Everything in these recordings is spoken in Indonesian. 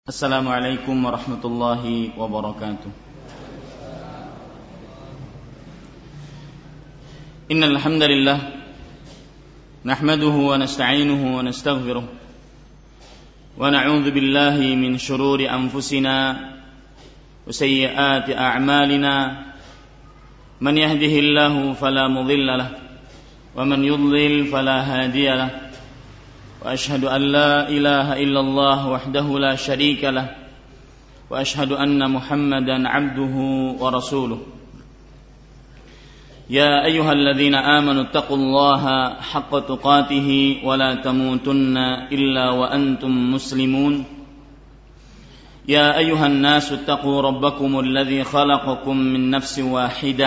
Assalamualaikum warahmatullahi wabarakatuh. Innal hamdalillah nahmaduhu wa nasta'inuhu wa nastaghfiruh wa na'udzu billahi min shururi anfusina wa sayyiati a'malina. Man yahdihillahu fala mudilla lahu wa man yudlil fala hadiya lahu. وأشهد أن لا إله إلا الله وحده لا شريك له وأشهد أن محمدا عبده ورسوله. يا أيها الذين آمنوا اتقوا الله حق تقاته ولا تموتن إلا وأنتم مسلمون. يا أيها الناس اتقوا ربكم الذي خلقكم من نفس واحدة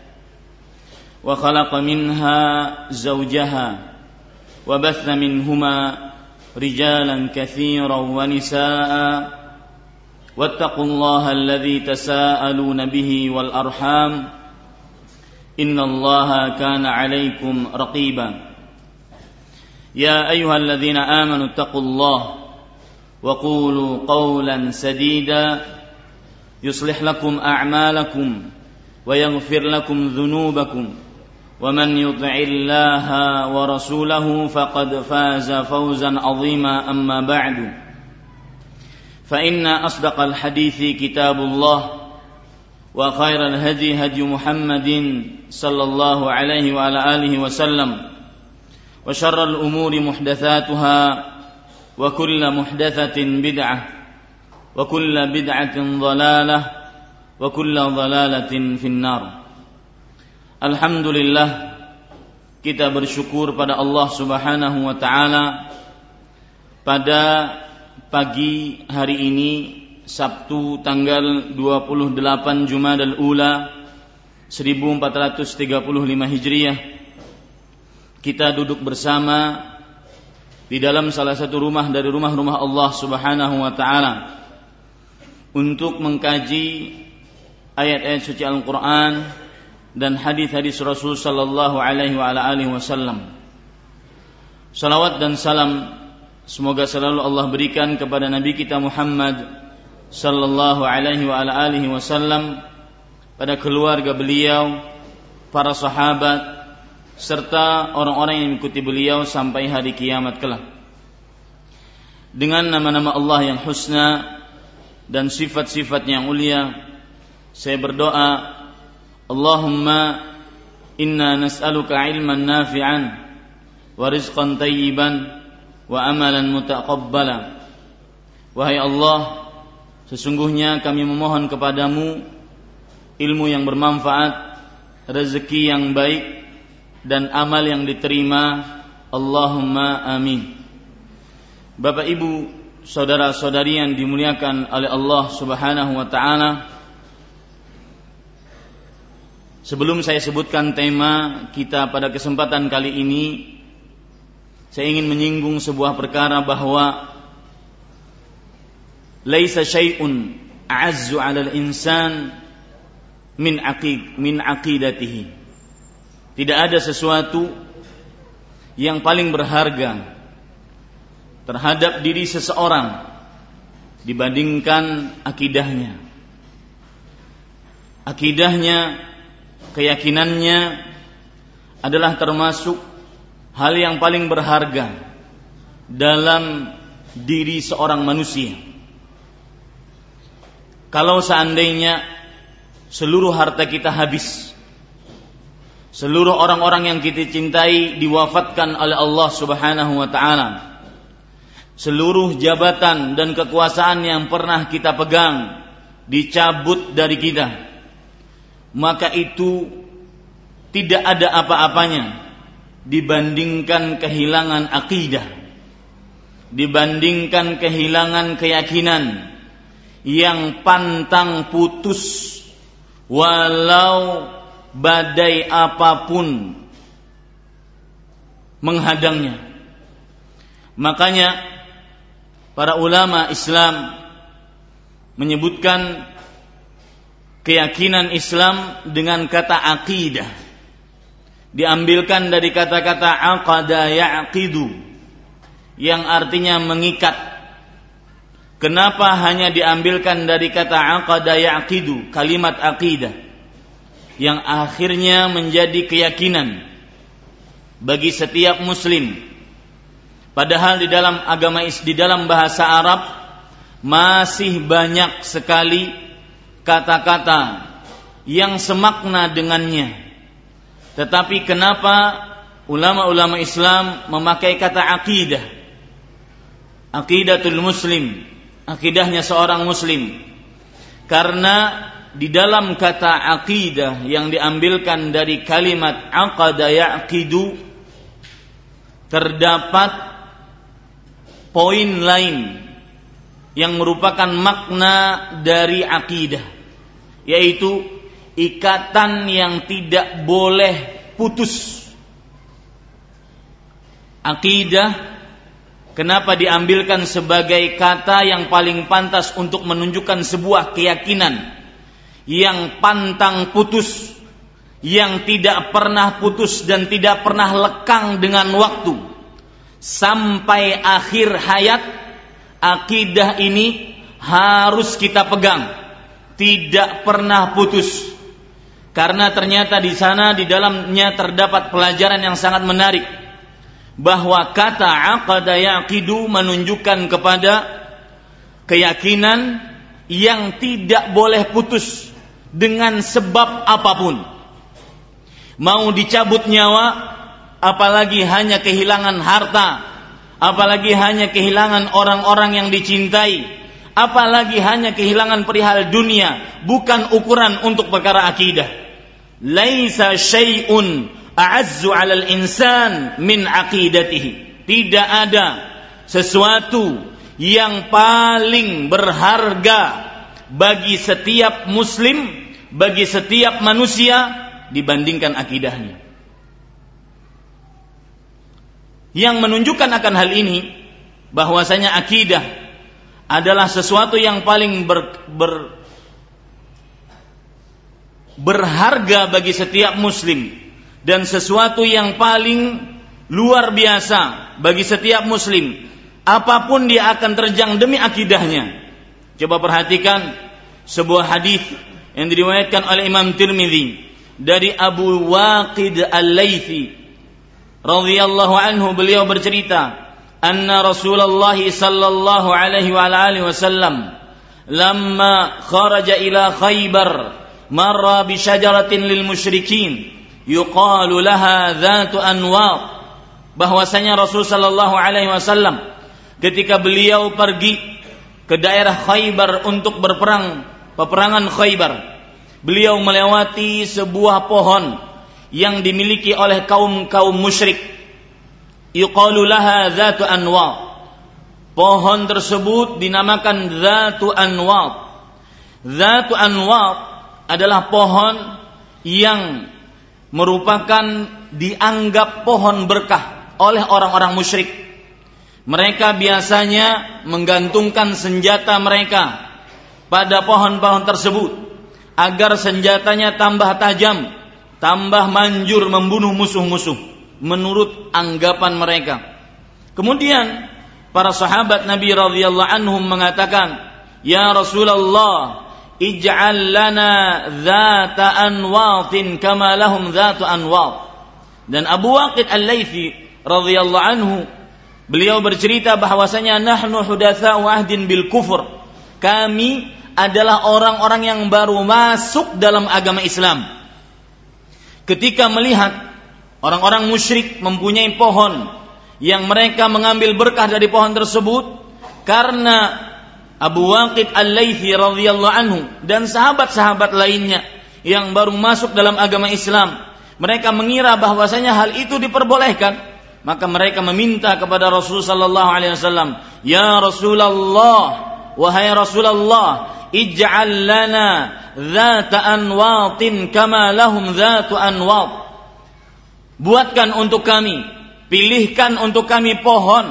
وخلق منها زوجها وبث منهما رجالا كثيرا ونساء واتقوا الله الذي تساءلون به والأرحام إن الله كان عليكم رقيبا. يا أيها الذين آمنوا اتقوا الله وقولوا قولا سديدا يصلح لكم أعمالكم ويغفر لكم ذنوبكم ومن يطع الله ورسوله فقد فاز فوزا عظيما. أما بعد فإن أصدق الحديث كتاب الله وخير الهدي هدي محمد صلى الله عليه وعلى آله وسلم وشر الأمور محدثاتها وكل محدثة بدعة وكل بدعة ضلالة وكل ضلالة في النار. Alhamdulillah, kita bersyukur pada Allah Subhanahu wa ta'ala pada pagi hari ini Sabtu tanggal 28 Jumadal Ula 1435 Hijriah. Kita duduk bersama di dalam salah satu rumah dari rumah-rumah Allah Subhanahu wa ta'ala untuk mengkaji ayat-ayat suci Al-Quran dan hadis-hadis Rasul sallallahu alaihi wa ala alihi wasallam. Salawat dan salam semoga selalu Allah berikan kepada Nabi kita Muhammad sallallahu alaihi wa ala alihi wasallam, pada keluarga beliau, para sahabat, serta orang-orang yang mengikuti beliau sampai hari kiamat kelak. Dengan nama-nama Allah yang husna dan sifat-sifat yang mulia, saya berdoa, Allahumma inna nas'aluka ilman nafi'an wa rizqan tayyiban wa amalan mutaqabbala. Wahai Allah, sesungguhnya kami memohon kepadamu ilmu yang bermanfaat, rezeki yang baik, dan amal yang diterima. Allahumma amin. Bapak Ibu, saudara-saudari yang dimuliakan oleh Allah Subhanahu wa ta'ala, sebelum saya sebutkan tema kita pada kesempatan kali ini, saya ingin menyinggung sebuah perkara bahwa laisa syai'un a'azzu 'alal insan min aqidatihi. Tidak ada sesuatu yang paling berharga terhadap diri seseorang dibandingkan akidahnya. Akidahnya, keyakinannya adalah termasuk hal yang paling berharga dalam diri seorang manusia. Kalau seandainya seluruh harta kita habis, seluruh orang-orang yang kita cintai diwafatkan oleh Allah Subhanahu wa ta'ala, seluruh jabatan dan kekuasaan yang pernah kita pegang dicabut dari kita, maka itu tidak ada apa-apanya dibandingkan kehilangan akidah, dibandingkan kehilangan keyakinan yang pantang putus walau badai apapun menghadangnya. Makanya para ulama Islam menyebutkan keyakinan Islam dengan kata aqidah, diambilkan dari kata-kata aqada ya'qidu, yang artinya mengikat. Kenapa hanya diambilkan dari kata aqada yaqidu, kalimat aqidah yang akhirnya menjadi keyakinan bagi setiap muslim? Padahal di dalam bahasa Arab masih banyak sekali kata-kata yang semakna dengannya. Tetapi kenapa ulama-ulama Islam memakai kata aqidah? Aqidatul muslim, akidahnya seorang muslim. Karena di dalam kata aqidah yang diambilkan dari kalimat aqada yaqidu terdapat poin lain yang merupakan makna dari aqidah, yaitu ikatan yang tidak boleh putus. Aqidah kenapa diambilkan sebagai kata yang paling pantas untuk menunjukkan sebuah keyakinan yang pantang putus, yang tidak pernah putus dan tidak pernah lekang dengan waktu sampai akhir hayat. Akidah ini harus kita pegang, tidak pernah putus. Karena ternyata di sana di dalamnya terdapat pelajaran yang sangat menarik, bahwa kata aqada yaqidu menunjukkan kepada keyakinan yang tidak boleh putus dengan sebab apapun. Mau dicabut nyawa, apalagi hanya kehilangan harta, apalagi hanya kehilangan orang-orang yang dicintai, apalagi hanya kehilangan perihal dunia, bukan ukuran untuk perkara akidah. Laisa syai'un a'azzu 'alal insan min aqidatihi. Tidak ada sesuatu yang paling berharga bagi setiap muslim, bagi setiap manusia dibandingkan akidahnya. Yang menunjukkan akan hal ini, bahwasanya akidah adalah sesuatu yang paling berharga bagi setiap muslim, dan sesuatu yang paling luar biasa bagi setiap muslim, apapun dia akan terjang demi akidahnya. Coba perhatikan sebuah hadis yang diriwayatkan oleh Imam Tirmidzi dari Abu Waqid Al-Laythi radhiyallahu anhu. Beliau bercerita, anna Rasulullah sallallahu alaihi wa alihi wasallam lamma kharaja ila Khaybar marra bi syajaratin lil musyrikin yuqalu laha dhatu anwar. Bahwasanya Rasul sallallahu alaihi wasallam ketika beliau pergi ke daerah Khaybar untuk peperangan Khaybar, beliau melewati sebuah pohon yang dimiliki oleh kaum musyrik. Yuqalu laha dhatu anwar. Pohon tersebut dinamakan dhatu anwar. Dhatu anwar adalah pohon yang merupakan dianggap pohon berkah oleh orang-orang musyrik. Mereka biasanya menggantungkan senjata mereka pada pohon-pohon tersebut agar senjatanya tambah tajam, tambah manjur membunuh musuh-musuh menurut anggapan mereka. Kemudian para sahabat Nabi radhiyallahu anhum mengatakan, "Ya Rasulullah, ij'al lana dhata anwatin kama lahum dhatu anwat." Dan Abu Waqid Al-Laythi radhiyallahu anhu, beliau bercerita bahwasanya nahnu hudatsa'u ahdin bil kufur. Kami adalah orang-orang yang baru masuk dalam agama Islam. Ketika melihat orang-orang musyrik mempunyai pohon yang mereka mengambil berkah dari pohon tersebut, karena Abu Waqid Al-Laythi radhiyallahu anhu dan sahabat-sahabat lainnya yang baru masuk dalam agama Islam, mereka mengira bahwasanya hal itu diperbolehkan, maka mereka meminta kepada Rasul sallallahu alaihi wasallam, "Ya Rasulullah, wahai Rasulullah, ij'al lana dhata anwatin kama lahum dhatu anwat." Buatkan untuk kami, pilihkan untuk kami pohon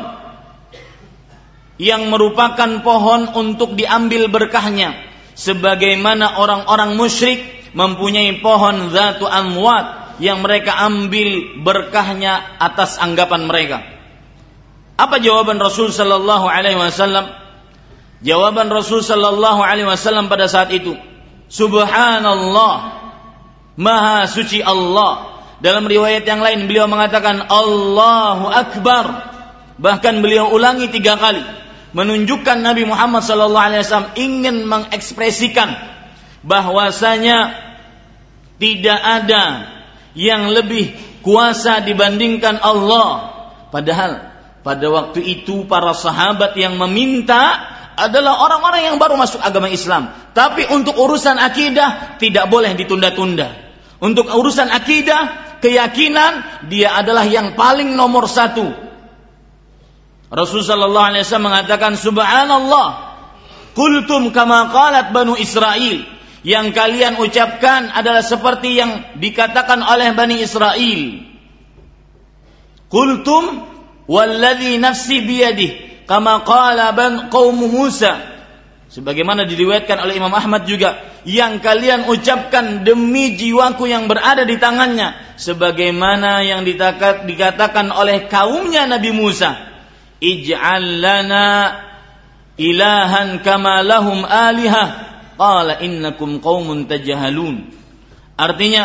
yang merupakan pohon untuk diambil berkahnya, sebagaimana orang-orang musyrik mempunyai pohon dhatu anwat yang mereka ambil berkahnya atas anggapan mereka. Apa jawaban Rasul sallallahu alaihi wasallam? Jawaban Rasul sallallahu alaihi wasallam pada saat itu, Subhanallah, Maha suci Allah. Dalam riwayat yang lain beliau mengatakan Allahu Akbar. Bahkan beliau ulangi 3 kali, menunjukkan Nabi Muhammad sallallahu alaihi wasallam ingin mengekspresikan bahwasanya tidak ada yang lebih kuasa dibandingkan Allah. Padahal pada waktu itu para sahabat yang meminta adalah orang-orang yang baru masuk agama Islam. Tapi untuk urusan akidah tidak boleh ditunda-tunda. Untuk urusan akidah, keyakinan, dia adalah yang paling nomor 1. Rasulullah sallallahu alaihi wasallam mengatakan, Subhanallah, qultum kama qalat Banu Israel. Yang kalian ucapkan adalah seperti yang dikatakan oleh Bani Israel. Qultum walladzi nafsi biyadihi kama qala qaum Musa. Sebagaimana diriwayatkan oleh Imam Ahmad juga, yang kalian ucapkan demi jiwaku yang berada di tangannya, sebagaimana yang dikatakan oleh kaumnya Nabi Musa, ij'al lana ilahan kama lahum alihah qala innakum qaumun tajhalun. Artinya,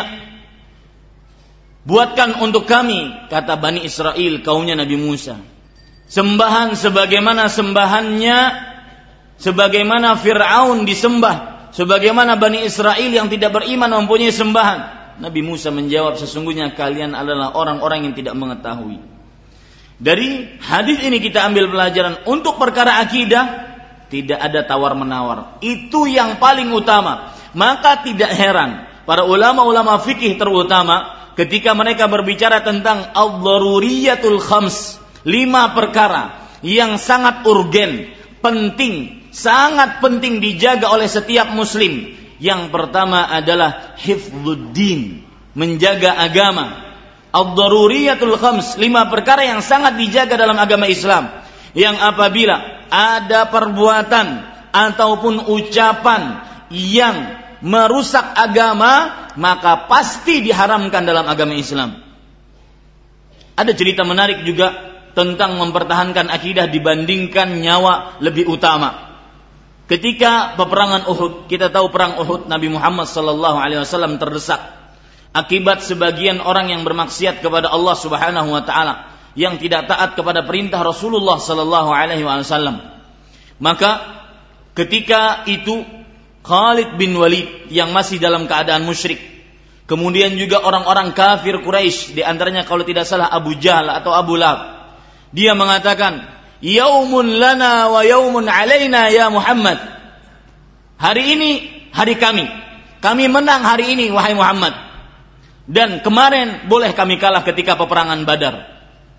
buatkan untuk kami, kata Bani Israel, kaumnya Nabi Musa, sembahan sebagaimana sembahannya, sebagaimana Fir'aun disembah, sebagaimana Bani Israel yang tidak beriman mempunyai sembahan. Nabi Musa menjawab, sesungguhnya kalian adalah orang-orang yang tidak mengetahui. Dari hadis ini kita ambil pelajaran, untuk perkara akidah tidak ada tawar-menawar. Itu yang paling utama. Maka tidak heran para ulama-ulama fikih terutama ketika mereka berbicara tentang ad-daruriyatul khams, 5 perkara yang sangat urgen, penting, sangat penting dijaga oleh setiap muslim. Yang pertama adalah hifdzuddin, menjaga agama. Ad-daruriyatul khams, 5 perkara yang sangat dijaga dalam agama Islam, yang apabila ada perbuatan ataupun ucapan yang merusak agama, maka pasti diharamkan dalam agama Islam. Ada cerita menarik juga tentang mempertahankan akidah dibandingkan nyawa lebih utama. Ketika peperangan Uhud, kita tahu perang Uhud, Nabi Muhammad sallallahu alaihi wasallam terdesak akibat sebagian orang yang bermaksiat kepada Allah Subhanahu wa taala, yang tidak taat kepada perintah Rasulullah sallallahu alaihi wasallam. Maka ketika itu Khalid bin Walid yang masih dalam keadaan musyrik, kemudian juga orang-orang kafir Quraisy, di antaranya kalau tidak salah Abu Jahal atau Abu Lahab, dia mengatakan, "Yaumun lana wa yaumun alaina ya Muhammad." Hari ini hari kami. Kami menang hari ini wahai Muhammad. Dan kemarin boleh kami kalah ketika peperangan Badar.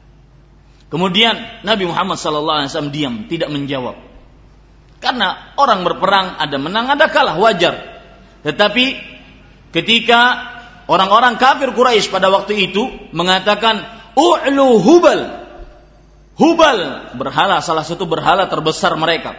Kemudian Nabi Muhammad SAW diam, tidak menjawab. Karena orang berperang ada menang ada kalah, wajar. Tetapi ketika orang-orang kafir Quraisy pada waktu itu mengatakan, "U'lu Hubal." Hubal, berhala, salah satu berhala terbesar mereka.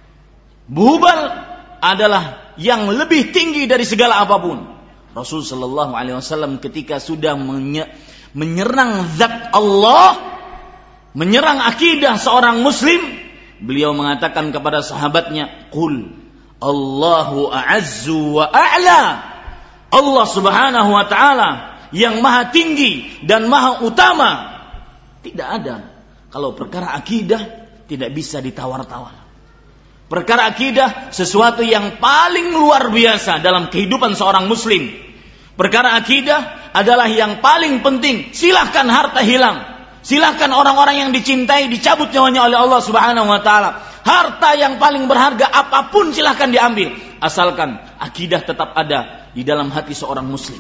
Hubal adalah yang lebih tinggi dari segala apapun. Rasul sallallahu alaihi wasallam ketika sudah menyerang zat Allah, menyerang akidah seorang muslim, beliau mengatakan kepada sahabatnya, "Qul Allahu a'azzu wa a'la." Allah Subhanahu wa taala yang maha tinggi dan maha utama. Tidak ada. Kalau perkara akidah tidak bisa ditawar-tawar. Perkara akidah sesuatu yang paling luar biasa dalam kehidupan seorang muslim. Perkara akidah adalah yang paling penting. Silahkan harta hilang, silahkan orang-orang yang dicintai dicabut nyawanya oleh Allah Subhanahu wa taala. Harta yang paling berharga apapun silahkan diambil, asalkan akidah tetap ada di dalam hati seorang muslim.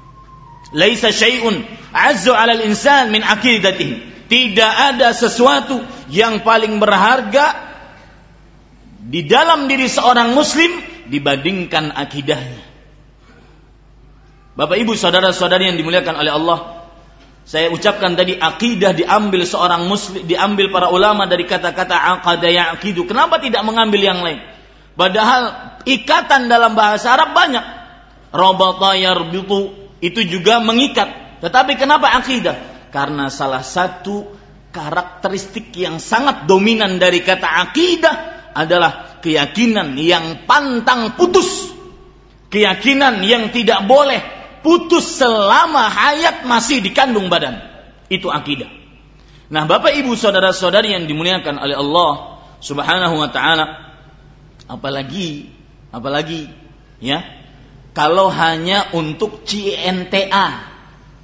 Laisa syai'un 'azzu 'alal insan min aqidatihi. Tidak ada sesuatu yang paling berharga di dalam diri seorang muslim dibandingkan akidahnya. Bapak Ibu saudara-saudari yang dimuliakan oleh Allah, saya ucapkan tadi akidah diambil seorang muslim, diambil para ulama dari kata-kata aqada ya'qidu. Kenapa tidak mengambil yang lain? Padahal ikatan dalam bahasa Arab banyak. Rabata yarbitu, itu juga mengikat. Tetapi kenapa akidah? Karena salah satu karakteristik yang sangat dominan dari kata akidah adalah keyakinan yang pantang putus, keyakinan yang tidak boleh putus selama hayat masih dikandung badan. Itu akidah. Nah, Bapak Ibu saudara-saudari yang dimuliakan oleh Allah Subhanahu wa taala, apalagi ya, kalau hanya untuk cinta,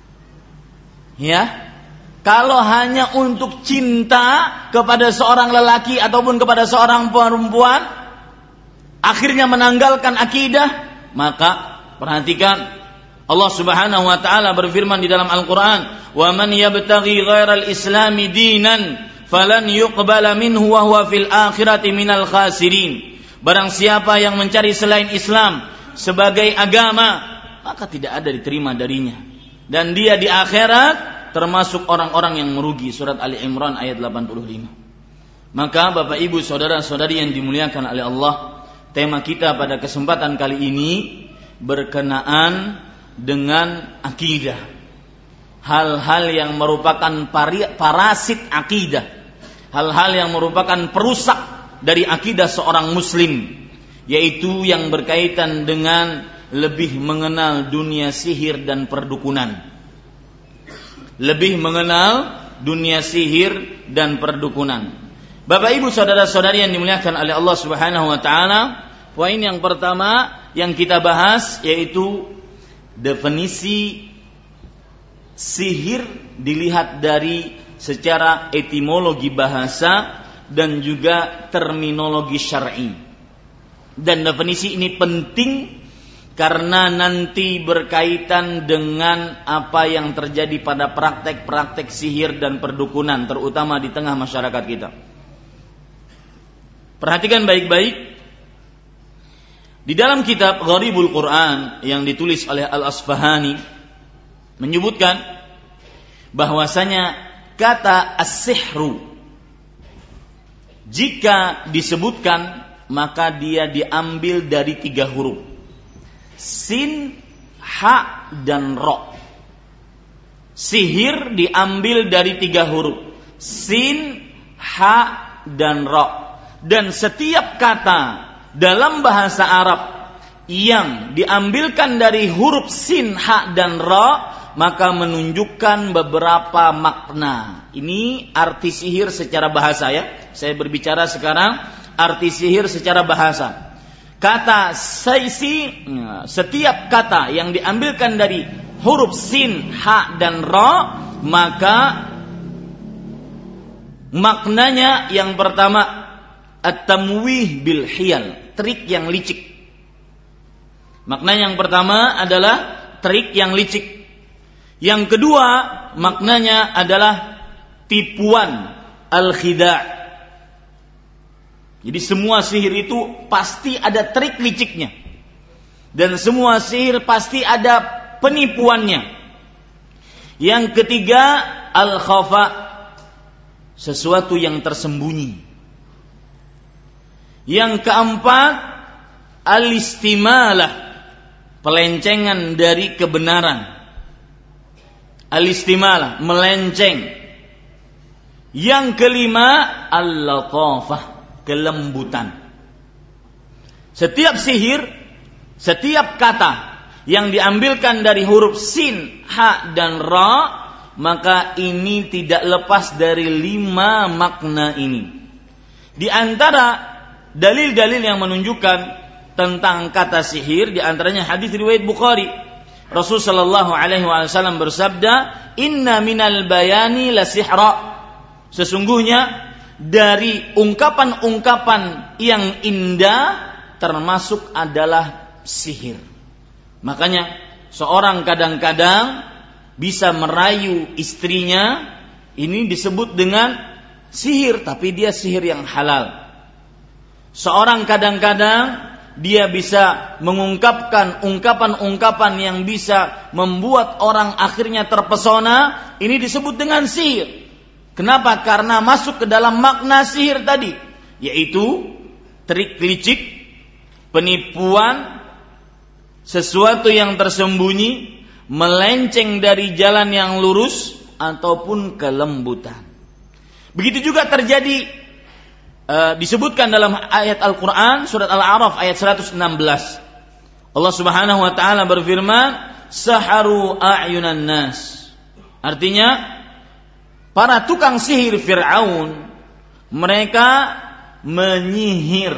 ya, kalau hanya untuk cinta kepada seorang lelaki ataupun kepada seorang perempuan, akhirnya menanggalkan akidah, maka perhatikan, Allah Subhanahu wa taala berfirman di dalam Al-Qur'an, "Wa man yabtaghi ghairal islami dinan falan yuqbala minhu wa huwa fil akhirati minal khasirin." Barang siapa yang mencari selain Islam sebagai agama, maka tidak ada diterima darinya, dan dia di akhirat termasuk orang-orang yang merugi. Surat Ali Imran ayat 85. Maka Bapak Ibu saudara-saudari yang dimuliakan oleh Allah, tema kita pada kesempatan kali ini berkenaan dengan akidah. Hal-hal yang merupakan parasit akidah, hal-hal yang merupakan perusak dari akidah seorang muslim, yaitu yang berkaitan dengan lebih mengenal dunia sihir dan perdukunan. Lebih mengenal dunia sihir dan perdukunan. Bapak Ibu saudara-saudari yang dimuliakan oleh Allah Subhanahu wa taala, poin yang pertama yang kita bahas yaitu definisi sihir dilihat dari secara etimologi bahasa dan juga terminologi syar'i. Dan definisi ini penting karena nanti berkaitan dengan apa yang terjadi pada praktek-praktek sihir dan perdukunan, terutama di tengah masyarakat kita. Perhatikan baik-baik. Di dalam kitab Gharibul Quran yang ditulis oleh Al-Asfahani menyebutkan bahwasanya kata as-sihru jika disebutkan maka dia diambil dari 3 huruf. Sin, ha, dan ro. Sihir diambil dari 3 huruf. Sin, ha, dan ro. Dan setiap kata dalam bahasa Arab yang diambilkan dari huruf sin, ha, dan ro, maka menunjukkan beberapa makna. Ini arti sihir secara bahasa ya. Saya berbicara sekarang arti sihir secara bahasa. Kata setiap kata yang diambilkan dari huruf sin, ha, dan ro, maka maknanya yang pertama at-tamwih bil hiyal, trik yang licik. Makna yang pertama adalah trik yang licik. Yang kedua maknanya adalah tipuan, al-khida'. Jadi semua sihir itu pasti ada trik liciknya. Dan semua sihir pasti ada penipuannya. Yang ketiga, al-khafa, sesuatu yang tersembunyi. Yang keempat, al-istimalah, pelencengan dari kebenaran. Al-istimalah, melenceng. Yang kelima, al-latafah, kelembutan. Setiap sihir, setiap kata yang diambilkan dari huruf sin, ha, dan ra, maka ini tidak lepas dari 5 makna ini. Di antara dalil-dalil yang menunjukkan tentang kata sihir, di antaranya hadis riwayat Bukhari. Rasul sallallahu alaihi wasallam bersabda, "Inna minal bayani la sihra." Sesungguhnya dari ungkapan-ungkapan yang indah termasuk adalah sihir. Makanya seorang kadang-kadang bisa merayu istrinya, ini disebut dengan sihir, tapi dia sihir yang halal. Seorang kadang-kadang dia bisa mengungkapkan ungkapan-ungkapan yang bisa membuat orang akhirnya terpesona, ini disebut dengan sihir. Kenapa? Karena masuk ke dalam makna sihir tadi, yaitu trik licik, penipuan, sesuatu yang tersembunyi, melenceng dari jalan yang lurus, ataupun kelembutan. Begitu juga terjadi disebutkan dalam ayat Al-Quran surat Al-A'raf ayat 116. Allah Subhanahu wa taala berfirman, "Saharu a'yunan nas." Artinya para tukang sihir Fir'aun mereka menyihir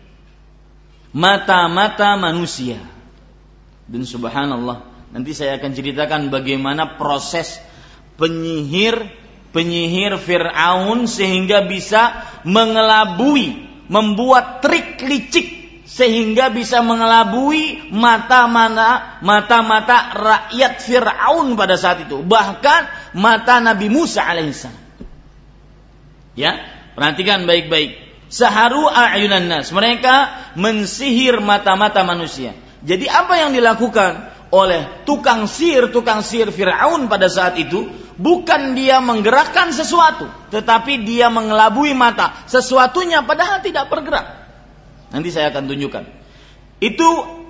mata-mata manusia. Dan subhanallah, nanti saya akan ceritakan bagaimana proses penyihir Fir'aun sehingga bisa mengelabui, membuat trik licik sehingga bisa mengelabui mata-mata rakyat Fir'aun pada saat itu, bahkan mata Nabi Musa alaihissalam. Ya, perhatikan baik-baik. Saharu a'yunan nas, mereka mensihir mata-mata manusia. Jadi apa yang dilakukan oleh tukang sihir Fir'aun pada saat itu, bukan dia menggerakkan sesuatu, tetapi dia mengelabui mata sesuatunya padahal tidak bergerak. Nanti saya akan tunjukkan. Itu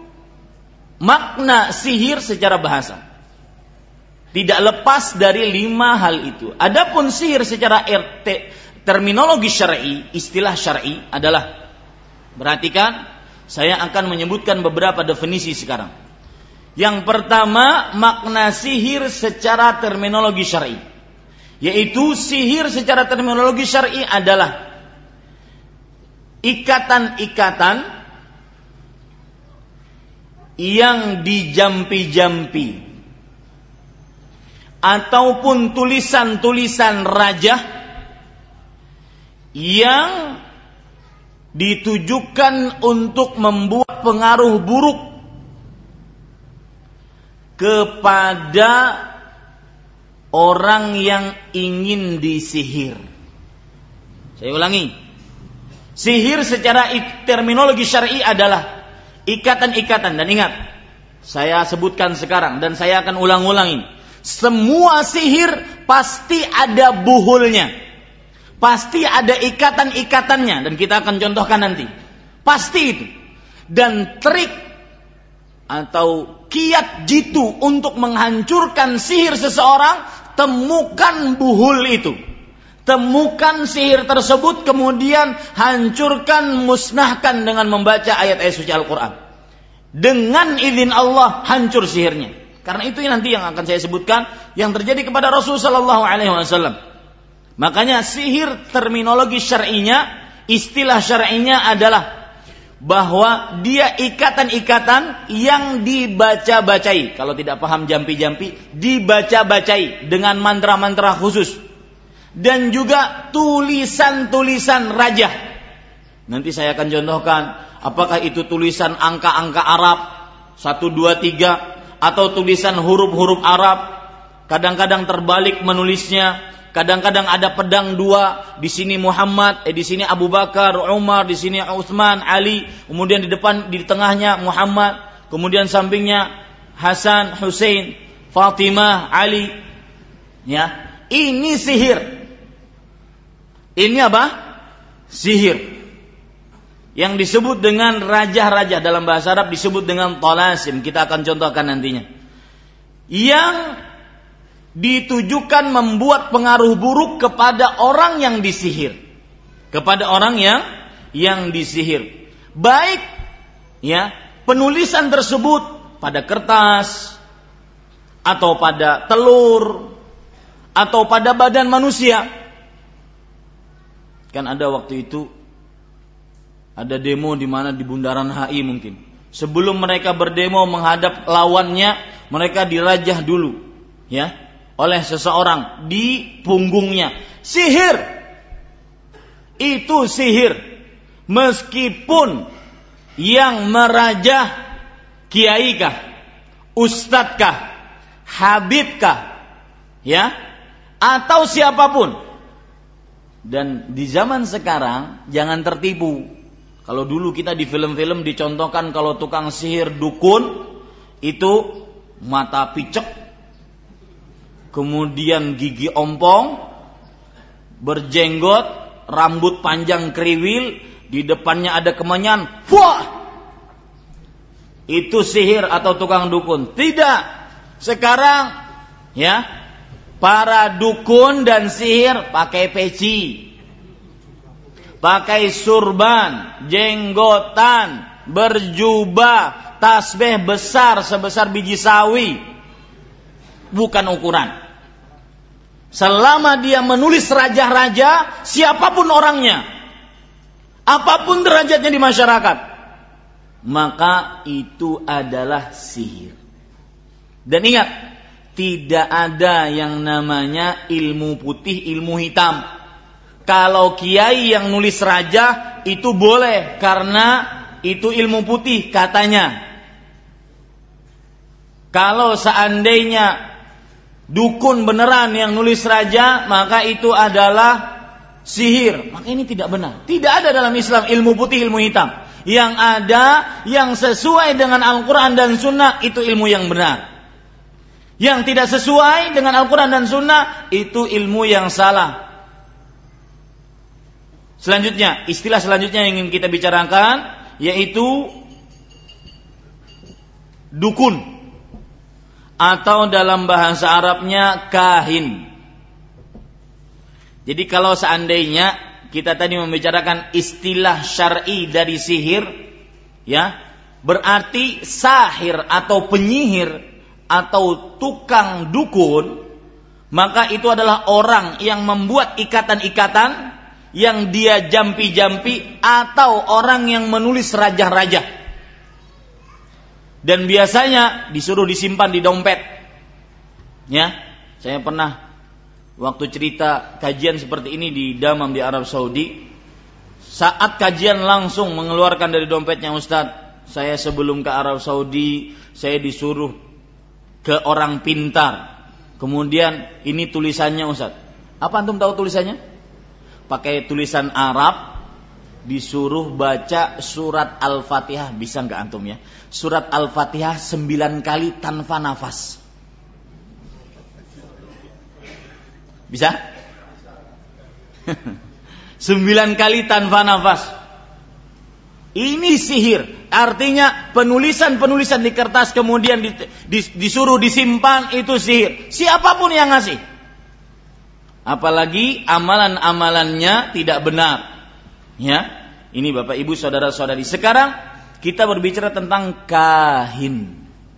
makna sihir secara bahasa. Tidak lepas dari 5 hal itu. Adapun sihir secara terminologi syar'i, istilah syar'i adalah, perhatikan, saya akan menyebutkan beberapa definisi sekarang. Yang pertama, makna sihir secara terminologi syar'i, yaitu sihir secara terminologi syar'i adalah ikatan-ikatan yang dijampi-jampi ataupun tulisan-tulisan rajah yang ditujukan untuk membuat pengaruh buruk kepada orang yang ingin disihir. Saya ulangi. Sihir secara terminologi syar'i adalah ikatan-ikatan. Dan ingat, saya sebutkan sekarang dan saya akan ulang-ulangi. Semua sihir pasti ada buhulnya, pasti ada ikatan-ikatannya, dan kita akan contohkan nanti. Pasti itu. Dan trik atau kiat jitu untuk menghancurkan sihir seseorang, temukan buhul itu. Temukan sihir tersebut, kemudian hancurkan, musnahkan dengan membaca ayat-ayat suci Al-Quran. Dengan izin Allah hancur sihirnya. Karena itu nanti yang akan saya sebutkan yang terjadi kepada Rasulullah SAW. Makanya sihir terminologi syar'inya, istilah syar'inya adalah bahwa dia ikatan-ikatan yang dibaca-bacai. Kalau tidak paham jampi-jampi, dibaca-bacai dengan mantra-mantra khusus. Dan juga tulisan-tulisan rajah. Nanti saya akan contohkan apakah itu tulisan angka-angka Arab 1, 2, 3 atau tulisan huruf-huruf Arab. Kadang-kadang terbalik menulisnya, kadang-kadang ada pedang 2, di sini Muhammad, di sini Abu Bakar, Umar, di sini Utsman, Ali, kemudian di depan, di tengahnya Muhammad, kemudian sampingnya Hasan, Hussein, Fatimah, Ali. Ya, ini sihir. Ini apa? Sihir. Yang disebut dengan rajah-rajah, dalam bahasa Arab disebut dengan talasim. Kita akan contohkan nantinya. Yang ditujukan membuat pengaruh buruk kepada orang yang disihir. Kepada orang yang disihir. Baik ya, penulisan tersebut pada kertas atau pada telur atau pada badan manusia. Kan ada waktu itu ada demo di mana di Bundaran HI mungkin. Sebelum mereka berdemo menghadap lawannya, mereka dirajah dulu ya oleh seseorang di punggungnya. Sihir. Itu sihir. Meskipun yang merajah kiaikah, ustadzkah, habibkah, ya, atau siapapun. Dan di zaman sekarang jangan tertipu. Kalau dulu kita di film-film dicontohkan kalau tukang sihir dukun itu mata picek, kemudian gigi ompong, berjenggot, rambut panjang kriwil, di depannya ada kemenyan. Wah! Itu sihir atau tukang dukun. Tidak. Sekarang ya, para dukun dan sihir pakai peci, pakai surban, jenggotan, berjubah, tasbih besar sebesar biji sawi, bukan ukuran. Selama dia menulis raja-raja, siapapun orangnya, apapun derajatnya di masyarakat, maka itu adalah sihir. Dan ingat, tidak ada yang namanya ilmu putih, ilmu hitam. Kalau kiai yang nulis raja, itu boleh, karena itu ilmu putih katanya. Kalau seandainya dukun beneran yang nulis raja, maka itu adalah sihir. Maka ini tidak benar. Tidak ada dalam Islam ilmu putih, ilmu hitam. Yang ada, yang sesuai dengan Al-Quran dan Sunnah, itu ilmu yang benar. Yang tidak sesuai dengan Al-Quran dan Sunnah, itu ilmu yang salah. Selanjutnya, istilah selanjutnya yang ingin kita bicarakan, yaitu dukun, atau dalam bahasa Arabnya kahin. Jadi kalau seandainya kita tadi membicarakan istilah syar'i dari sihir, ya, berarti sahir atau penyihir atau tukang dukun, maka itu adalah orang yang membuat ikatan-ikatan, yang dia jampi-jampi, atau orang yang menulis raja-raja. Dan biasanya disuruh disimpan di dompet. Ya, saya pernah waktu cerita kajian seperti ini di Damam di Arab Saudi. Saat kajian langsung mengeluarkan dari dompetnya, Ustadz, saya sebelum ke Arab Saudi, saya disuruh ke orang pintar. Kemudian ini tulisannya, Ustadz. Apa antum tahu tulisannya? Pakai tulisan Arab, disuruh baca surat Al-Fatihah. Bisa enggak antum ya? Surat Al-Fatihah 9 kali tanpa nafas. Bisa? 9 kali tanpa nafas. Ini sihir. Artinya penulisan-penulisan di kertas kemudian disuruh disimpan, itu sihir. Siapapun yang ngasih. Apalagi amalan-amalannya tidak benar. Ya, ini Bapak Ibu saudara-saudari. Sekarang kita berbicara tentang kahin.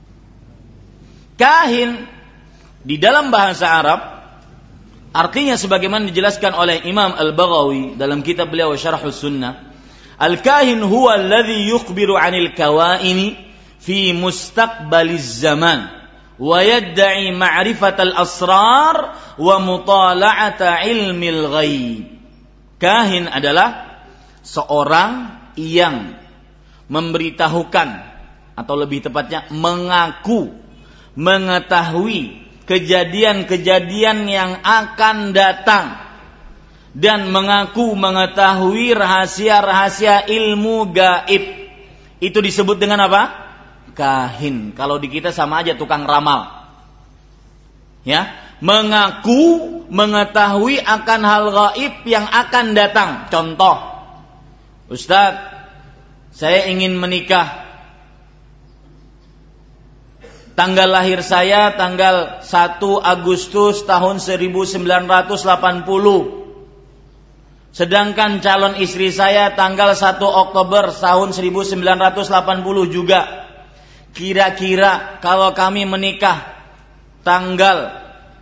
Kahin di dalam bahasa Arab artinya sebagaimana dijelaskan oleh Imam Al-Baghawi dalam kitab beliau Syarhus Sunnah. Al-kahin huwa alladhi yukhbiru 'anil kawaini fi mustaqbaliz zaman wa yadda'i ma'rifatal asrar wa mutala'ata ilmil ghaib. Kahin adalah seorang yang memberitahukan, atau lebih tepatnya mengaku mengetahui kejadian-kejadian yang akan datang, dan mengaku mengetahui rahasia-rahasia ilmu gaib. Itu disebut dengan apa? Kahin. Kalau di kita sama aja tukang ramal. Ya, mengaku mengetahui akan hal gaib yang akan datang. Contoh, Ustadz, saya ingin menikah. Tanggal lahir saya tanggal 1 Agustus tahun 1980. Sedangkan calon istri saya tanggal 1 Oktober tahun 1980 juga. Kira-kira kalau kami menikah tanggal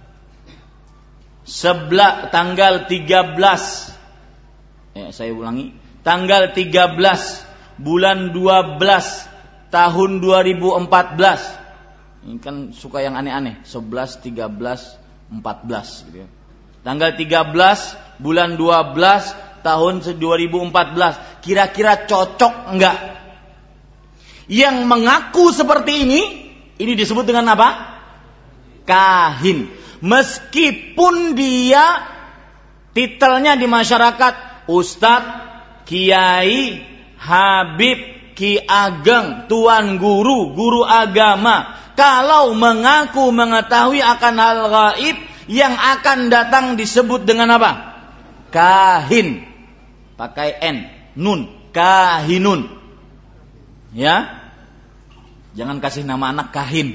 13, saya ulangi, tanggal 13 bulan 12 tahun 2014. Ini kan suka yang aneh-aneh, 11, 13, 14 gitu ya. Tanggal 13 bulan 12 tahun 2014. Kira-kira cocok enggak? Yang mengaku seperti ini disebut dengan apa? Kahin. Meskipun dia titelnya di masyarakat Ustadz, Kiai, Habib, Ki Ageng, Tuan Guru, Guru Agama, kalau mengaku mengetahui akan hal gaib yang akan datang disebut dengan apa? Kahin. Pakai N, nun, kahinun. Ya. Jangan kasih nama anak kahin.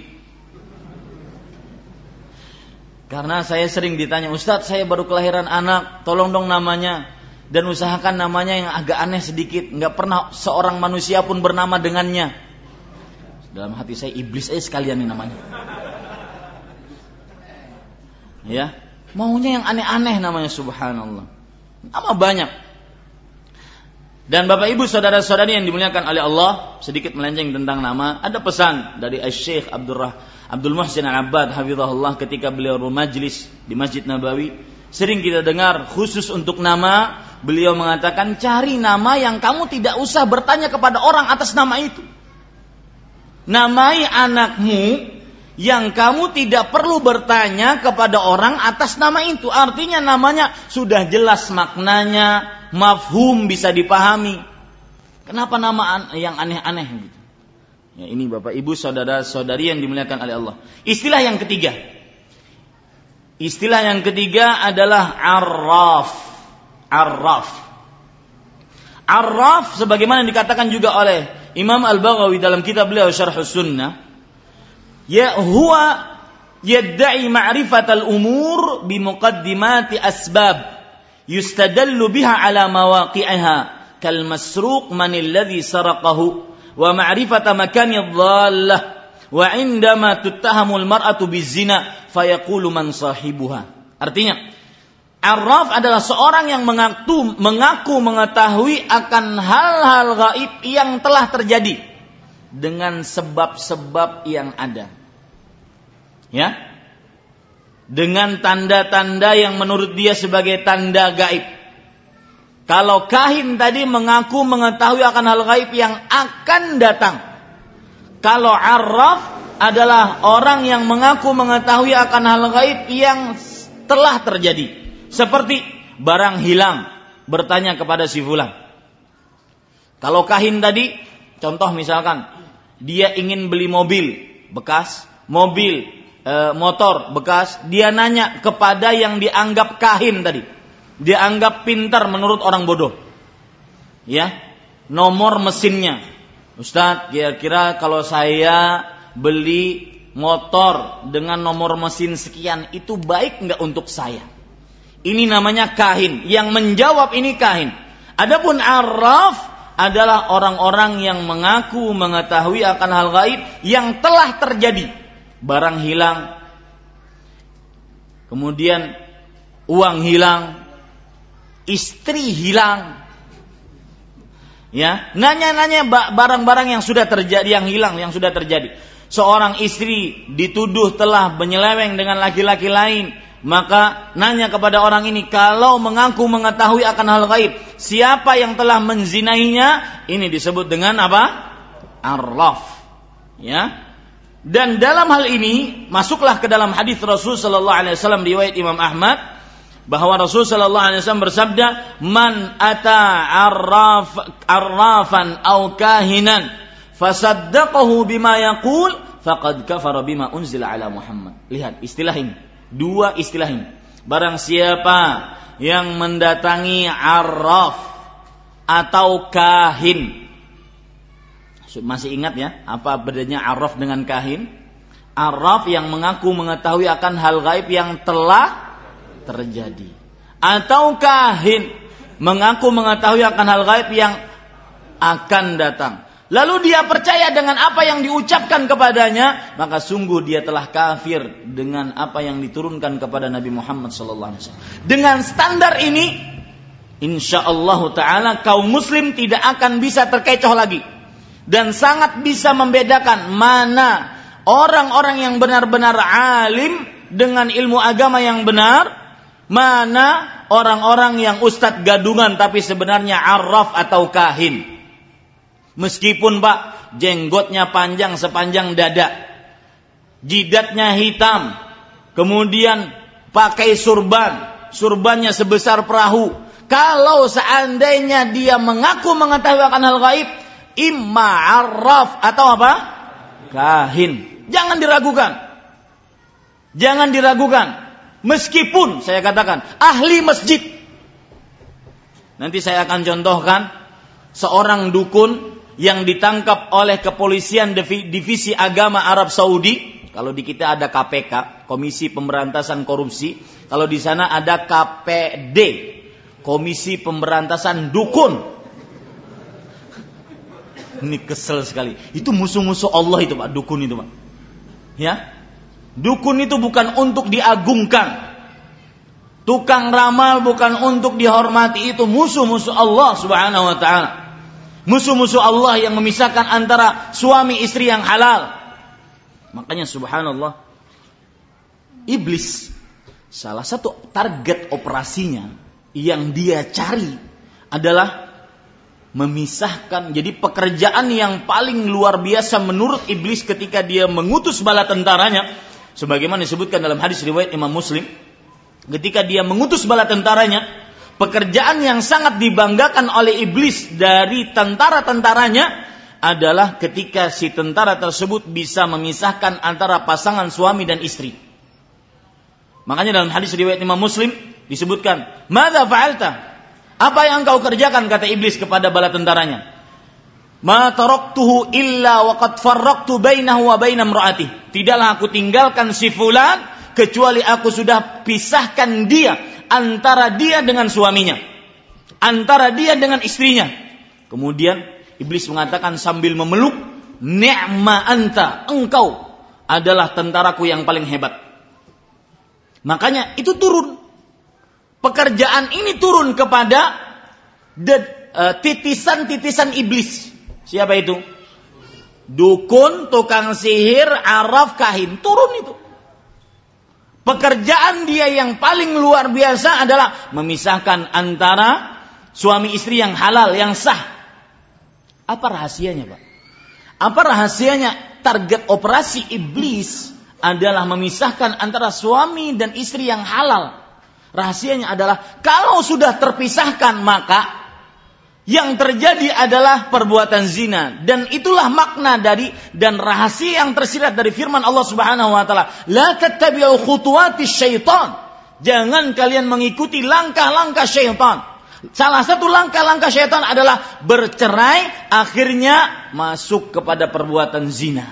Karena saya sering ditanya, Ustadz, saya baru kelahiran anak, tolong dong namanya. Dan usahakan namanya yang agak aneh sedikit, nggak pernah seorang manusia pun bernama dengannya. Dalam hati saya, iblis aja sekalian nih namanya. Ya, maunya yang aneh-aneh namanya, subhanallah. Nama banyak. Dan Bapak Ibu saudara-saudari yang dimuliakan oleh Allah, sedikit melenceng tentang nama, ada pesan dari Syekh Abdul Muhsin Al-Abbad hafizahullah ketika beliau bermajlis di Masjid Nabawi. Sering kita dengar khusus untuk nama, beliau mengatakan cari nama yang kamu tidak usah bertanya kepada orang atas nama itu. Namai anakmu yang kamu tidak perlu bertanya kepada orang atas nama itu. Artinya namanya sudah jelas maknanya, mafhum, bisa dipahami. Kenapa nama yang aneh-aneh gitu? Ya, ini Bapak Ibu saudara-saudari yang dimuliakan oleh Allah. Istilah yang ketiga. Istilah yang ketiga adalah arraf. Arraf. Arraf sebagaimana dikatakan juga oleh Imam Al-Baghawi dalam kitab beliau Syarhus Sunnah, ya huwa yadda'i ma'rifatal umur bi muqaddimati asbab yustadallu biha ala mawaqi'iha kal masruq man alladhi saraqahu wa ma'rifata makani adh-dhallah wa 'indama tuttahamu al-mar'atu bizina fayaqulu man sahibuha. Artinya, arraf adalah seorang yang mengaku mengetahui akan hal-hal gaib yang telah terjadi dengan sebab-sebab yang ada. Ya. Dengan tanda-tanda yang menurut dia sebagai tanda gaib. Kalau kahin tadi mengaku mengetahui akan hal gaib yang akan datang. Kalau arraf adalah orang yang mengaku mengetahui akan hal gaib yang telah terjadi. Seperti barang hilang, bertanya kepada si fulan. Kalau kahin tadi, contoh misalkan dia ingin beli mobil bekas, motor bekas, dia nanya kepada yang dianggap kahin tadi. Dia anggap pintar menurut orang bodoh. Ya, nomor mesinnya. Ustaz, kira-kira kalau saya beli motor dengan nomor mesin sekian, itu baik enggak untuk saya? Ini namanya kahin. Yang menjawab ini kahin. Adapun arraf adalah orang-orang yang mengaku mengetahui akan hal gaib yang telah terjadi. Barang hilang, kemudian uang hilang, istri hilang. Ya, nanya-nanya barang-barang yang sudah terjadi, yang hilang, yang sudah terjadi. Seorang istri dituduh telah menyeleweng dengan laki-laki lain, maka nanya kepada orang ini, kalau mengaku mengetahui akan hal gaib, siapa yang telah menzinainya? Ini disebut dengan apa? Arraf. Ya. Dan dalam hal ini masuklah ke dalam hadis Rasul sallallahu alaihi wasallam riwayat Imam Ahmad, bahwa Rasul sallallahu alaihi wasallam bersabda, "Man ata arrafan aw kahinan fasaddaqahu bima yaqul faqad kafara bima unzila ala Muhammad." Lihat istilah ini. Dua istilah ini. Barang siapa yang mendatangi arraf atau kahin. Masih ingat ya apa bedanya arraf dengan kahin? Arraf yang mengaku mengetahui akan hal gaib yang telah terjadi. Atau kahin mengaku mengetahui akan hal gaib yang akan datang. Lalu dia percaya dengan apa yang diucapkan kepadanya, maka sungguh dia telah kafir dengan apa yang diturunkan kepada Nabi Muhammad sallallahu alaihi wasallam. Dengan standar ini, insyaallah taala kaum muslim tidak akan bisa terkecoh lagi dan sangat bisa membedakan mana orang-orang yang benar-benar alim dengan ilmu agama yang benar, mana orang-orang yang ustadz gadungan tapi sebenarnya arraf atau kahin. Meskipun Pak jenggotnya panjang sepanjang dada, jidatnya hitam, kemudian pakai surbannya sebesar perahu. Kalau seandainya dia mengaku mengetahui akan hal gaib, imma arraf atau apa? Kahin. Jangan diragukan. Meskipun saya katakan ahli masjid. Nanti saya akan contohkan seorang dukun yang ditangkap oleh kepolisian divisi agama Arab Saudi. Kalau di kita ada KPK, Komisi Pemberantasan Korupsi. Kalau di sana ada KPD, Komisi Pemberantasan Dukun. Ini kesel sekali. Itu musuh-musuh Allah itu Pak, dukun itu Pak. Ya. Dukun itu bukan untuk diagungkan. Tukang ramal bukan untuk dihormati, itu musuh-musuh Allah Subhanahu wa taala. Musuh-musuh Allah yang memisahkan antara suami istri yang halal. Makanya subhanallah, iblis salah satu target operasinya yang dia cari adalah memisahkan. Jadi pekerjaan yang paling luar biasa menurut iblis ketika dia mengutus bala tentaranya, sebagaimana disebutkan dalam hadis riwayat Imam Muslim, ketika dia mengutus bala tentaranya, pekerjaan yang sangat dibanggakan oleh iblis dari tentara-tentaranya adalah ketika si tentara tersebut bisa memisahkan antara pasangan suami dan istri. Makanya dalam hadis riwayat Imam Muslim disebutkan, "Madza fa'alta?" Apa yang engkau kerjakan, kata iblis kepada bala tentaranya. "Ma taraktuhu illa wa qad farraqtu bainahu wa baina imra'atihi." Tidaklah aku tinggalkan si fulan kecuali aku sudah pisahkan dia antara dia dengan suaminya, antara dia dengan istrinya. Kemudian iblis mengatakan sambil memeluk, "Ni'ma anta, engkau adalah tentaraku yang paling hebat." Makanya itu turun. Pekerjaan ini turun kepada titisan-titisan iblis. Siapa itu? Dukun, tukang sihir, araf, kahin. Turun itu. Pekerjaan dia yang paling luar biasa adalah memisahkan antara suami istri yang halal, yang sah. Apa rahasianya, Pak? Apa rahasianya? Target operasi iblis adalah memisahkan antara suami dan istri yang halal. Rahasianya adalah kalau sudah terpisahkan, maka yang terjadi adalah perbuatan zina. Dan itulah makna dari dan rahasia yang tersirat dari firman Allah Subhanahu wa taala, "La tattabi'u khutuwatis syaitan." Jangan kalian mengikuti langkah-langkah syaitan. Salah satu langkah-langkah syaitan adalah bercerai, akhirnya masuk kepada perbuatan zina.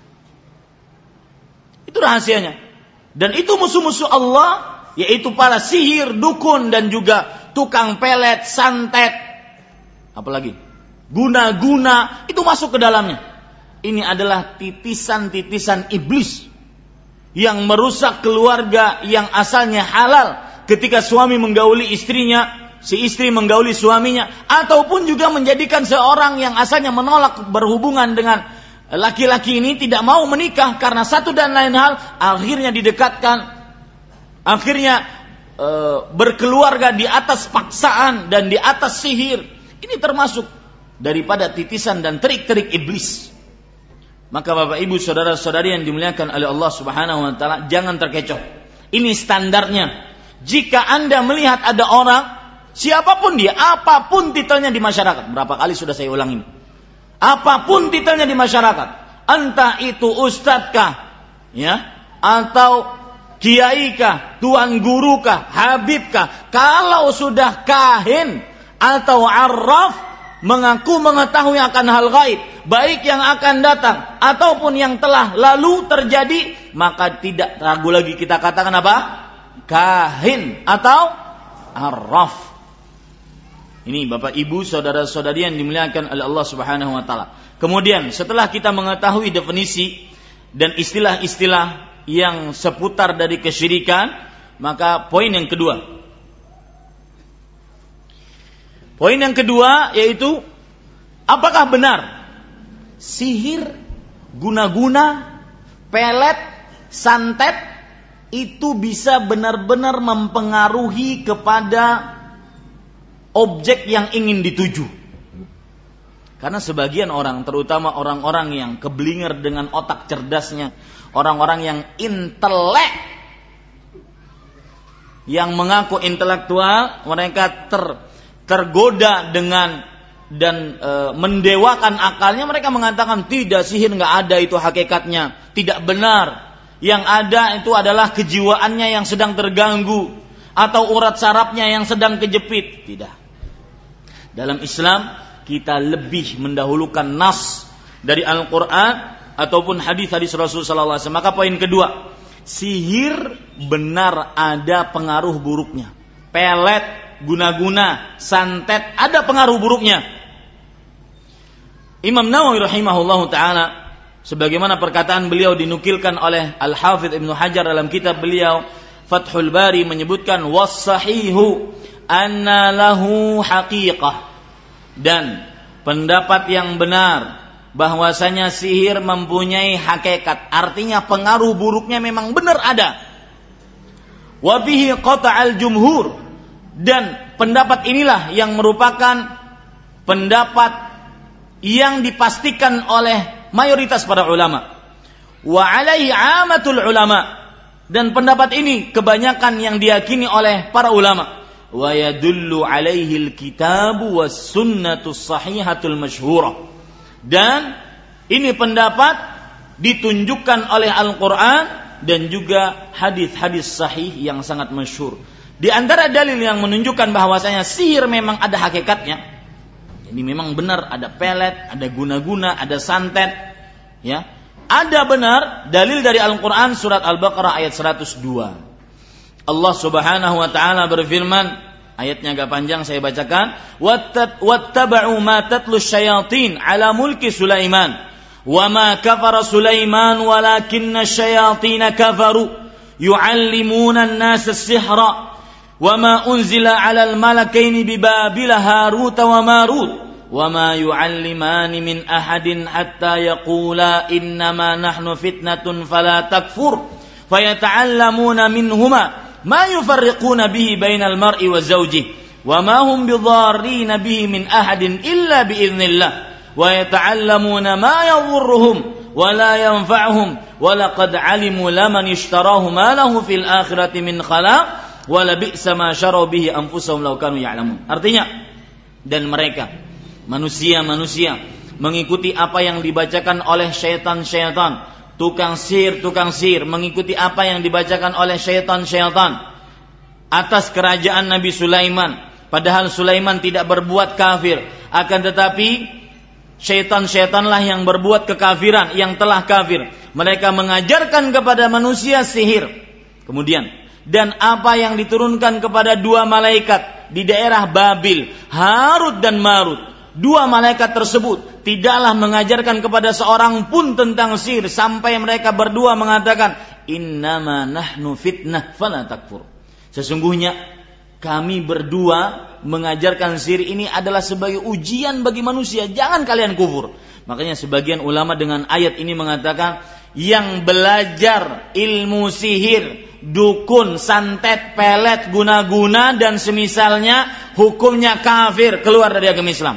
Itu rahasianya. Dan itu musuh-musuh Allah, yaitu para sihir, dukun, dan juga tukang pelet, santet, apalagi guna-guna, itu masuk ke dalamnya. Ini adalah titisan-titisan iblis yang merusak keluarga yang asalnya halal. Ketika suami menggauli istrinya, si istri menggauli suaminya, ataupun juga menjadikan seorang yang asalnya menolak berhubungan dengan laki-laki ini tidak mau menikah karena satu dan lain hal, akhirnya didekatkan, akhirnya berkeluarga di atas paksaan dan di atas sihir. Ini termasuk daripada titisan dan trik-trik iblis. Maka Bapak Ibu saudara-saudari yang dimuliakan oleh Allah Subhanahu wa taala, jangan terkecoh. Ini standarnya. Jika Anda melihat ada orang, siapapun dia, apapun titelnya di masyarakat, berapa kali sudah saya ulang ini, apapun titelnya di masyarakat, entah itu ustadzkah, ya, atau kiaikah, tuan gurukah, habibkah, kalau sudah kahin atau arraf, mengaku mengetahui akan hal gaib, baik yang akan datang ataupun yang telah lalu terjadi, maka tidak ragu lagi kita katakan apa? Kahin atau arraf. Ini Bapak Ibu saudara-saudari yang dimuliakan oleh Allah Subhanahu wa taala. Kemudian setelah kita mengetahui definisi dan istilah-istilah yang seputar dari kesyirikan, maka poin yang kedua. Poin yang kedua yaitu, apakah benar sihir, guna-guna, pelet, santet itu bisa benar-benar mempengaruhi kepada objek yang ingin dituju? Karena sebagian orang, terutama orang-orang yang keblinger dengan otak cerdasnya, orang-orang yang intelek, yang mengaku intelektual, mereka tergoda dengan dan mendewakan akalnya. Mereka mengatakan tidak, sihir nggak ada itu hakikatnya, tidak benar. Yang ada itu adalah kejiwaannya yang sedang terganggu atau urat sarafnya yang sedang kejepit. Tidak. Dalam Islam kita lebih mendahulukan nas dari Al-Quran ataupun hadis-hadis Rasulullah SAW. Maka poin kedua, sihir benar ada pengaruh buruknya. Pelet guna-guna, santet, ada pengaruh buruknya. Imam Nawawi rahimahullahu taala, sebagaimana perkataan beliau dinukilkan oleh Al-Hafidz Ibnu Hajar dalam kitab beliau Fathul Bari, menyebutkan was-sahihu anna lahu haqiqah, dan pendapat yang benar bahwasanya sihir mempunyai hakikat, artinya pengaruh buruknya memang benar ada. Wa bihi qata'al jumhur, dan pendapat inilah yang merupakan pendapat yang dipastikan oleh mayoritas para ulama. Wa alaihi amatul ulama, dan pendapat ini kebanyakan yang diyakini oleh para ulama. Wa yadullu alaihi alkitabu was sunnatus sahihatul masyhurah, dan ini pendapat ditunjukkan oleh Al-Quran dan juga hadis-hadis sahih yang sangat masyhur. Di antara dalil yang menunjukkan bahwasanya sihir memang ada hakikatnya, ini memang benar ada pelet, ada guna-guna, ada santet, ya. Ada benar dalil dari Al-Quran surat Al-Baqarah ayat 102. Allah Subhanahu wa taala berfirman, ayatnya agak panjang saya bacakan, wattaba'u ma tatlu syayatin ala mulki Sulaiman wa ma kafara Sulaiman walakinna syayatin kafaru yu'allimuna an-nasa as-sihra wa ma unzila 'ala al-malakaini bi Babila Harut wa Marut wa ma yu'allimani min ahadin hatta yaqula innama nahnu fitnatun fala takfur fayata'allamuna minhuma ma yufarriquna bihi bainal mar'i wa zawjihi wa ma hum bidarrina bihi min ahadin illa biiznillah wa yata'allamuna ma yadhurruhum wa la yanfa'uhum wa laqad 'alimu laman ishtarahu ma lahu fil akhirati min khalaq wa la bi'sa ma syaraw bihi anfusahum law kanu ya'lamun. Artinya, dan mereka manusia mengikuti apa yang dibacakan oleh syaitan-syaitan, tukang sihir mengikuti apa yang dibacakan oleh syaitan-syaitan atas kerajaan Nabi Sulaiman, padahal Sulaiman tidak berbuat kafir, akan tetapi syaitan-syaitanlah yang berbuat kekafiran, yang telah kafir. Mereka mengajarkan kepada manusia sihir. Kemudian, dan apa yang diturunkan kepada dua malaikat di daerah Babil, Harut dan Marut, dua malaikat tersebut tidaklah mengajarkan kepada seorang pun tentang sihir, sampai mereka berdua mengatakan, innama nahnu fitnah fala takfur. Sesungguhnya kami berdua mengajarkan sihir ini adalah sebagai ujian bagi manusia, jangan kalian kufur. Makanya sebagian ulama dengan ayat ini mengatakan, yang belajar ilmu sihir, dukun, santet, pelet, guna-guna dan semisalnya, hukumnya kafir, keluar dari agama Islam.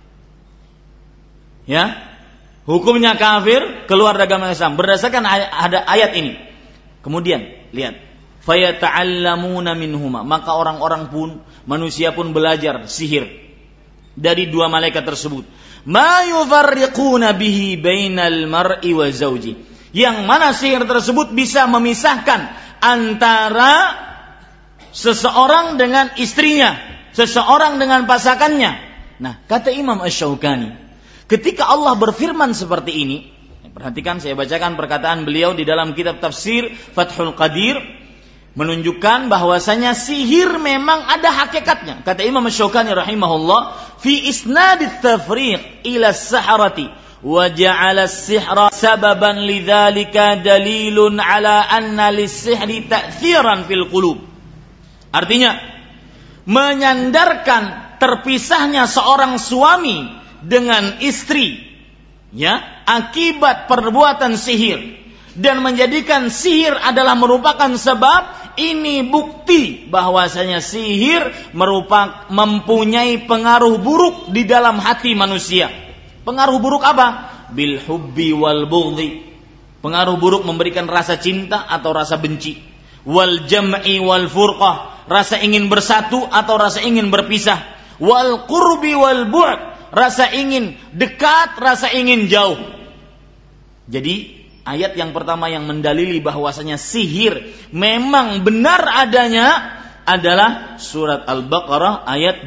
Ya, hukumnya kafir, keluar dari agama Islam berdasarkan ada ayat ini. Kemudian lihat, fayata'allamuna minhuma, maka orang-orang pun, manusia pun belajar sihir dari dua malaikat tersebut. Ma yufarriquna bihi bainal mar'i wa zawji, yang mana sihir tersebut bisa memisahkan antara seseorang dengan istrinya, seseorang dengan pasangannya. Nah, kata Imam Asy-Syaukani, ketika Allah berfirman seperti ini, perhatikan saya bacakan perkataan beliau di dalam kitab tafsir Fathul Qadir, menunjukkan bahwasanya sihir memang ada hakikatnya. Kata Imam Asy-Syaukani rahimahullah, fi isnadit tafriq ila as-sahrati wa ja'ala as-sihra sababan lidzalika dalilun ala anna lis-sihri ta'thiran fil qulub. Artinya, menyandarkan terpisahnya seorang suami dengan istri, ya, akibat perbuatan sihir, dan menjadikan sihir adalah merupakan sebab, ini bukti bahwasanya sihir mempunyai pengaruh buruk di dalam hati manusia. Pengaruh buruk apa? Bil hubbi wal bughdhi. Pengaruh buruk memberikan rasa cinta atau rasa benci. Wal jam'i wal furqah, rasa ingin bersatu atau rasa ingin berpisah. Wal qurbi wal bu'd, rasa ingin dekat, rasa ingin jauh. Jadi ayat yang pertama yang mendalili bahwasanya sihir memang benar adanya adalah surat Al-Baqarah ayat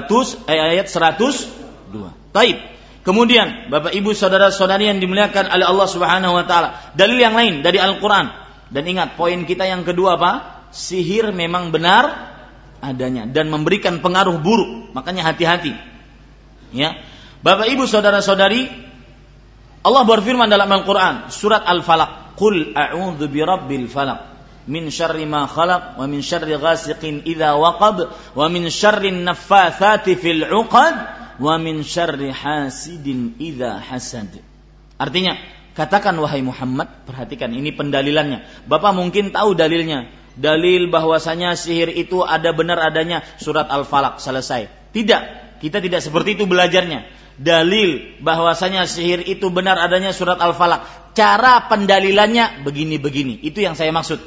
102. Taib. Kemudian Bapak Ibu saudara-saudari yang dimuliakan oleh Allah Subhanahu wa taala, dalil yang lain dari Al-Qur'an. Dan ingat, poin kita yang kedua apa? Sihir memang benar adanya dan memberikan pengaruh buruk. Makanya hati-hati. Ya. Bapak Ibu saudara-saudari, Allah berfirman dalam Al-Qur'an surat Al-Falaq, "Qul a'udzu birabbil falaq min syarri ma khalaq wa min syarri ghasiqin idza waqab wa min syarri naffatsati fil 'uqad wa min syarri hasidin idza hasad." Artinya, katakan wahai Muhammad, perhatikan ini pendalilannya. Bapak mungkin tahu dalilnya. Dalil bahwasanya sihir itu ada benar adanya surat Al-Falaq, selesai. Tidak, kita tidak seperti itu belajarnya. Dalil bahwasanya sihir itu benar adanya surat Al-Falaq. Cara pendalilannya begini-begini. Itu yang saya maksud.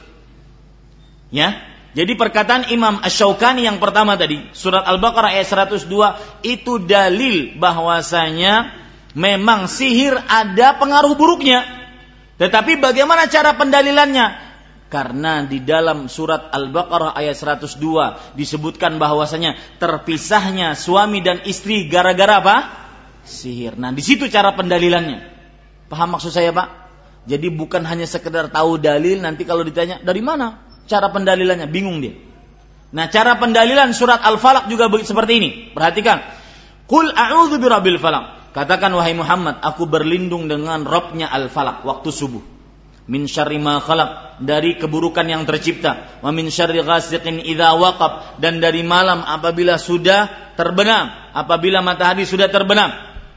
Ya. Jadi perkataan Imam Asy-Syaukani yang pertama tadi, surat Al-Baqarah ayat 102, itu dalil bahwasanya memang sihir ada pengaruh buruknya. Tetapi bagaimana cara pendalilannya? Karena di dalam surat Al-Baqarah ayat 102 disebutkan bahwasanya terpisahnya suami dan istri gara-gara apa? Sihir. Nah, di situ cara pendalilannya. Paham maksud saya, Pak? Jadi bukan hanya sekedar tahu dalil, nanti kalau ditanya dari mana cara pendalilannya, bingung dia. Nah, cara pendalilan surat Al-Falaq juga seperti ini. Perhatikan. Qul a'udzu birabbil falaq. Katakan wahai Muhammad, aku berlindung dengan Rabbnya Al-Falaq waktu subuh. Min syarri ma khalaq, dari keburukan yang tercipta. Wa min syarri ghasiqin idza waqab, dan dari malam apabila sudah terbenam, apabila matahari sudah terbenam.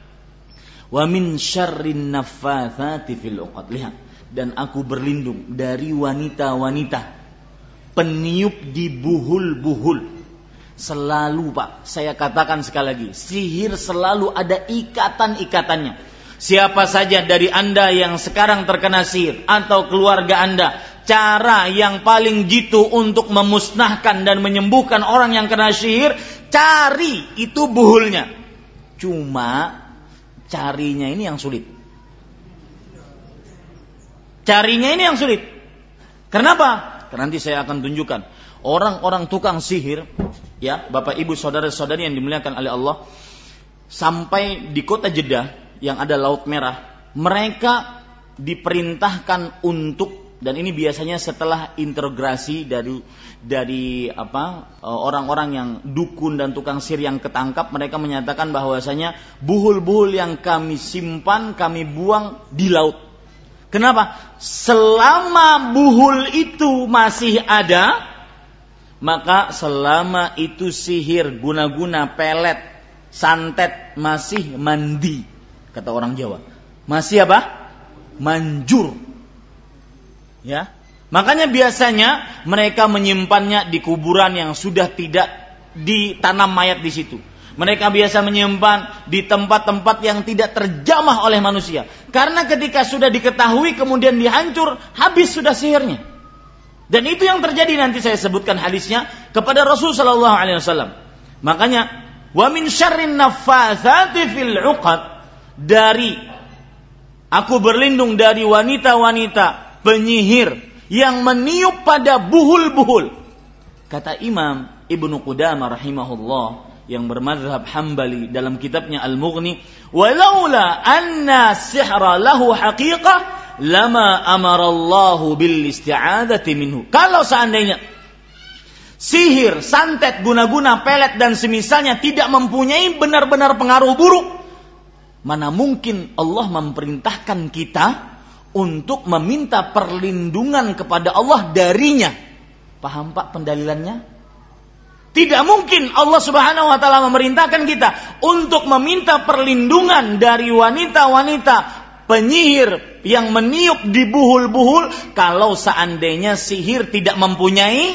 Wa min syarrin naffatsati fil 'uqad. Lihat, dan aku berlindung dari wanita-wanita peniup di buhul-buhul. Selalu, Pak, saya katakan sekali lagi, sihir selalu ada ikatan-ikatannya. Siapa saja dari Anda yang sekarang terkena sihir atau keluarga Anda, cara yang paling jitu untuk memusnahkan dan menyembuhkan orang yang kena sihir, cari itu buhulnya. Cuma carinya ini yang sulit. Carinya ini yang sulit. Kenapa? Karena nanti saya akan tunjukkan. Orang-orang tukang sihir, ya, Bapak Ibu saudara-saudari yang dimuliakan oleh Allah, sampai di kota Jeddah yang ada Laut Merah, mereka diperintahkan untuk, dan ini biasanya setelah integrasi dari orang-orang yang dukun dan tukang sihir yang ketangkap, mereka menyatakan bahwasanya buhul-buhul yang kami simpan, kami buang di laut. Kenapa? Selama buhul itu masih ada, maka selama itu sihir guna-guna pelet, santet masih mandi, kata orang Jawa. Masih apa? Manjur. Ya. Makanya biasanya mereka menyimpannya di kuburan yang sudah tidak ditanam mayat di situ. Mereka biasa menyimpan di tempat-tempat yang tidak terjamah oleh manusia. Karena ketika sudah diketahui kemudian dihancur, habis sudah sihirnya. Dan itu yang terjadi, nanti saya sebutkan hadisnya, kepada Rasul sallallahu alaihi wasallam. Makanya wa min syarrin naffatsati fil 'uqad, dari aku berlindung dari wanita-wanita penyihir yang meniup pada buhul-buhul. Kata Imam Ibnu Qudamah rahimahullah yang bermadzhab Hambali dalam kitabnya Al-Mughni, walaula anna sihra lahu haqiqah lama amarallahu bil isti'adzati minhu. Kalau seandainya sihir, santet, guna-guna, pelet dan semisalnya tidak mempunyai benar-benar pengaruh buruk, mana mungkin Allah memerintahkan kita untuk meminta perlindungan kepada Allah darinya. Paham Pak pendalilannya? Tidak mungkin Allah Subhanahu wa taala memerintahkan kita untuk meminta perlindungan dari wanita-wanita penyihir yang meniup di buhul-buhul kalau seandainya sihir tidak mempunyai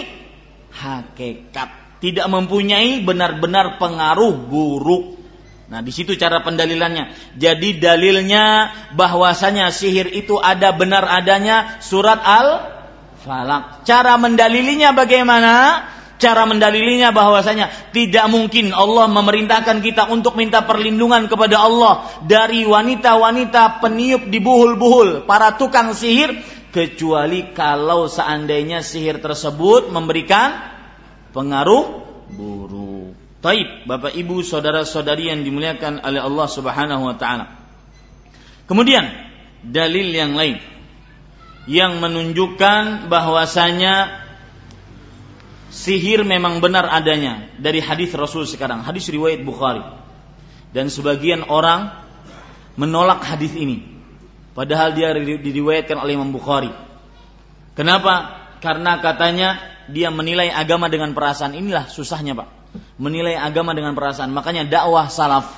hakikat, tidak mempunyai benar-benar pengaruh buruk. Nah, di situ cara pendalilannya. Jadi dalilnya bahwasanya sihir itu ada benar adanya surat Al-Falaq. Cara mendalilinya bagaimana? Cara mendalilinya bahwasanya tidak mungkin Allah memerintahkan kita untuk minta perlindungan kepada Allah dari wanita-wanita peniup di buhul-buhul, para tukang sihir, kecuali kalau seandainya sihir tersebut memberikan pengaruh buruk. Taib, Bapak Ibu saudara-saudari yang dimuliakan oleh Allah Subhanahu wa taala. Kemudian dalil yang lain yang menunjukkan bahwasanya sihir memang benar adanya dari hadis Rasul sekarang, hadis riwayat Bukhari. Dan sebagian orang menolak hadis ini, padahal dia diriwayatkan oleh Imam Bukhari. Kenapa? Karena katanya dia menilai agama dengan perasaan. Inilah susahnya, Pak. Menilai agama dengan perasaan. Makanya dakwah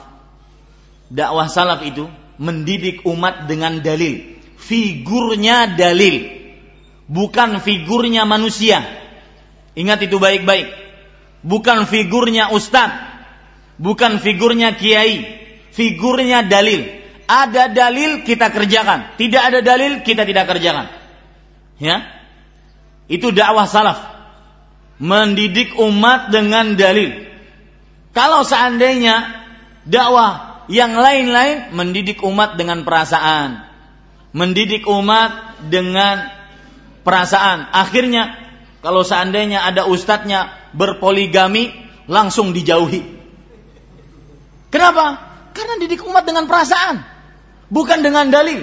salaf itu mendidik umat dengan dalil. Figurnya dalil, bukan figurnya manusia. Ingat itu baik-baik. Bukan figurnya ustaz, bukan figurnya kiai. Figurnya dalil. Ada dalil kita kerjakan, tidak ada dalil kita tidak kerjakan. Ya, itu dakwah salaf, mendidik umat dengan dalil. Kalau seandainya dakwah yang lain-lain mendidik umat dengan perasaan, mendidik umat dengan perasaan, akhirnya kalau seandainya ada ustadznya berpoligami langsung dijauhi. Kenapa? Karena didik umat dengan perasaan, bukan dengan dalil.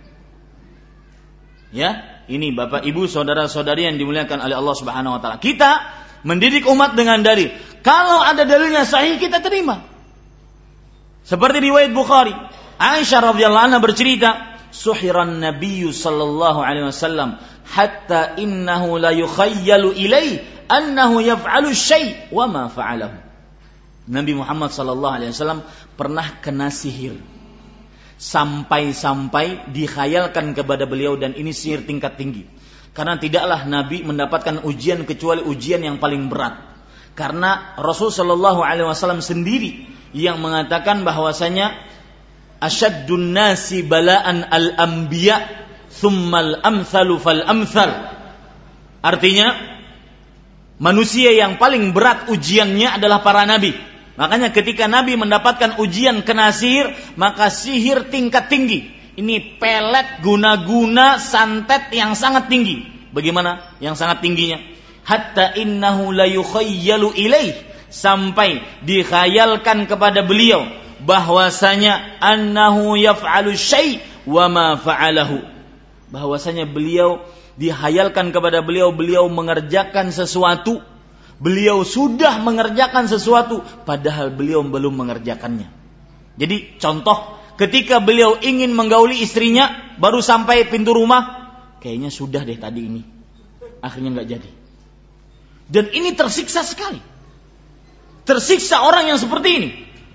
Ya, ini Bapak Ibu saudara-saudari yang dimuliakan oleh Allah Subhanahu wa taala. Kita mendidik umat dengan dalil. Kalau ada dalilnya sahih kita terima. Seperti riwayat Bukhari, Aisyah radhiyallahu anha bercerita, "Suhiran Nabiy sallallahu alaihi wasallam hatta innahu la yukhayyalu ilaihi annahu yaf'alu syai' wa ma fa'alahu." Nabi Muhammad sallallahu alaihi wasallam pernah kena sihir. Sampai-sampai dikhayalkan kepada beliau, dan ini sihir tingkat tinggi. Karena tidaklah Nabi mendapatkan ujian kecuali ujian yang paling berat. Karena Rasul sallallahu alaihi wasallam sendiri yang mengatakan bahwasanya asyaddun nasi bala'an al-anbiya thummal amthalu fal amthal. Artinya manusia yang paling berat ujiannya adalah para nabi. Makanya ketika Nabi mendapatkan ujian kena sihir, maka sihir tingkat tinggi. Ini pelet guna-guna santet yang sangat tinggi. Bagaimana yang sangat tingginya? Hatta innahu la yukhayyalu ilaih, sampai dikhayalkan kepada beliau bahwasanya annahu yaf'alu syai' wa ma fa'alahu. Bahwasanya beliau dihayalkan kepada beliau mengerjakan sesuatu. Beliau sudah mengerjakan sesuatu padahal beliau belum mengerjakannya. Jadi contoh, ketika beliau ingin menggauli istrinya, baru sampai pintu rumah, kayaknya sudah deh tadi ini, akhirnya gak jadi. Dan ini tersiksa sekali. Tersiksa orang yang seperti ini.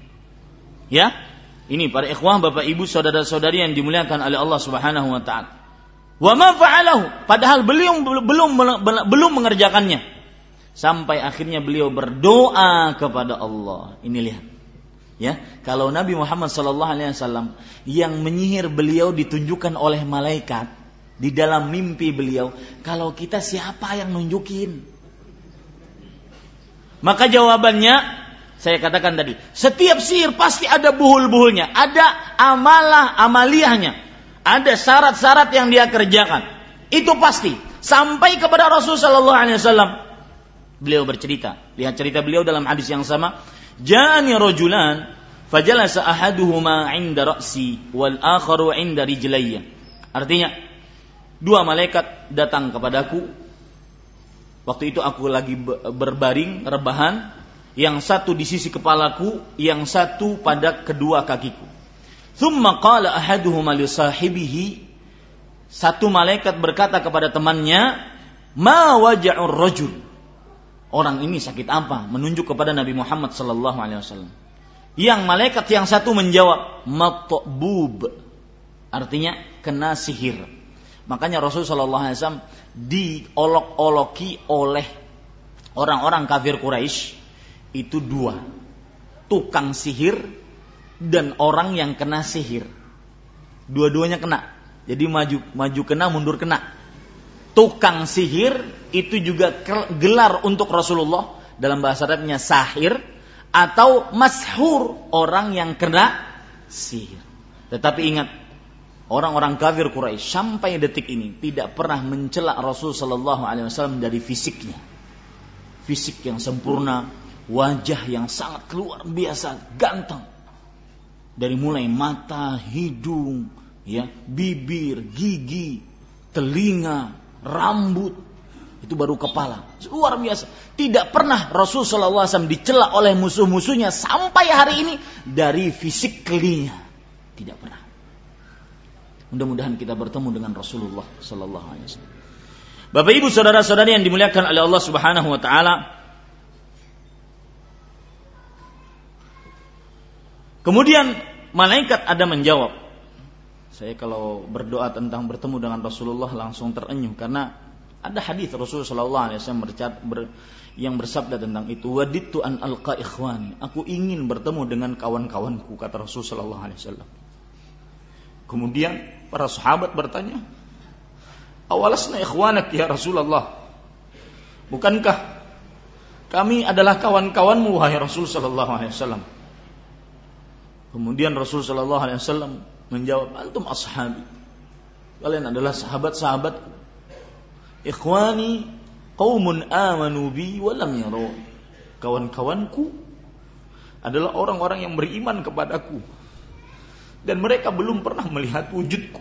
Ya, ini para ikhwah, bapak ibu, saudara-saudari yang dimuliakan oleh Allah Subhanahu wa taala. Wa ma fa'alahu, padahal beliau belum mengerjakannya. Sampai akhirnya beliau berdoa kepada Allah. Ini lihat. Ya, kalau Nabi Muhammad sallallahu alaihi wasallam yang menyihir beliau ditunjukkan oleh malaikat di dalam mimpi beliau, kalau kita siapa yang nunjukin? Maka jawabannya saya katakan tadi, setiap sihir pasti ada buhul-buhulnya, ada amaliyahnya, ada syarat-syarat yang dia kerjakan. Itu pasti. Sampai kepada Rasul sallallahu alaihi wasallam, beliau bercerita, lihat cerita beliau dalam hadis yang sama, ja'ani rajulan fajalasa ahaduhuma 'inda ra'si wal akharu 'inda rijlayya. Artinya, dua malaikat datang kepadaku. Waktu itu aku lagi berbaring rebahan, yang satu di sisi kepalaku, yang satu pada kedua kakiku. Tsumma qala ahaduhuma li sahibihi, satu malaikat berkata kepada temannya, ma waja'ur rajul, orang ini sakit apa? Menunjuk kepada Nabi Muhammad sallallahu alaihi wasallam. Yang malaikat yang satu menjawab, matbub, artinya kena sihir. Makanya Rasul sallallahu alaihi wasallam diolok-oloki oleh orang-orang kafir Quraisy itu dua, tukang sihir dan orang yang kena sihir. Dua-duanya kena. Jadi maju kena, mundur kena. Tukang sihir itu juga gelar untuk Rasulullah, dalam bahasa Arabnya sahir atau mashur, orang yang kena sihir. Tetapi ingat, orang-orang kafir Quraisy sampai detik ini tidak pernah mencela Rasul sallallahu alaihi wasallam dari fisiknya. Fisik yang sempurna, wajah yang sangat luar biasa ganteng. Dari mulai mata, hidung, ya, bibir, gigi, telinga, rambut, Itu baru kepala. Luar biasa. Tidak pernah Rasul sallallahu alaihi wasallam dicela oleh musuh-musuhnya sampai hari ini dari physically-nya. Tidak pernah. Mudah-mudahan kita bertemu dengan Rasulullah sallallahu alaihi wasallam. Bapak Ibu saudara-saudari yang dimuliakan oleh Allah Subhanahu wa taala. Kemudian malaikat ada menjawab. Saya kalau berdoa tentang bertemu dengan Rasulullah langsung terenyuh karena ada hadis Rasulullah sallallahu alaihi wasallam yang bersabda tentang itu, wadittu an alqa ikhwani. Aku ingin bertemu dengan kawan-kawanku, kata Rasulullah sallallahu alaihi wasallam. Kemudian para sahabat bertanya, awalasna ikhwanak ya Rasulullah? Bukankah kami adalah kawan-kawanmu wahai Rasul sallallahu alaihi wasallam? Kemudian Rasul sallallahu alaihi wasallam menjawab, antum ashabi. Kalian adalah sahabat-sahabatku. Ikhwani qaumun amanu bi wa lam yaru. Kawan-kawanku adalah orang-orang yang beriman kepadaku dan mereka belum pernah melihat wujudku.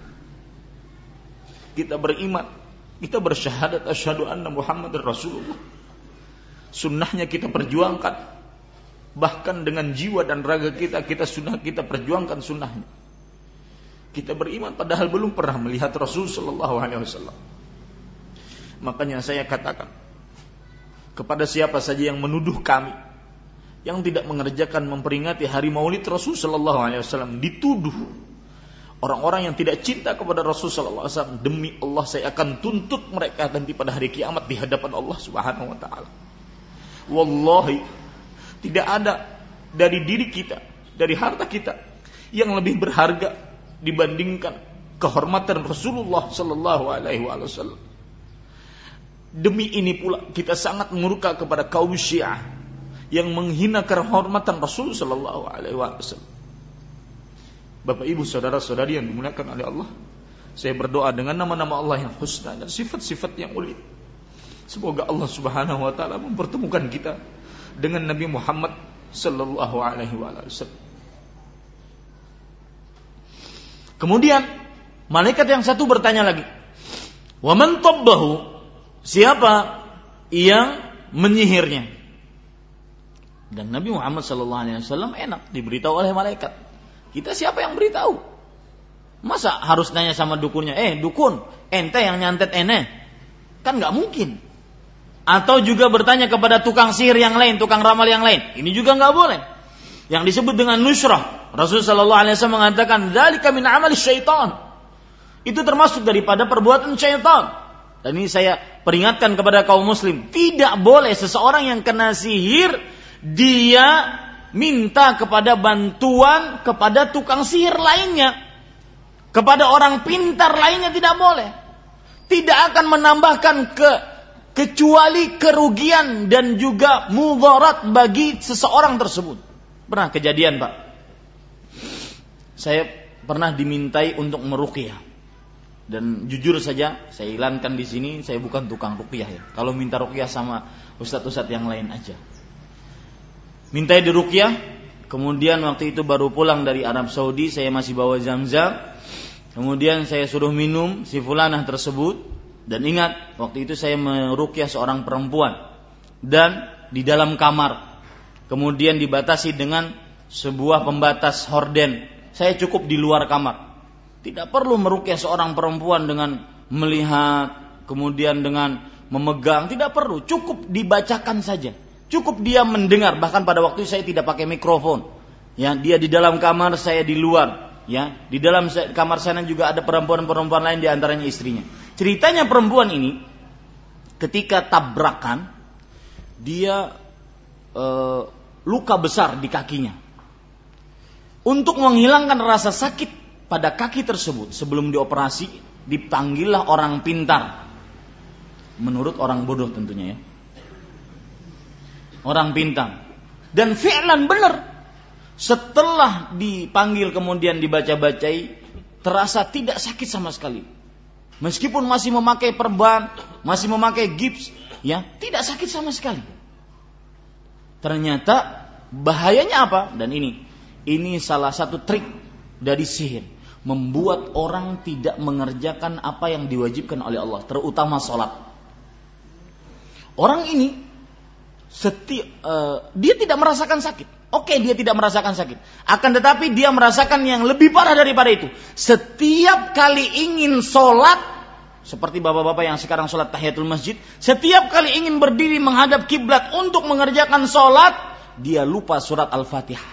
Kita beriman, kita bersyahadat asyhadu anna Muhammadar Rasulullah. Sunnahnya kita perjuangkan, bahkan dengan jiwa dan raga kita kita perjuangkan sunnahnya. Kita beriman padahal belum pernah melihat Rasul sallallahu alaihi wasallam. Makanya saya katakan kepada siapa saja yang menuduh kami yang tidak mengerjakan memperingati hari Maulid Rasul sallallahu alaihi wasallam, dituduh orang-orang yang tidak cinta kepada Rasul sallallahu alaihi wasallam, demi Allah saya akan tuntut mereka nanti pada hari kiamat di hadapan Allah Subhanahu wa taala. Wallahi tidak ada dari diri kita, dari harta kita yang lebih berharga dibandingkan kehormatan Rasulullah sallallahu alaihi wasallam. Demi ini pula kita sangat murka kepada kaum Syiah yang menghina kehormatan Rasul sallallahu alaihi wasallam. Bapak Ibu saudara-saudari yang dimuliakan oleh Allah, saya berdoa dengan nama-nama Allah yang husna dan sifat-sifat yang mulia. Semoga Allah Subhanahu wa taala mempertemukan kita dengan Nabi Muhammad sallallahu alaihi wasallam. Kemudian malaikat yang satu bertanya lagi, "Wa man tabbahu?" Siapa yang menyihirnya? Dan Nabi Muhammad SAW enak diberitahu oleh malaikat. Kita siapa yang beritahu? Masa harus nanya sama dukunnya? Dukun, ente yang nyantet ene? Kan gak mungkin. Atau juga bertanya kepada tukang sihir yang lain, tukang ramal yang lain. Ini juga gak boleh. Yang disebut dengan nusrah. Rasulullah SAW mengatakan, dzalika min amali syaitan. Itu termasuk daripada perbuatan syaitan. Dan ini saya peringatkan kepada kaum muslim, tidak boleh seseorang yang kena sihir dia minta kepada bantuan kepada tukang sihir lainnya, kepada orang pintar lainnya, tidak boleh. Tidak akan menambahkan kecuali kerugian dan juga mudarat bagi seseorang tersebut. Pernah kejadian, Pak. Saya pernah dimintai untuk meruqyah. Dan jujur saja, saya ilankan di sini, saya bukan tukang ruqyah ya. Kalau minta ruqyah sama ustadz-ustadz yang lain aja. Mintai di ruqyah, kemudian waktu itu baru pulang dari Arab Saudi, saya masih bawa Zam-Zam. Kemudian saya suruh minum si fulanah tersebut. Dan ingat, waktu itu saya meruqyah seorang perempuan. Dan di dalam kamar. Kemudian dibatasi dengan sebuah pembatas horden. Saya cukup di luar kamar. Tidak perlu meruqyah seorang perempuan dengan melihat, kemudian dengan memegang, tidak perlu, cukup dibacakan saja. Cukup dia mendengar, bahkan pada waktu itu saya tidak pakai mikrofon. Ya, dia di dalam kamar, saya di luar. Ya, di dalam kamar sana juga ada perempuan-perempuan lain, di antaranya istrinya. Ceritanya perempuan ini ketika tabrakan dia luka besar di kakinya. Untuk menghilangkan rasa sakit pada kaki tersebut, sebelum dioperasi, dipanggillah orang pintar. Menurut orang bodoh tentunya ya. Orang pintar. Dan fi'lan benar. Setelah dipanggil kemudian dibaca-bacai, terasa tidak sakit sama sekali. Meskipun masih memakai perban, masih memakai gips, ya, tidak sakit sama sekali. Ternyata bahayanya apa? Dan ini salah satu trik dari sihir. Membuat orang tidak mengerjakan apa yang diwajibkan oleh Allah, terutama sholat. Orang ini dia tidak merasakan sakit. Oke, dia tidak merasakan sakit. Akan tetapi dia merasakan yang lebih parah daripada itu. Setiap kali ingin sholat, seperti bapak-bapak yang sekarang sholat tahiyatul masjid, setiap kali ingin berdiri menghadap kiblat untuk mengerjakan sholat, dia lupa surat Al-Fatihah.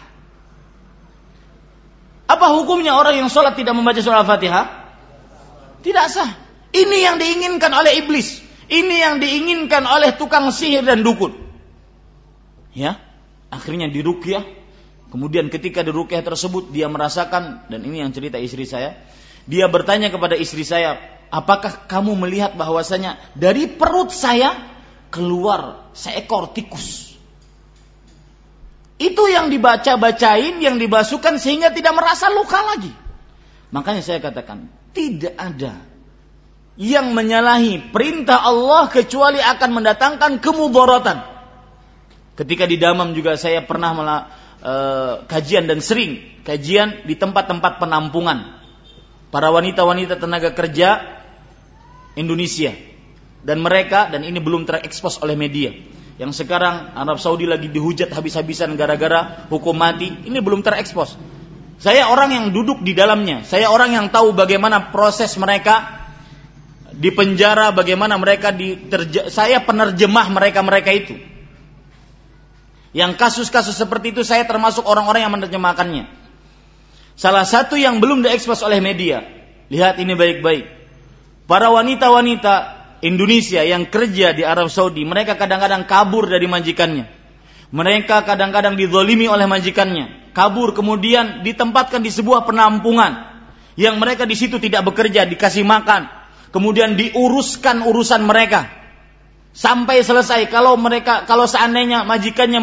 Apa hukumnya orang yang sholat tidak membaca surat Al-Fatihah? Tidak sah. Ini yang diinginkan oleh iblis. Ini yang diinginkan oleh tukang sihir dan dukun. Ya, akhirnya diruqyah. Kemudian ketika diruqyah tersebut dia merasakan, dan ini yang cerita istri saya, dia bertanya kepada istri saya, apakah kamu melihat bahwasanya dari perut saya keluar seekor tikus? Itu yang dibaca-bacain, yang dibasuhkan sehingga tidak merasa luka lagi. Makanya saya katakan, tidak ada yang menyalahi perintah Allah kecuali akan mendatangkan kemudaratan. Ketika di Damam juga saya pernah kajian, dan sering kajian di tempat-tempat penampungan para wanita-wanita tenaga kerja Indonesia. Dan mereka, dan ini belum terekspos oleh media, yang sekarang Arab Saudi lagi dihujat habis-habisan gara-gara hukum mati, ini belum terekspos. Saya orang yang duduk di dalamnya, saya orang yang tahu bagaimana proses mereka di penjara, bagaimana mereka saya penerjemah mereka itu. Yang kasus-kasus seperti itu saya termasuk orang-orang yang menerjemahkannya. Salah satu yang belum diekspos oleh media, lihat ini baik-baik. Para wanita-wanita Indonesia yang kerja di Arab Saudi, mereka kadang-kadang kabur dari majikannya. Mereka kadang-kadang dizalimi oleh majikannya. Kabur kemudian ditempatkan di sebuah penampungan yang mereka di situ tidak bekerja, dikasih makan. Kemudian diuruskan urusan mereka. Sampai selesai. Kalau seandainya majikannya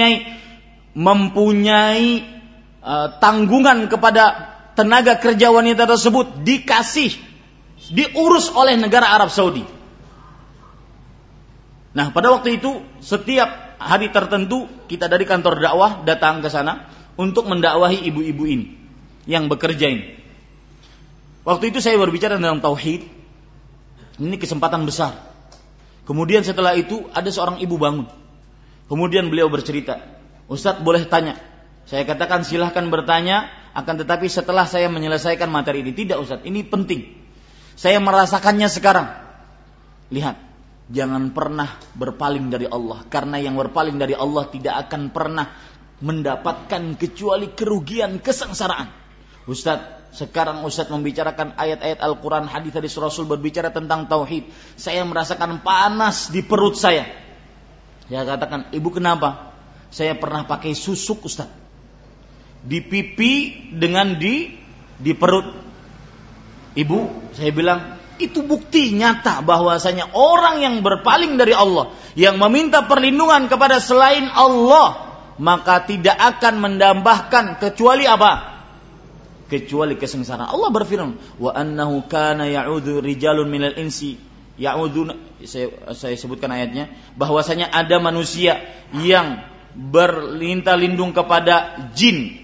mempunyai tanggungan kepada tenaga kerja wanita tersebut, diurus oleh negara Arab Saudi. Nah, pada waktu itu setiap hari tertentu kita dari kantor dakwah datang ke sana untuk mendakwahi ibu-ibu ini yang bekerja ini. Waktu itu saya berbicara tentang tauhid. Ini kesempatan besar. Kemudian setelah itu ada seorang ibu bangun. Kemudian beliau bercerita, Ustadz boleh tanya? Saya katakan silahkan bertanya, akan tetapi setelah saya menyelesaikan materi ini. Tidak Ustadz, ini penting. Saya merasakannya sekarang. Lihat, jangan pernah berpaling dari Allah. Karena yang berpaling dari Allah tidak akan pernah mendapatkan kecuali kerugian, kesengsaraan. Ustadz, sekarang Ustadz membicarakan ayat-ayat Al-Quran, hadis-hadis Rasul berbicara tentang tauhid. Saya merasakan panas di perut saya. Saya katakan, ibu kenapa? Saya pernah pakai susuk Ustadz. Di pipi dengan di perut. Ibu, saya bilang, itu bukti nyata bahwasanya orang yang berpaling dari Allah, yang meminta perlindungan kepada selain Allah, maka tidak akan menambahkan kecuali apa? Kecuali kesengsaraan. Allah berfirman, wa annahu kana ya'udzu rijalun minal insi ya'udzuna, saya sebutkan ayatnya, bahwasanya ada manusia yang berlintah lindung kepada jin,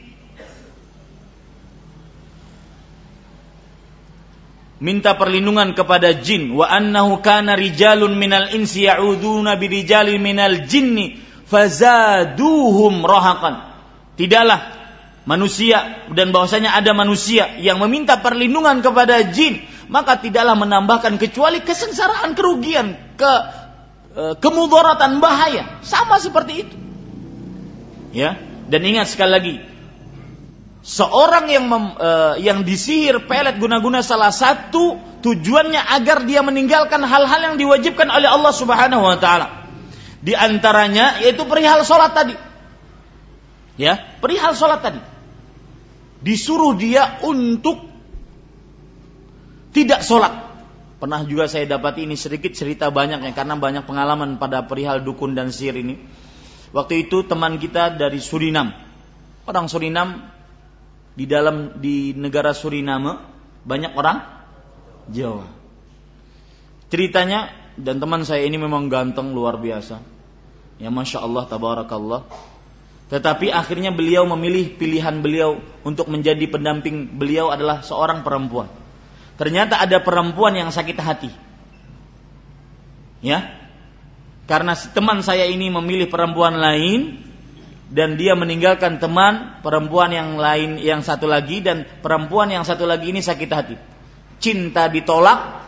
minta perlindungan kepada jin. Wa annahu kana rijalun minal insi ya'udzuna birijalin minal jinni fazaduhum rahaqan. Tidaklah manusia, dan bahwasanya ada manusia yang meminta perlindungan kepada jin, maka tidaklah menambahkan kecuali kesengsaraan, kerugian, kemudaratan, bahaya. Sama seperti itu. Ya, dan ingat sekali lagi, seorang yang disihir pelet guna-guna salah satu tujuannya agar dia meninggalkan hal-hal yang diwajibkan oleh Allah Subhanahu wa taala. Di antaranya yaitu perihal salat tadi. Ya, perihal salat tadi. Disuruh dia untuk tidak sholat. Pernah juga saya dapati ini sedikit cerita banyaknya, karena banyak pengalaman pada perihal dukun dan sihir ini. Waktu itu teman kita dari Suriname, orang Suriname, di negara Suriname banyak orang Jawa. Ceritanya, dan teman saya ini memang ganteng luar biasa, ya masya Allah, tabarakallah. Tetapi akhirnya beliau memilih, pilihan beliau untuk menjadi pendamping beliau adalah seorang perempuan. Ternyata ada perempuan yang sakit hati. Ya. karena teman saya ini memilih perempuan lain dan dia meninggalkan teman perempuan yang lain yang satu lagi, dan perempuan yang satu lagi ini sakit hati. Cinta ditolak,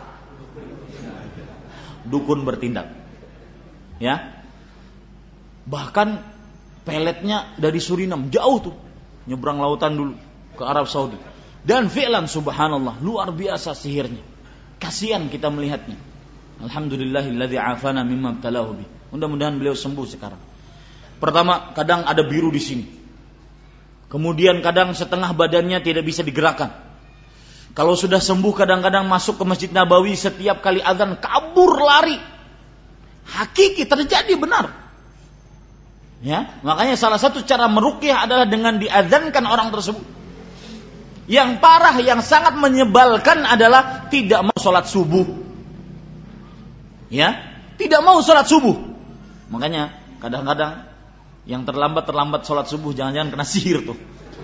dukun bertindak. Ya. Bahkan peletnya dari Suriname, jauh tuh, nyebrang lautan dulu ke Arab Saudi. Dan fi'lan subhanallah, luar biasa sihirnya. Kasihan kita melihatnya. Alhamdulillahilladzi afana mimma btalahu bih. Mudah-mudahan beliau sembuh sekarang. Pertama, kadang ada biru di sini. Kemudian kadang setengah badannya tidak bisa digerakkan. Kalau sudah sembuh kadang-kadang masuk ke Masjid Nabawi, setiap kali azan kabur lari. Hakiki terjadi benar. Ya, makanya salah satu cara meruqyah adalah dengan diazankan orang tersebut. Yang parah, yang sangat menyebalkan adalah tidak mau sholat subuh. Ya, tidak mau sholat subuh. Makanya kadang-kadang yang terlambat sholat subuh, jangan-jangan kena sihir tuh.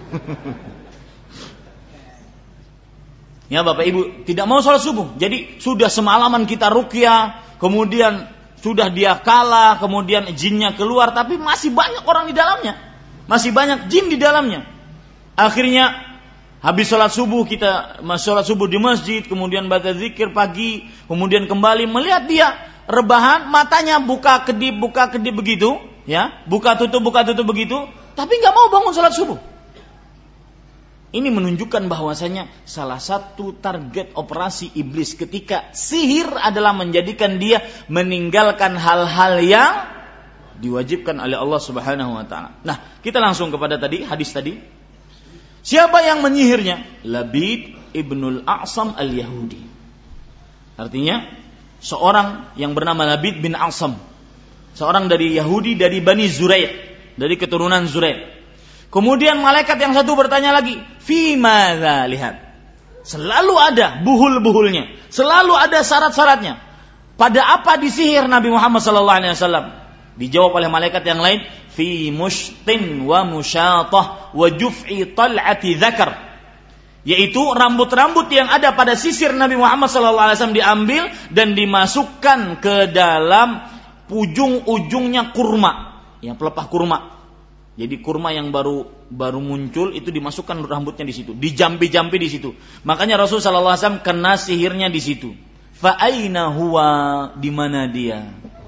Ya Bapak Ibu, tidak mau sholat subuh. Jadi sudah semalaman kita ruqyah, kemudian sudah dia kalah, kemudian jinnya keluar, tapi masih banyak orang di dalamnya, masih banyak jin di dalamnya. Akhirnya habis sholat subuh, kita sholat subuh di masjid, kemudian baca zikir pagi, kemudian kembali melihat dia rebahan, matanya buka kedip begitu, ya, buka tutup begitu, tapi nggak mau bangun sholat subuh. Ini menunjukkan bahwasanya salah satu target operasi iblis ketika sihir adalah menjadikan dia meninggalkan hal-hal yang diwajibkan oleh Allah Subhanahu wa taala. Nah, kita langsung kepada hadis tadi. Siapa yang menyihirnya? Labid ibnul A'sam al-Yahudi. Artinya seorang yang bernama Labid bin A'sam, seorang dari Yahudi, dari Bani Zuraik, dari keturunan Zuraik. Kemudian malaikat yang satu bertanya lagi, fi madza, lihat. Selalu ada buhul-buhulnya, selalu ada syarat-syaratnya. Pada apa disihir Nabi Muhammad sallallahu alaihi wasallam? Dijawab oleh malaikat yang lain, fi mushtin wa musyatah wa juf'i tal'ati dzakar. Yaitu rambut-rambut yang ada pada sisir Nabi Muhammad sallallahu alaihi wasallam diambil dan dimasukkan ke dalam ujung-ujungnya kurma, yang pelepah kurma. Jadi kurma yang baru muncul itu dimasukkan rambutnya di situ, dijampi-jampi di situ. Makanya Rasul sallallahu alaihi wasallam kena sihirnya di situ. Fa aina huwa, di mana dia?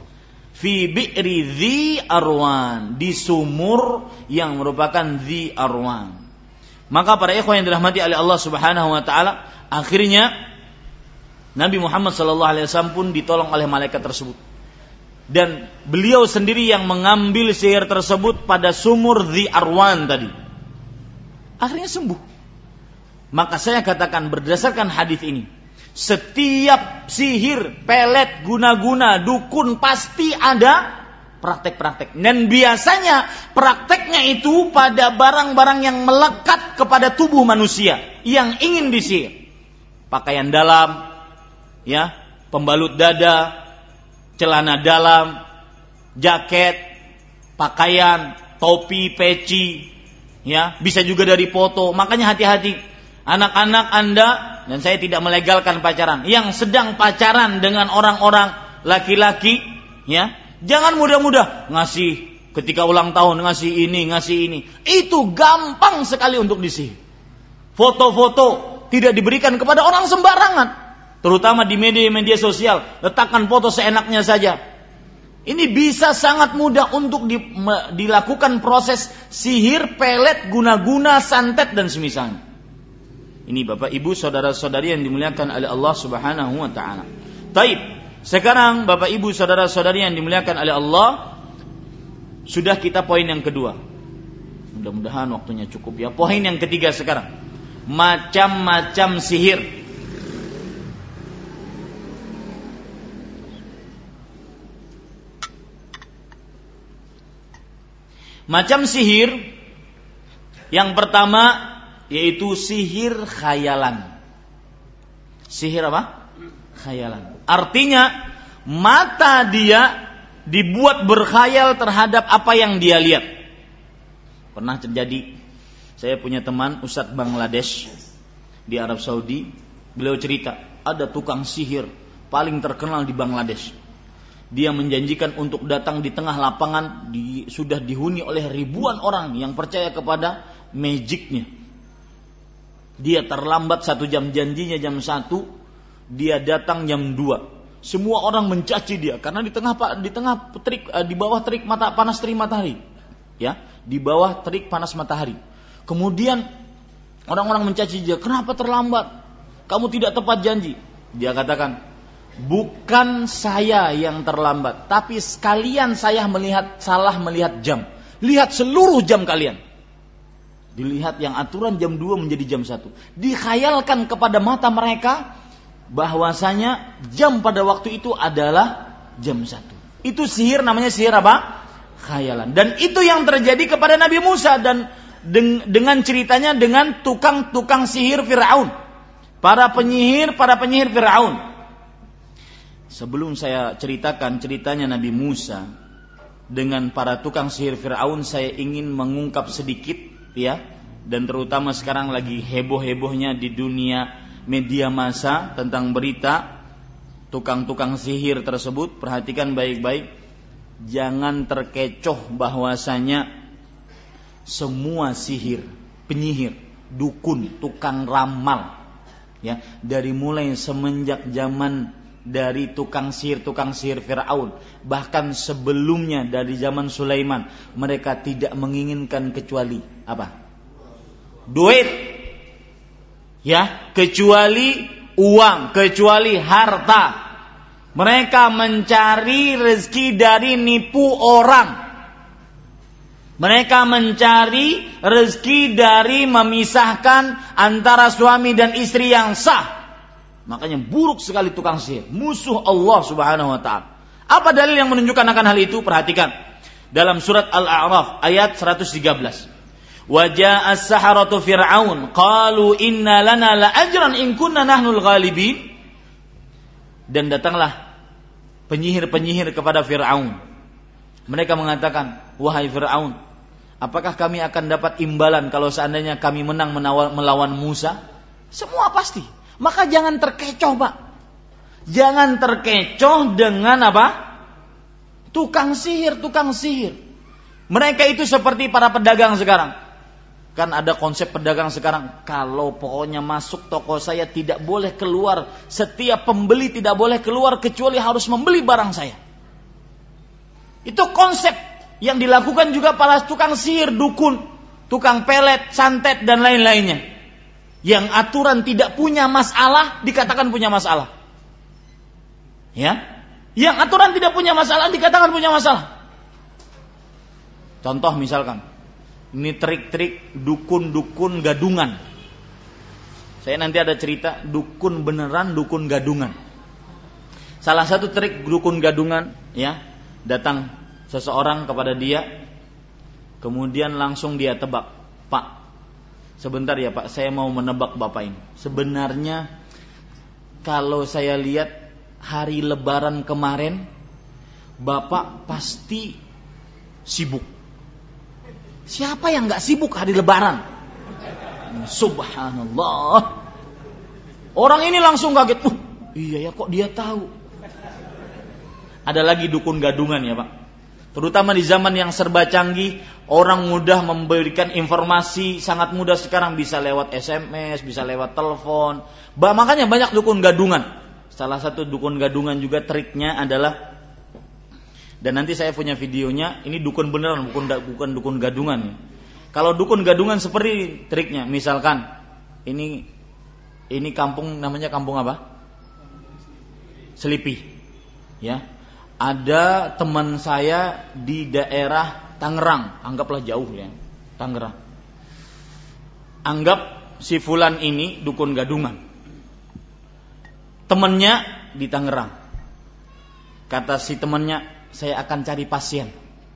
Fi bi'ri dzi arwan, di sumur yang merupakan dzi arwan. Maka para ikhwan yang dirahmati oleh Allah Subhanahu wa taala, akhirnya Nabi Muhammad sallallahu alaihi wasallam pun ditolong oleh malaikat tersebut. Dan beliau sendiri yang mengambil sihir tersebut pada sumur Dzi Arwan tadi. Akhirnya sembuh. Maka saya katakan berdasarkan hadis ini, setiap sihir, pelet, guna-guna, dukun pasti ada praktek-praktek. Dan biasanya prakteknya itu pada barang-barang yang melekat kepada tubuh manusia yang ingin disihir. Pakaian dalam, ya, pembalut dada, celana dalam, jaket, pakaian, topi, peci, ya, bisa juga dari foto. Makanya hati-hati anak-anak Anda, dan saya tidak melegalkan pacaran, yang sedang pacaran dengan orang-orang laki-laki, ya, jangan mudah-mudah ngasih ketika ulang tahun, ngasih ini. Itu gampang sekali untuk disihir. Foto-foto tidak diberikan kepada orang sembarangan. Terutama di media-media sosial, letakkan foto seenaknya saja. Ini bisa sangat mudah untuk dilakukan proses sihir, pelet, guna-guna, santet dan semisalnya. Ini Bapak Ibu, saudara-saudari yang dimuliakan oleh Allah Subhanahu wa taala. Taib. Sekarang Bapak Ibu, saudara-saudari yang dimuliakan oleh Allah, sudah kita poin yang kedua. Mudah-mudahan waktunya cukup ya. Poin yang ketiga sekarang. Macam-macam sihir. Macam sihir yang pertama yaitu sihir khayalan. Sihir apa? Khayalan. Artinya mata dia dibuat berkhayal terhadap apa yang dia lihat. Pernah terjadi, saya punya teman Ustadz Bangladesh di Arab Saudi. Beliau cerita, ada tukang sihir paling terkenal di Bangladesh. Dia menjanjikan untuk datang di tengah lapangan, sudah dihuni oleh ribuan orang yang percaya kepada magicnya. Dia terlambat 1 jam, janjinya jam 1, dia datang jam 2. Semua orang mencaci dia karena di bawah terik panas terik matahari. Ya, di bawah terik panas matahari. Kemudian orang-orang mencaci dia, "Kenapa terlambat? Kamu tidak tepat janji." Dia katakan, "Bukan saya yang terlambat, tapi sekalian saya salah melihat jam. Lihat seluruh jam kalian." Dilihat yang aturan jam 2 menjadi jam 1. Dikhayalkan kepada mata mereka bahwasanya jam pada waktu itu adalah jam 1. Itu sihir, namanya sihir apa? Khayalan. Dan itu yang terjadi kepada Nabi Musa dan dengan ceritanya dengan tukang-tukang sihir Fir'aun. Para penyihir Fir'aun. Sebelum saya ceritakan ceritanya Nabi Musa dengan para tukang sihir Fir'aun, saya ingin mengungkap sedikit, ya, dan terutama sekarang lagi heboh-hebohnya di dunia media massa tentang berita tukang-tukang sihir tersebut. Perhatikan baik-baik, jangan terkecoh bahwasanya semua sihir, penyihir, dukun, tukang ramal, ya, dari mulai semenjak zaman dari tukang sihir Fir'aun, bahkan sebelumnya dari zaman Sulaiman, mereka tidak menginginkan kecuali apa? Duit, ya, kecuali uang, kecuali harta. Mereka mencari rezeki dari nipu orang. Mereka mencari rezeki dari memisahkan antara suami dan istri yang sah. Makanya buruk sekali tukang sihir, musuh Allah Subhanahu wa ta'ala. Apa dalil yang menunjukkan akan hal itu? Perhatikan. Dalam surat Al-A'raf ayat 113. Wa ja'a as-saharatu fir'aun qalu inna lana la ajran in kunna nahnul ghalibin. Dan datanglah penyihir-penyihir kepada Fir'aun. Mereka mengatakan, "Wahai Fir'aun, apakah kami akan dapat imbalan kalau seandainya kami menang melawan Musa?" Semua pasti. Maka jangan terkecoh, Pak. Jangan terkecoh dengan apa? Tukang sihir. Mereka itu seperti para pedagang sekarang. Kan ada konsep pedagang sekarang, kalau pokoknya masuk toko saya tidak boleh keluar, setiap pembeli tidak boleh keluar kecuali harus membeli barang saya. Itu konsep yang dilakukan juga para tukang sihir, dukun, tukang pelet, santet dan lain-lainnya. Yang aturan tidak punya masalah dikatakan punya masalah. Ya? Yang aturan tidak punya masalah dikatakan punya masalah. Contoh misalkan, ini trik-trik dukun-dukun gadungan. Saya nanti ada cerita dukun beneran, dukun gadungan. Salah satu trik dukun gadungan, ya, datang seseorang kepada dia, kemudian langsung dia tebak. "Pak, sebentar ya Pak, saya mau menebak Bapak ini. Sebenarnya kalau saya lihat hari Lebaran kemarin, Bapak pasti sibuk. Siapa yang gak sibuk hari Lebaran?" Subhanallah. Orang ini langsung kaget. Iya ya, kok dia tahu? Ada lagi dukun gadungan ya Pak. Terutama di zaman yang serba canggih, orang mudah memberikan informasi, sangat mudah sekarang, bisa lewat SMS, bisa lewat telepon. Makanya banyak dukun gadungan. Salah satu dukun gadungan juga triknya adalah, dan nanti saya punya videonya, ini dukun beneran, bukan dukun gadungan. Kalau dukun gadungan seperti triknya, misalkan ini kampung, namanya kampung apa? Selipi. Ya. Ada teman saya di daerah Tangerang, anggaplah jauh ya, Tangerang. Anggap si fulan ini dukun gadungan. Temannya di Tangerang. Kata si temannya, "Saya akan cari pasien.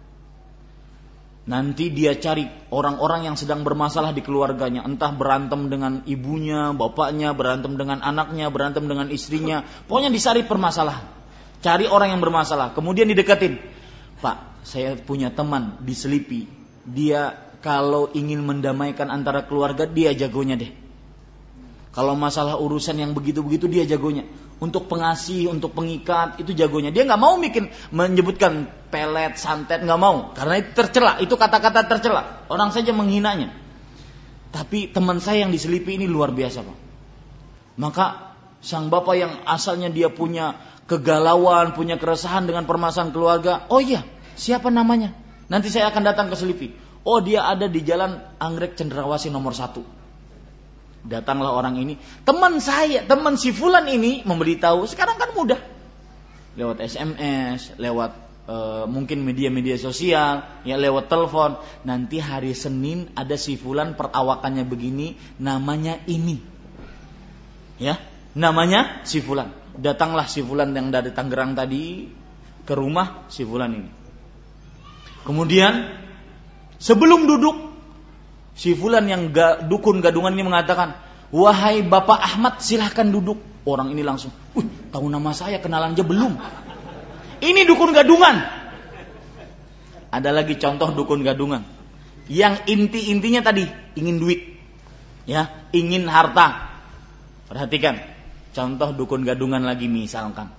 Nanti dia cari orang-orang yang sedang bermasalah di keluarganya, entah berantem dengan ibunya, bapaknya, berantem dengan anaknya, berantem dengan istrinya, pokoknya dicari permasalahan. Cari orang yang bermasalah, kemudian dideketin. Pak, saya punya teman di Selipi, dia kalau ingin mendamaikan antara keluarga, dia jagonya deh. Kalau masalah urusan yang begitu-begitu dia jagonya. Untuk pengasih, untuk pengikat itu jagonya. Dia nggak mau menyebutkan pelet, santet, nggak mau. Karena itu tercela, itu kata-kata tercela. Orang saja menghinanya. Tapi teman saya yang diselipi ini luar biasa, Pak. Maka sang bapak yang asalnya dia punya kegalauan, punya keresahan dengan permasalahan keluarga. Oh iya, siapa namanya? Nanti saya akan datang ke Selipi. Oh, dia ada di Jalan Anggrek Cendrawasih nomor 1. Datanglah orang ini, teman si Fulan ini memberitahu. Sekarang kan mudah, lewat SMS, lewat mungkin media-media sosial, ya lewat telepon. Nanti hari Senin ada si Fulan perawakannya begini, namanya ini, ya namanya si Fulan. Datanglah si Fulan yang dari Tangerang tadi ke rumah si Fulan ini. Kemudian sebelum duduk, si Fulan yang dukun gadungan ini mengatakan, wahai Bapak Ahmad, silahkan duduk. Orang ini langsung, tahu nama saya, kenalan aja belum. Ini dukun gadungan. Ada lagi contoh dukun gadungan yang intinya tadi ingin duit, ya, ingin harta. Perhatikan, contoh dukun gadungan lagi. Misalkan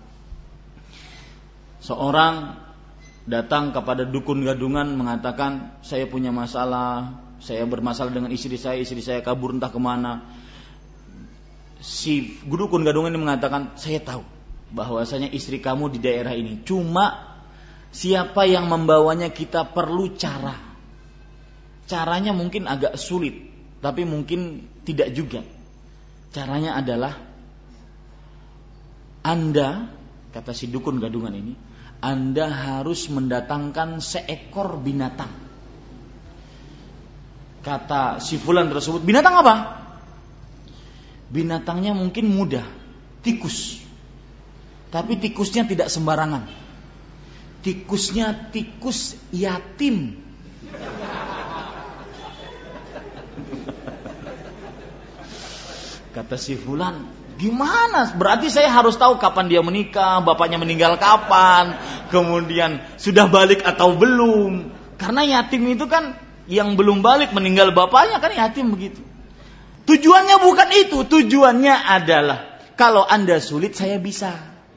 seorang datang kepada dukun gadungan mengatakan, saya punya masalah, saya bermasalah dengan istri saya kabur entah kemana. Si dukun gadungan ini mengatakan, saya tahu bahwasanya istri kamu di daerah ini, cuma siapa yang membawanya kita perlu cara. Caranya mungkin agak sulit, tapi mungkin tidak juga. Caranya adalah Anda, kata si dukun gadungan ini, Anda harus mendatangkan seekor binatang. Kata si Fulan tersebut, binatang apa? Binatangnya mungkin mudah, tikus. Tapi tikusnya tidak sembarangan. Tikusnya tikus yatim. Kata si Fulan, gimana? Berarti saya harus tahu kapan dia menikah, bapaknya meninggal kapan, kemudian sudah balik atau belum. Karena yatim itu kan yang belum balik meninggal bapaknya kan yatim begitu. Tujuannya bukan itu, tujuannya adalah kalau Anda sulit saya bisa.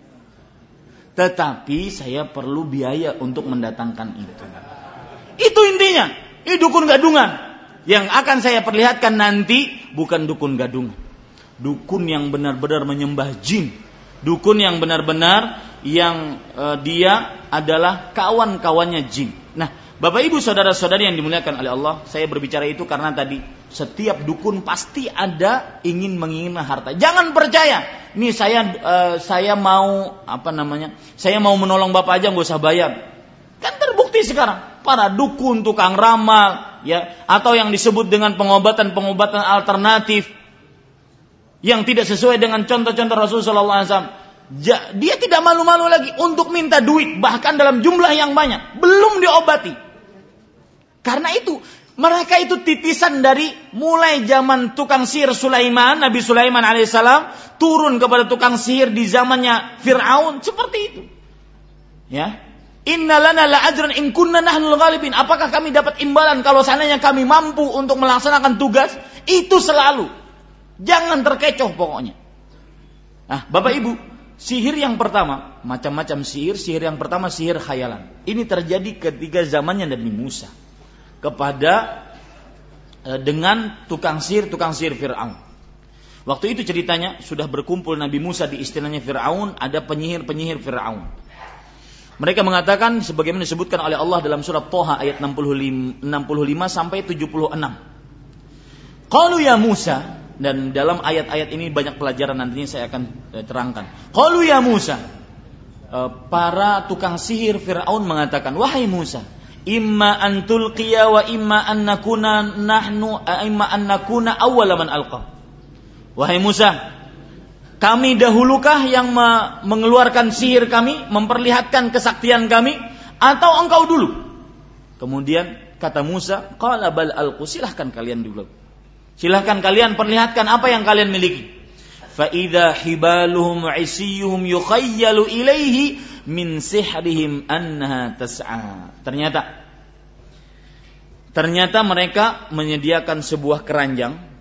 Tetapi saya perlu biaya untuk mendatangkan itu. Itu intinya. Ini dukun gadungan. Yang akan saya perlihatkan nanti bukan dukun gadungan. Dukun yang benar-benar menyembah jin. Dukun yang benar-benar yang dia adalah kawan-kawannya jin. Nah, Bapak Ibu saudara-saudari yang dimuliakan oleh Allah, saya berbicara itu karena tadi setiap dukun pasti ada menginginkan harta. Jangan percaya. Nih saya mau Saya mau menolong Bapak aja enggak usah bayar. Kan terbukti sekarang para dukun, tukang ramal, ya, atau yang disebut dengan pengobatan alternatif yang tidak sesuai dengan contoh-contoh Rasulullah SAW. Dia tidak malu-malu lagi untuk minta duit, bahkan dalam jumlah yang banyak, belum diobati. Karena itu, mereka itu titisan dari mulai zaman tukang sihir Sulaiman, Nabi Sulaiman alaihissalam, turun kepada tukang sihir di zamannya Fir'aun, seperti itu. Ya. Inna lana la ajran in kunna nahnul ghalibin. Apakah kami dapat imbalan kalau seandainya kami mampu untuk melaksanakan tugas? Itu selalu. Jangan terkecoh pokoknya. Nah, Bapak Ibu, sihir yang pertama, macam-macam sihir yang pertama sihir khayalan. Ini terjadi ketika zamannya Nabi Musa kepada dengan tukang sihir Fir'aun. Waktu itu ceritanya sudah berkumpul Nabi Musa di istananya Fir'aun, ada penyihir Fir'aun. Mereka mengatakan sebagaimana disebutkan oleh Allah dalam surat Thaha ayat 65 sampai 76. Qalu ya Musa, dan dalam ayat-ayat ini banyak pelajaran, nantinya saya akan terangkan. Qalu ya Musa, para tukang sihir Fir'aun mengatakan, wahai Musa, imma an tulqiya wa imma an nakuna awwala man alqa. Wahai Musa, kami dahulukah yang mengeluarkan sihir kami, memperlihatkan kesaktian kami, atau engkau dulu? Kemudian kata Musa, qala bal alqu, silahkan kalian dulu. Silahkan kalian perlihatkan apa yang kalian miliki. Fa idza hibaluhum wa isiyuhum yukhayyalu ilaihi min sihrihim annaha tas'a. Ternyata mereka menyediakan sebuah keranjang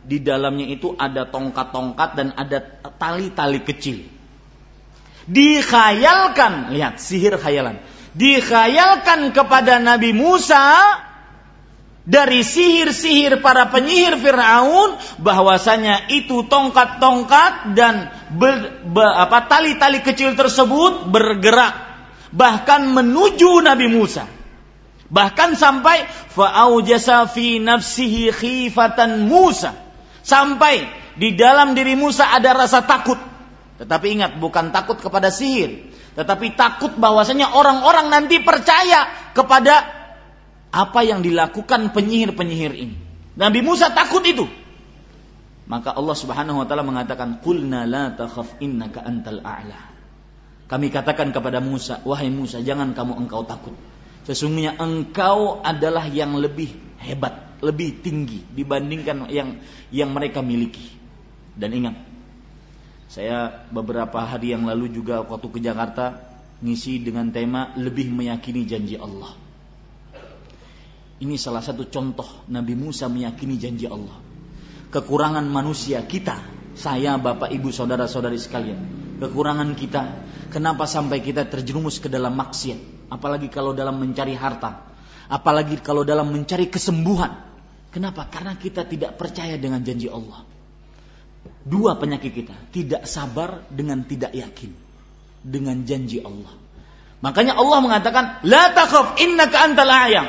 di dalamnya itu ada tongkat-tongkat dan ada tali-tali kecil. Dikhayalkan, lihat sihir khayalan. Dikhayalkan kepada Nabi Musa dari sihir-sihir para penyihir Fir'aun bahwasanya itu tongkat-tongkat dan tali-tali kecil tersebut bergerak bahkan menuju Nabi Musa. Bahkan sampai fa'aujasa fi nafsihi khifatan Musa. Sampai di dalam diri Musa ada rasa takut. Tetapi ingat, bukan takut kepada sihir, tetapi takut bahwasanya orang-orang nanti percaya kepada apa yang dilakukan penyihir-penyihir ini. Nabi Musa takut itu. Maka Allah Subhanahu wa taala mengatakan, "Qulna la takhaf innaka antal a'la." Kami katakan kepada Musa, "Wahai Musa, jangan engkau takut. Sesungguhnya engkau adalah yang lebih hebat, lebih tinggi dibandingkan yang mereka miliki." Dan ingat, saya beberapa hari yang lalu juga waktu ke Jakarta ngisi dengan tema lebih meyakini janji Allah. Ini salah satu contoh Nabi Musa meyakini janji Allah. Kekurangan manusia kita, saya, Bapak, Ibu, saudara-saudari sekalian, kekurangan kita, kenapa sampai kita terjerumus ke dalam maksiat? Apalagi kalau dalam mencari harta, apalagi kalau dalam mencari kesembuhan. Kenapa? Karena kita tidak percaya dengan janji Allah. Dua penyakit kita, tidak sabar dengan tidak yakin dengan janji Allah. Makanya Allah mengatakan, la takhaf innaka antal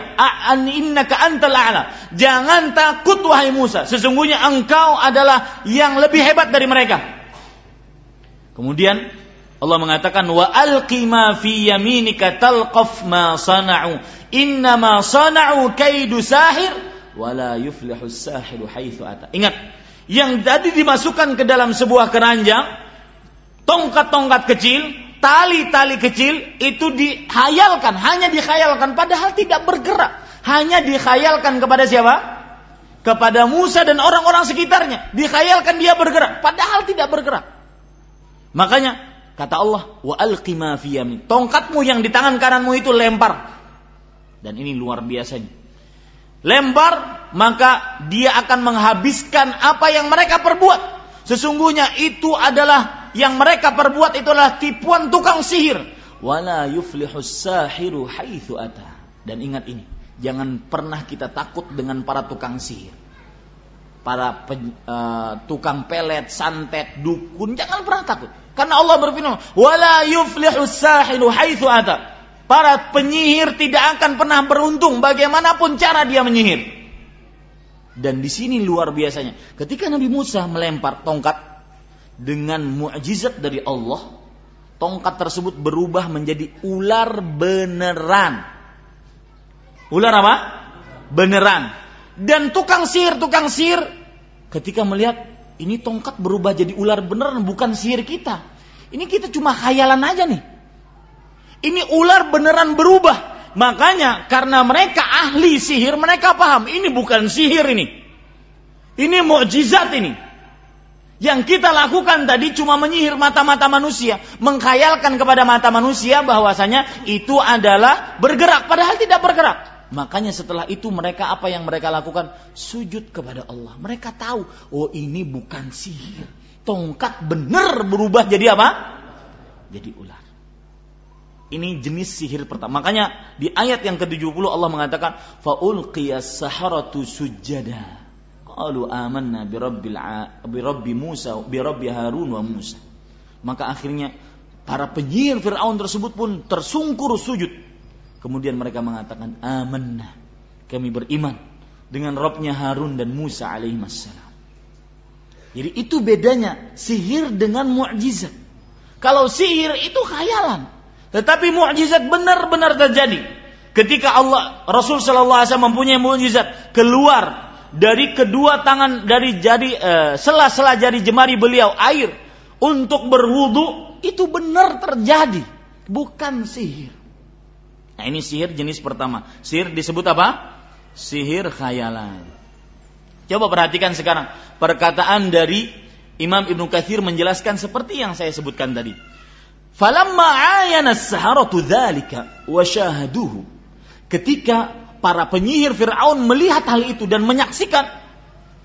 a'la. Jangan takut wahai Musa, sesungguhnya engkau adalah yang lebih hebat dari mereka. Kemudian Allah mengatakan, wa alqi ma fi yaminika talqaf ma sana'u innama sana'u kaidu sahir wa la yuflihu as-sahiru haitsu ata. Ingat, yang tadi dimasukkan ke dalam sebuah keranjang, tongkat-tongkat kecil, tali-tali kecil, itu dihayalkan, hanya dikhayalkan, padahal tidak bergerak. Hanya dikhayalkan kepada siapa? Kepada Musa dan orang-orang sekitarnya. Dikhayalkan dia bergerak, padahal tidak bergerak. Makanya kata Allah, wa alqi ma fi yamin. Tongkatmu yang di tangan kananmu itu lempar. Dan ini luar biasanya. Lempar, maka dia akan menghabiskan apa yang mereka perbuat. Sesungguhnya itu adalah yang mereka perbuat, itulah tipuan tukang sihir. Wala yuflihus sahiru haitsu ata. Dan ingat ini, jangan pernah kita takut dengan para tukang sihir. Para tukang pelet, santet, dukun, jangan pernah takut. Karena Allah berfirman, wala yuflihus sahiru haitsu ata. Para penyihir tidak akan pernah beruntung bagaimanapun cara dia menyihir. Dan di sini luar biasanya, ketika Nabi Musa melempar tongkat dengan mukjizat dari Allah, tongkat tersebut berubah menjadi ular beneran. Ular apa? Beneran. Dan tukang sihir ketika melihat ini tongkat berubah jadi ular beneran, bukan sihir kita. Ini kita cuma khayalan aja nih. Ini ular beneran berubah. Makanya karena mereka ahli sihir, mereka paham ini bukan sihir ini. Ini mukjizat ini. Yang kita lakukan tadi cuma menyihir mata-mata manusia, mengkhayalkan kepada mata manusia bahwasanya itu adalah bergerak, padahal tidak bergerak. Makanya setelah itu mereka apa yang mereka lakukan? Sujud kepada Allah. Mereka tahu, oh ini bukan sihir. Tongkat benar berubah jadi apa? Jadi ular. Ini jenis sihir pertama. Makanya di ayat yang ke-70 Allah mengatakan, faulqiyas saharatu sujjada. Qalu amanna birabbi Musa, birabbi Harun wa Musa. Maka akhirnya para penyihir Fir'aun tersebut pun tersungkur sujud. Kemudian mereka mengatakan, amanna, kami beriman dengan Rabbnya Harun dan Musa alaihissalam. Jadi itu bedanya sihir dengan mukjizat. Kalau sihir itu khayalan, tetapi mukjizat benar-benar terjadi. Ketika Rasul sallallahu alaihi wasallam mempunyai mukjizat, keluar dari kedua tangan, dari jari sela-sela jari jemari beliau air untuk berwudu, itu benar terjadi, bukan sihir. Nah, ini sihir jenis pertama. Sihir disebut apa? Sihir khayalan. Coba perhatikan sekarang perkataan dari Imam Ibnu Katsir menjelaskan seperti yang saya sebutkan tadi. Falamma ayana as-saharatu dzalika wa syahaduhu. Ketika para penyihir Fir'aun melihat hal itu dan menyaksikan, ya,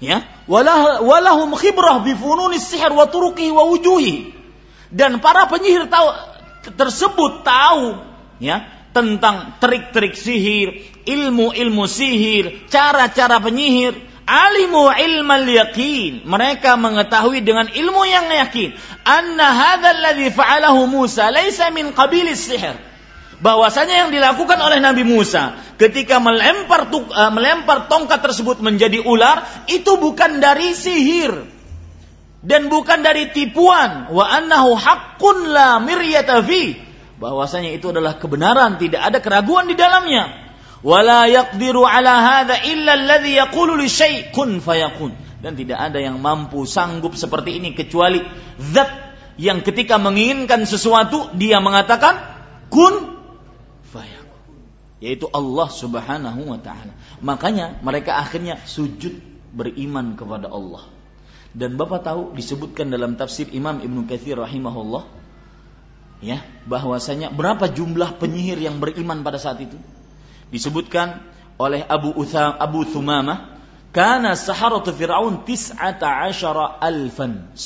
walahum khibrah bi fununis sihr wa turuqihi wa wujuhi. Dan para penyihir tersebut tahu ya tentang trik-trik sihir, ilmu-ilmu sihir, cara-cara penyihir. Alimu ilmal yaqin, mereka mengetahui dengan ilmu yang yakin, anna hadzal ladzi fa'alahu Musa laisa min qabilis sihr, bahwasanya yang dilakukan oleh Nabi Musa ketika melempar tongkat tersebut menjadi ular itu bukan dari sihir dan bukan dari tipuan, wa annahu haqqun la miryata fi, bahwasanya itu adalah kebenaran, tidak ada keraguan di dalamnya. Wala yaqdiru ala hadza illa alladhi yaqulu li syai' kun fayakun, dan tidak ada yang mampu sanggup seperti ini kecuali zat yang ketika menginginkan sesuatu dia mengatakan kun fayakun, yaitu Allah Subhanahu wa taala. Makanya mereka akhirnya sujud beriman kepada Allah. Dan Bapak tahu disebutkan dalam tafsir Imam Ibnu Katsir rahimahullah ya, bahwasanya berapa jumlah penyihir yang beriman pada saat itu? Disebutkan oleh Abu Thumamah, kana saharatu Fir'aun 19,000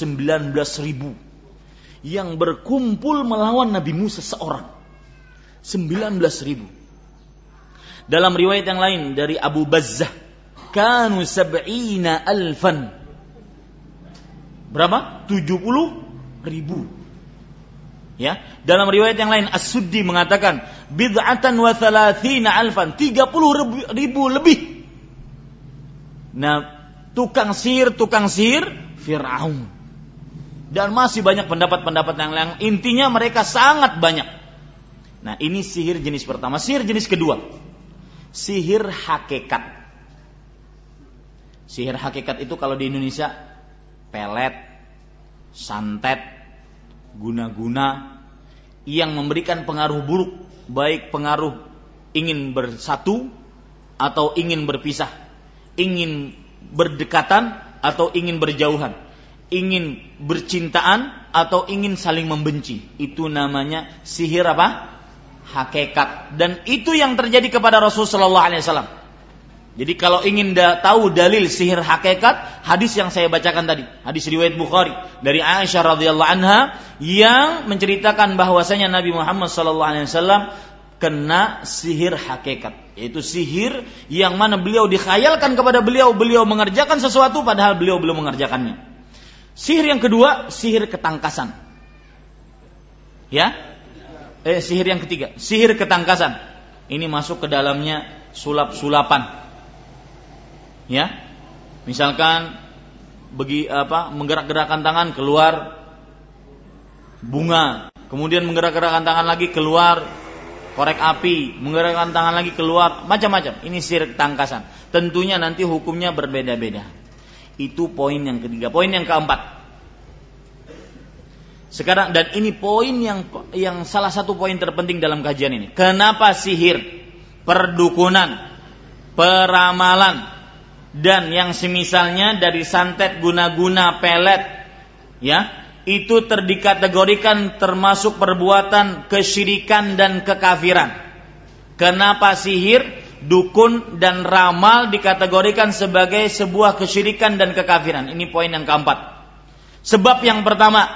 yang berkumpul melawan Nabi Musa seorang. 19,000. Dalam riwayat yang lain dari Abu Bazzah, kanu 70,000. Berapa? 70,000. Ya, dalam riwayat yang lain As-Suddi mengatakan bid'atan wa 30,000, 30,000 lebih. Nah, tukang sihir Fir'aun. Dan masih banyak pendapat-pendapat yang lain. Intinya mereka sangat banyak. Nah, ini sihir jenis pertama. Sihir jenis kedua, sihir hakikat. Sihir hakikat itu kalau di Indonesia pelet, santet, guna-guna yang memberikan pengaruh buruk, baik pengaruh ingin bersatu atau ingin berpisah, ingin berdekatan atau ingin berjauhan, ingin bercintaan atau ingin saling membenci. Itu namanya sihir apa? Hakikat. Dan itu yang terjadi kepada Rasulullah sallallahu alaihi wasallam. Jadi kalau ingin tahu dalil sihir hakikat, hadis yang saya bacakan tadi, hadis riwayat Bukhari dari Aisyah radhiyallahu anha yang menceritakan bahwasanya Nabi Muhammad sallallahu alaihi wasallam kena sihir hakikat, yaitu sihir yang mana beliau dikhayalkan kepada beliau mengerjakan sesuatu padahal beliau belum mengerjakannya. Sihir yang kedua, sihir ketangkasan. Ya? Sihir yang ketiga, sihir ketangkasan. Ini masuk ke dalamnya sulap-sulapan. Ya, misalkan menggerak-gerakkan tangan keluar bunga, kemudian menggerak-gerakkan tangan lagi keluar korek api, menggerakkan tangan lagi keluar macam-macam. Ini sihir ketangkasan. Tentunya nanti hukumnya berbeda-beda. Itu poin yang ketiga. Poin yang keempat. Sekarang, dan ini poin yang salah satu poin terpenting dalam kajian ini. Kenapa sihir, perdukunan, peramalan dan yang semisalnya dari santet, guna-guna, pelet, ya, itu dikategorikan termasuk perbuatan kesyirikan dan kekafiran. Kenapa sihir, dukun dan ramal dikategorikan sebagai sebuah kesyirikan dan kekafiran? Ini poin yang keempat. Sebab yang pertama,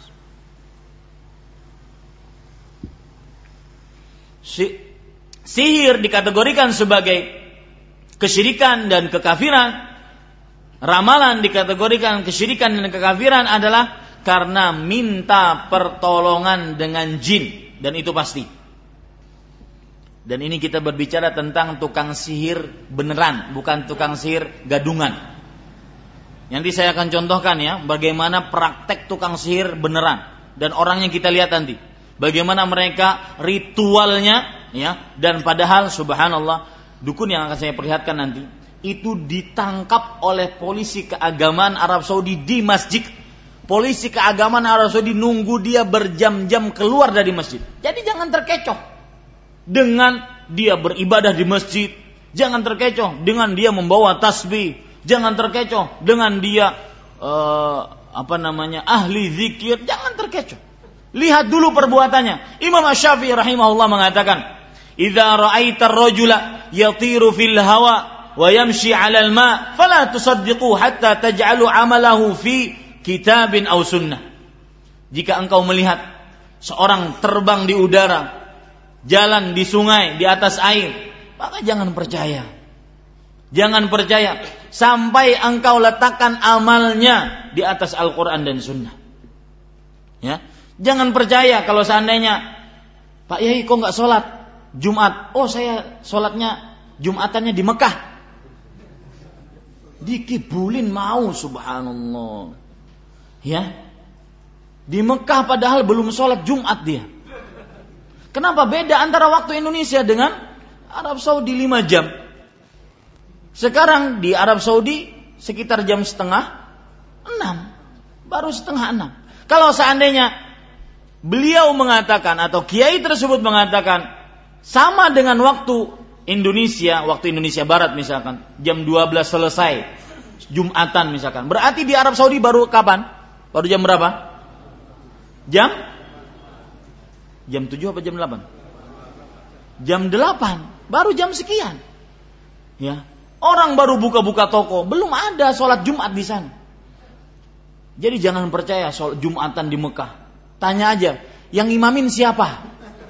sihir dikategorikan sebagai kesyirikan dan kekafiran, ramalan dikategorikan kesyirikan dan kekafiran adalah karena minta pertolongan dengan jin, dan itu pasti. Dan ini kita berbicara tentang tukang sihir beneran, bukan tukang sihir gadungan. Nanti saya akan contohkan ya, bagaimana praktek tukang sihir beneran dan orangnya kita lihat nanti. Bagaimana mereka ritualnya ya, dan padahal subhanallah dukun yang akan saya perlihatkan nanti itu ditangkap oleh polisi keagamaan Arab Saudi di masjid. Polisi keagamaan Arab Saudi nunggu dia berjam-jam keluar dari masjid. Jadi jangan terkecoh dengan dia beribadah di masjid, jangan terkecoh dengan dia membawa tasbih, jangan terkecoh dengan dia ahli zikir, jangan terkecoh. Lihat dulu perbuatannya. Imam Asy-Syafi'i rahimahullah mengatakan, "Idza ra'aita ar-rajula yatiru fil hawa wa yamshi 'alal ma fala tusaddiqu hatta taj'alu 'amalahu fi kitabin aw sunnah. Jika engkau melihat seorang terbang di udara, jalan di sungai, di atas air, maka jangan percaya. Jangan percaya sampai engkau letakkan amalnya di atas Al-Quran dan Sunnah. Ya, jangan percaya kalau seandainya, Pak Yai kok nggak sholat Jumat? Oh, saya sholatnya Jumatannya di Mekah. Dikibulin mau, subhanallah. Ya, di Mekah padahal belum sholat Jumat dia. Kenapa beda antara waktu Indonesia dengan Arab Saudi 5 jam? Sekarang di Arab Saudi sekitar jam 5:30, baru 5:30. Kalau seandainya beliau mengatakan atau kiai tersebut mengatakan sama dengan waktu Indonesia Barat misalkan, jam 12 selesai Jumatan misalkan, berarti di Arab Saudi baru kapan? Baru jam berapa? Jam 7 apa jam 8? Jam 8, baru jam sekian. Ya. Orang baru buka-buka toko, belum ada sholat Jumat di sana. Jadi jangan percaya sholat Jumatan di Mekah. Tanya aja, yang imamin siapa?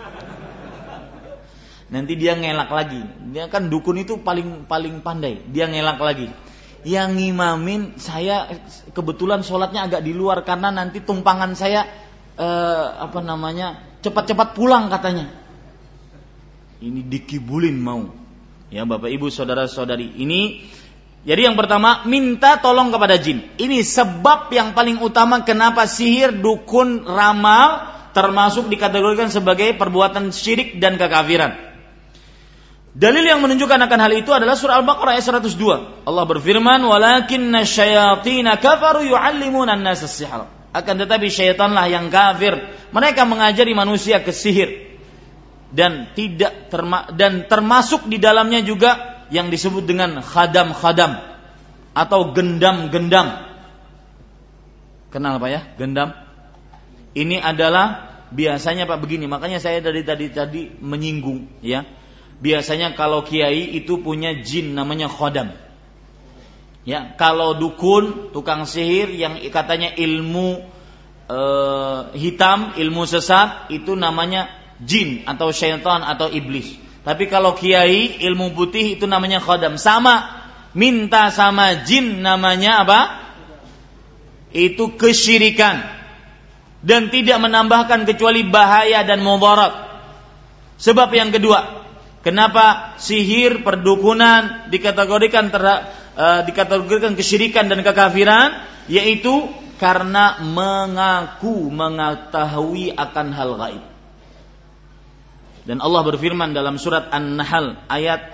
Nanti dia ngelak lagi. Dia kan dukun itu paling pandai. Dia ngelak lagi. Yang imamin saya kebetulan sholatnya agak di luar karena nanti tumpangan saya cepat-cepat pulang katanya. Ini dikibulin mau. Ya Bapak Ibu saudara-saudari, ini jadi yang pertama minta tolong kepada jin. Ini sebab yang paling utama kenapa sihir, dukun, ramal termasuk dikategorikan sebagai perbuatan syirik dan kekafiran. Dalil yang menunjukkan akan hal itu adalah surah Al-Baqarah ayat 102. Allah berfirman, "Walakinna syayatina kafaru yu'allimuna an-nasa as-sihr." Akan tetapi syaitanlah yang kafir, mereka mengajari manusia ke sihir. Dan termasuk di dalamnya juga yang disebut dengan khadam-khadam atau gendam-gendam. Kenal Pak ya? Gendam. Ini adalah biasanya Pak begini, makanya saya dari tadi menyinggung ya. Biasanya kalau kiai itu punya jin namanya khadam. Ya, kalau dukun, tukang sihir yang katanya ilmu hitam, ilmu sesat, itu namanya jin atau syaitan atau iblis. Tapi kalau kiai ilmu putih itu namanya khadam. Sama, minta sama jin namanya apa? Itu kesyirikan dan tidak menambahkan kecuali bahaya dan mudarat. Sebab yang kedua, kenapa sihir, perdukunan dikategorikan kesyirikan dan kekafiran? Yaitu karena mengaku mengetahui akan hal gaib. Dan Allah berfirman dalam surat An-Naml ayat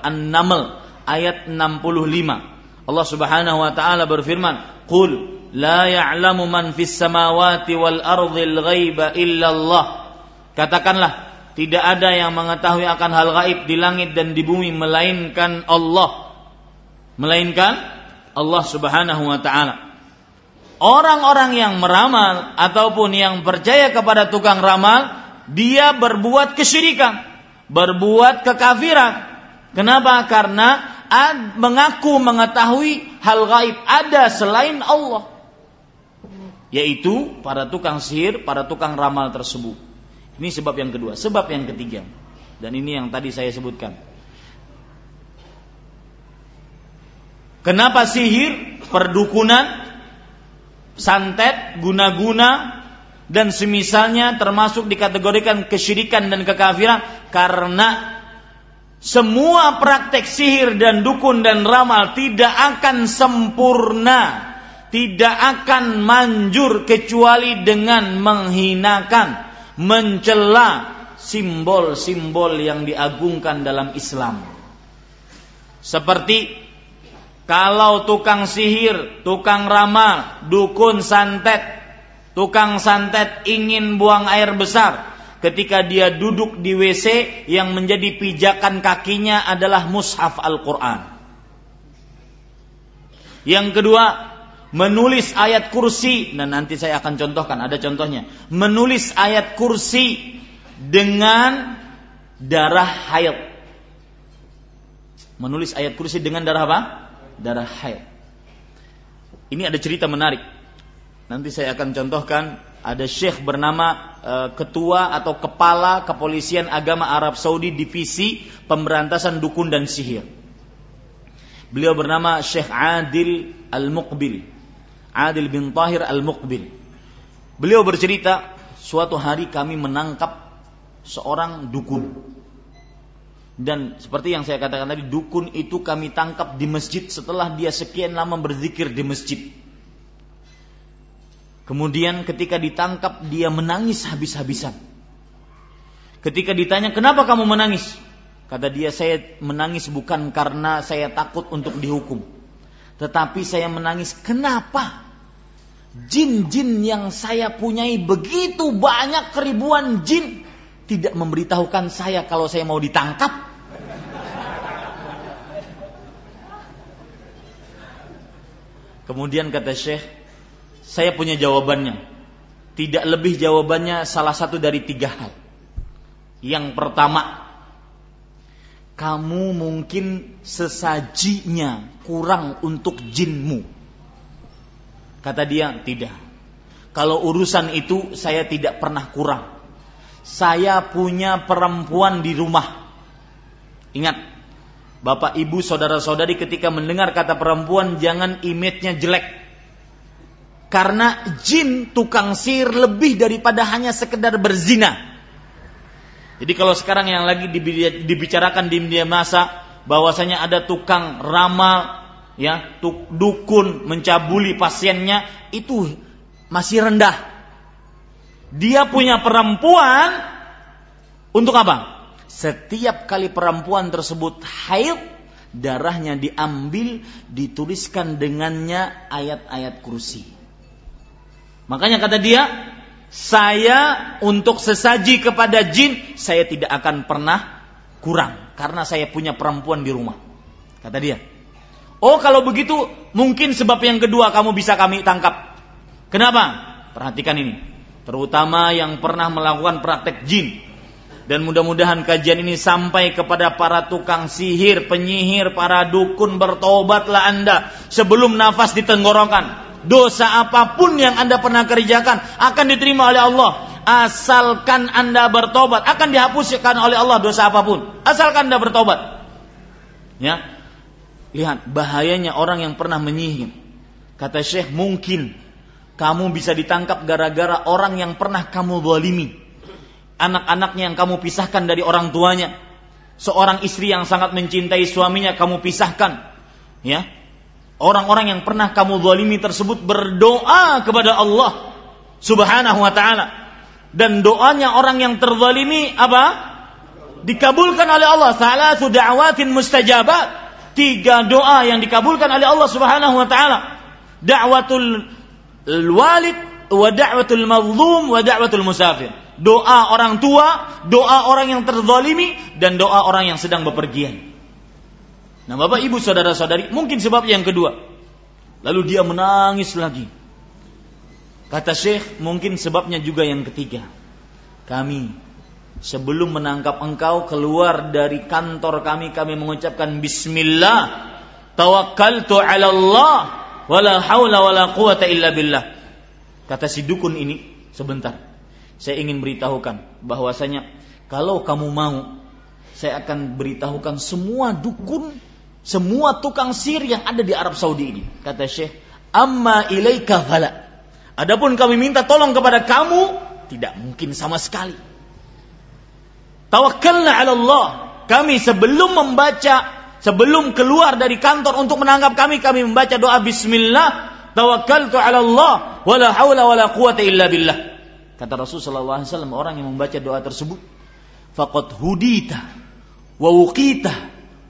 65. Allah Subhanahu wa taala berfirman, "Qul la ya'lamu man fis samawati wal ardhil ghaiba illa Allah." Katakanlah, tidak ada yang mengetahui akan hal gaib di langit dan di bumi melainkan Allah. Melainkan Allah Subhanahu wa taala. Orang-orang yang meramal ataupun yang percaya kepada tukang ramal, dia berbuat kesyirikan, berbuat kekafiran. Kenapa? Karena mengaku mengetahui hal gaib ada selain Allah, yaitu para tukang sihir, para tukang ramal tersebut. Ini sebab yang kedua. Sebab yang ketiga, dan ini yang tadi saya sebutkan. Kenapa sihir, perdukunan, santet, guna-guna dan semisalnya termasuk dikategorikan kesyirikan dan kekafiran? Karena semua praktek sihir dan dukun dan ramal tidak akan sempurna, tidak akan manjur kecuali dengan menghinakan, mencela simbol-simbol yang diagungkan dalam Islam. Seperti kalau tukang sihir, tukang ramal, dukun santet, tukang santet ingin buang air besar, ketika dia duduk di WC yang menjadi pijakan kakinya adalah mushaf Al-Quran. Yang kedua, menulis ayat kursi, dan nanti saya akan contohkan, ada contohnya. Menulis ayat kursi dengan darah haid. Menulis ayat kursi dengan darah apa? Darah haid. Ini ada cerita menarik. Nanti saya akan contohkan. Ada syekh bernama ketua atau kepala kepolisian agama Arab Saudi divisi pemberantasan dukun dan sihir. Beliau bernama Syekh Adil Al-Muqbil, Adil bin Tahir Al-Muqbil. Beliau bercerita, suatu hari kami menangkap seorang dukun. Dan seperti yang saya katakan tadi, dukun itu kami tangkap di masjid setelah dia sekian lama berzikir di masjid. Kemudian ketika ditangkap dia menangis habis-habisan. Ketika ditanya, kenapa kamu menangis? Kata dia, saya menangis bukan karena saya takut untuk dihukum, tetapi saya menangis kenapa jin-jin yang saya punyai begitu banyak, ribuan jin, tidak memberitahukan saya kalau saya mau ditangkap. Kemudian kata Syekh, saya punya jawabannya. Tidak lebih jawabannya salah satu dari 3 hal. Yang pertama, kamu mungkin sesajinya kurang untuk jinmu. Kata dia, tidak. Kalau urusan itu saya tidak pernah kurang. Saya punya perempuan di rumah. Ingat, Bapak, Ibu, saudara-saudari, ketika mendengar kata perempuan jangan image-nya jelek. Karena jin tukang sihir lebih daripada hanya sekedar berzina. Jadi kalau sekarang yang lagi dibicarakan di media massa bahwasanya ada tukang ramal, ya, dukun mencabuli pasiennya, itu masih rendah. Dia punya perempuan untuk apa? Setiap kali perempuan tersebut haid, darahnya diambil, dituliskan dengannya ayat-ayat kursi. Makanya kata dia, saya untuk sesaji kepada jin, saya tidak akan pernah kurang. Karena saya punya perempuan di rumah. Kata dia. Oh, kalau begitu mungkin sebab yang kedua kamu bisa kami tangkap. Kenapa? Perhatikan ini. Terutama yang pernah melakukan praktek jin. Dan mudah-mudahan kajian ini sampai kepada para tukang sihir, penyihir, para dukun. Bertobatlah Anda sebelum nafas di tenggorokan. Dosa apapun yang Anda pernah kerjakan akan diterima oleh Allah. Asalkan Anda bertobat, akan dihapuskan oleh Allah dosa apapun. Asalkan Anda bertobat. Ya, lihat bahayanya orang yang pernah menyihir. Kata Syekh, mungkin kamu bisa ditangkap gara-gara orang yang pernah kamu zalimi. Anak-anaknya yang kamu pisahkan dari orang tuanya. Seorang istri yang sangat mencintai suaminya kamu pisahkan. Ya. Orang-orang yang pernah kamu zalimi tersebut berdoa kepada Allah Subhanahu wa ta'ala. Dan doanya orang yang terzalimi apa? Dikabulkan oleh Allah. Thalathu da'watin mustajabat. 3 doa yang dikabulkan oleh Allah Subhanahu wa ta'ala. Da'watul walid, wa da'watul mazlum, wa da'watul musafir. Doa orang tua, doa orang yang terzalimi, dan doa orang yang sedang bepergian. Nah, Bapak, Ibu, saudara-saudari, mungkin sebab yang kedua. Lalu dia menangis lagi. Kata Syekh, mungkin sebabnya juga yang ketiga. Kami sebelum menangkap engkau keluar dari kantor kami mengucapkan bismillah, tawakkaltu 'ala Allah, wala haula wala quwata illa billah. Kata si dukun ini, sebentar. Saya ingin beritahukan bahwasanya kalau kamu mau, saya akan beritahukan semua dukun, semua tukang sihir yang ada di Arab Saudi ini. Kata Syekh, amma ilaika fala. Adapun kami minta tolong kepada kamu, tidak mungkin sama sekali. Tawakkalna 'ala Allah. Kami sebelum keluar dari kantor untuk menangkap kami membaca doa bismillah, tawakkaltu 'ala Allah, wala haula wala quwata illa billah. Kata Rasulullah SAW, orang yang membaca doa tersebut, faqad hudita wa wuqita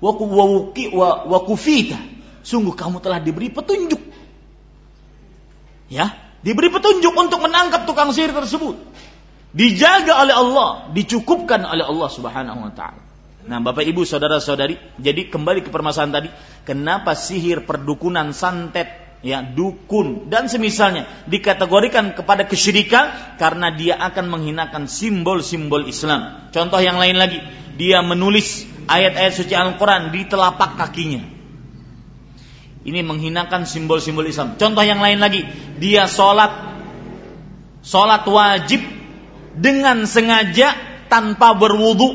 wa kufita. Sungguh kamu telah diberi petunjuk. Ya, diberi petunjuk untuk menangkap tukang sihir tersebut. Dijaga oleh Allah, dicukupkan oleh Allah Subhanahu wa ta'ala. Nah, Bapak, Ibu, saudara-saudari, jadi kembali ke permasalahan tadi, kenapa sihir, perdukunan, santet, ya, dukun dan semisalnya dikategorikan kepada kesyirikan? Karena dia akan menghinakan simbol-simbol Islam. Contoh yang lain lagi, dia menulis ayat-ayat suci Al-Quran di telapak kakinya. Ini menghinakan simbol-simbol Islam. Contoh yang lain lagi, dia sholat wajib dengan sengaja tanpa berwudu.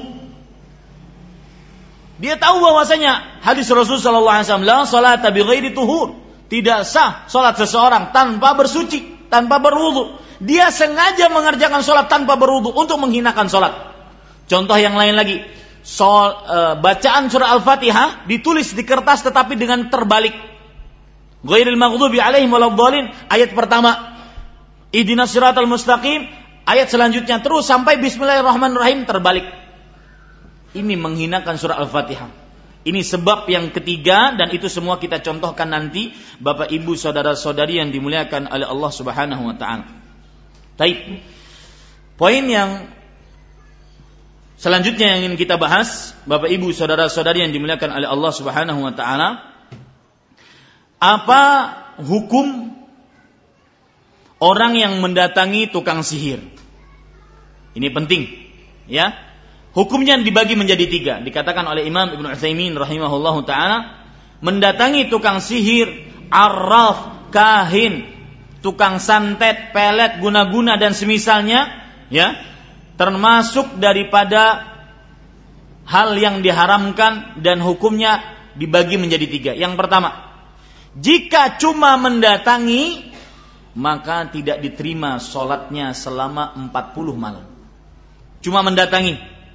Dia tahu bahwasanya hadis Rasulullah SAW, la salata bi ghairi tuhur, tidak sah sholat seseorang tanpa bersuci, tanpa berwudu. Dia sengaja mengerjakan sholat tanpa berwudu untuk menghinakan sholat. Contoh yang lain lagi, bacaan surah Al-Fatihah ditulis di kertas tetapi dengan terbalik. Ghairil maghdubi alaihim waladdallin, ayat pertama. Ihdinas siratal mustaqim, ayat selanjutnya terus sampai bismillahirrahmanirrahim terbalik. Ini menghinakan surah Al-Fatihah. Ini sebab yang ketiga, dan itu semua kita contohkan nanti, Bapak Ibu saudara-saudari yang dimuliakan oleh Allah Subhanahu wa taala. Baik. Poin yang selanjutnya yang ingin kita bahas, Bapak Ibu saudara-saudari yang dimuliakan oleh Allah Subhanahu wa taala, apa hukum orang yang mendatangi tukang sihir? Ini penting, ya. Hukumnya dibagi menjadi 3. Dikatakan oleh Imam Ibnu Utsaimin rahimahullahu taala, mendatangi tukang sihir, arraf, kahin, tukang santet, pelet, guna-guna dan semisalnya, ya, termasuk daripada hal yang diharamkan dan hukumnya dibagi menjadi 3. Yang pertama, jika cuma mendatangi, maka tidak diterima sholatnya selama 40 malam. Cuma mendatangi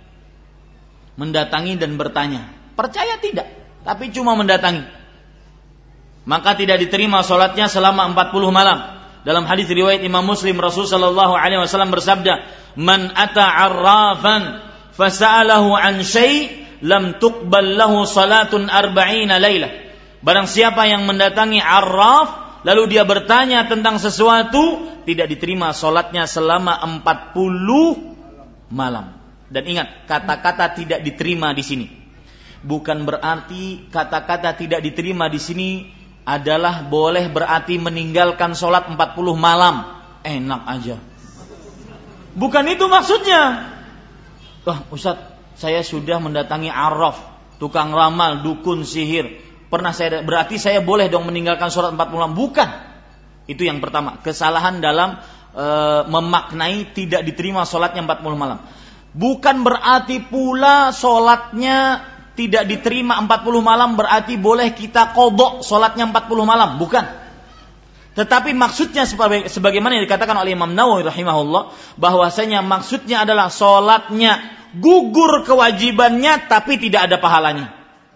dan bertanya, percaya tidak, tapi cuma mendatangi, maka tidak diterima sholatnya selama 40 malam. Dalam hadis riwayat Imam Muslim, Rasul sallallahu alaihi wasallam bersabda, "Man ata 'arrafan fasa'alahu an syai' lam tuqbal lahu salatun 40 lailah." Barang siapa yang mendatangi arraf lalu dia bertanya tentang sesuatu, tidak diterima sholatnya selama 40 malam. Dan ingat, kata-kata tidak diterima di sini bukan berarti kata-kata tidak diterima di sini adalah boleh berarti meninggalkan sholat 40 malam. Enak aja. Bukan itu maksudnya. Wah, Ustaz, saya sudah mendatangi arraf, tukang ramal, dukun, sihir. Berarti saya boleh dong meninggalkan sholat 40 malam? Bukan. Itu yang pertama, kesalahan dalam memaknai tidak diterima sholatnya 40 malam. Bukan berarti pula sholatnya tidak diterima 40 malam berarti boleh kita qadha sholatnya 40 malam. Bukan. Tetapi maksudnya sebagaimana yang dikatakan oleh Imam Nawawi rahimahullah, bahwasanya maksudnya adalah sholatnya gugur kewajibannya tapi tidak ada pahalanya.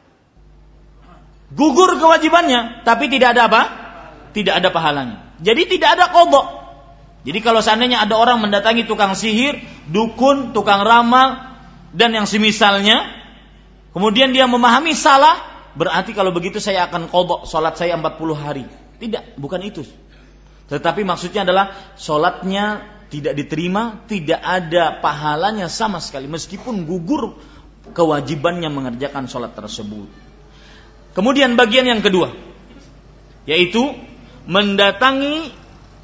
Gugur kewajibannya tapi tidak ada apa? Tidak ada pahalanya. Jadi tidak ada qadha. Jadi kalau seandainya ada orang mendatangi tukang sihir, dukun, tukang ramal dan yang semisalnya, kemudian dia memahami salah, berarti kalau begitu saya akan qadha salat saya 40 hari. Tidak, bukan itu. Tetapi maksudnya adalah salatnya tidak diterima, tidak ada pahalanya sama sekali meskipun gugur kewajibannya mengerjakan salat tersebut. Kemudian bagian yang kedua, yaitu mendatangi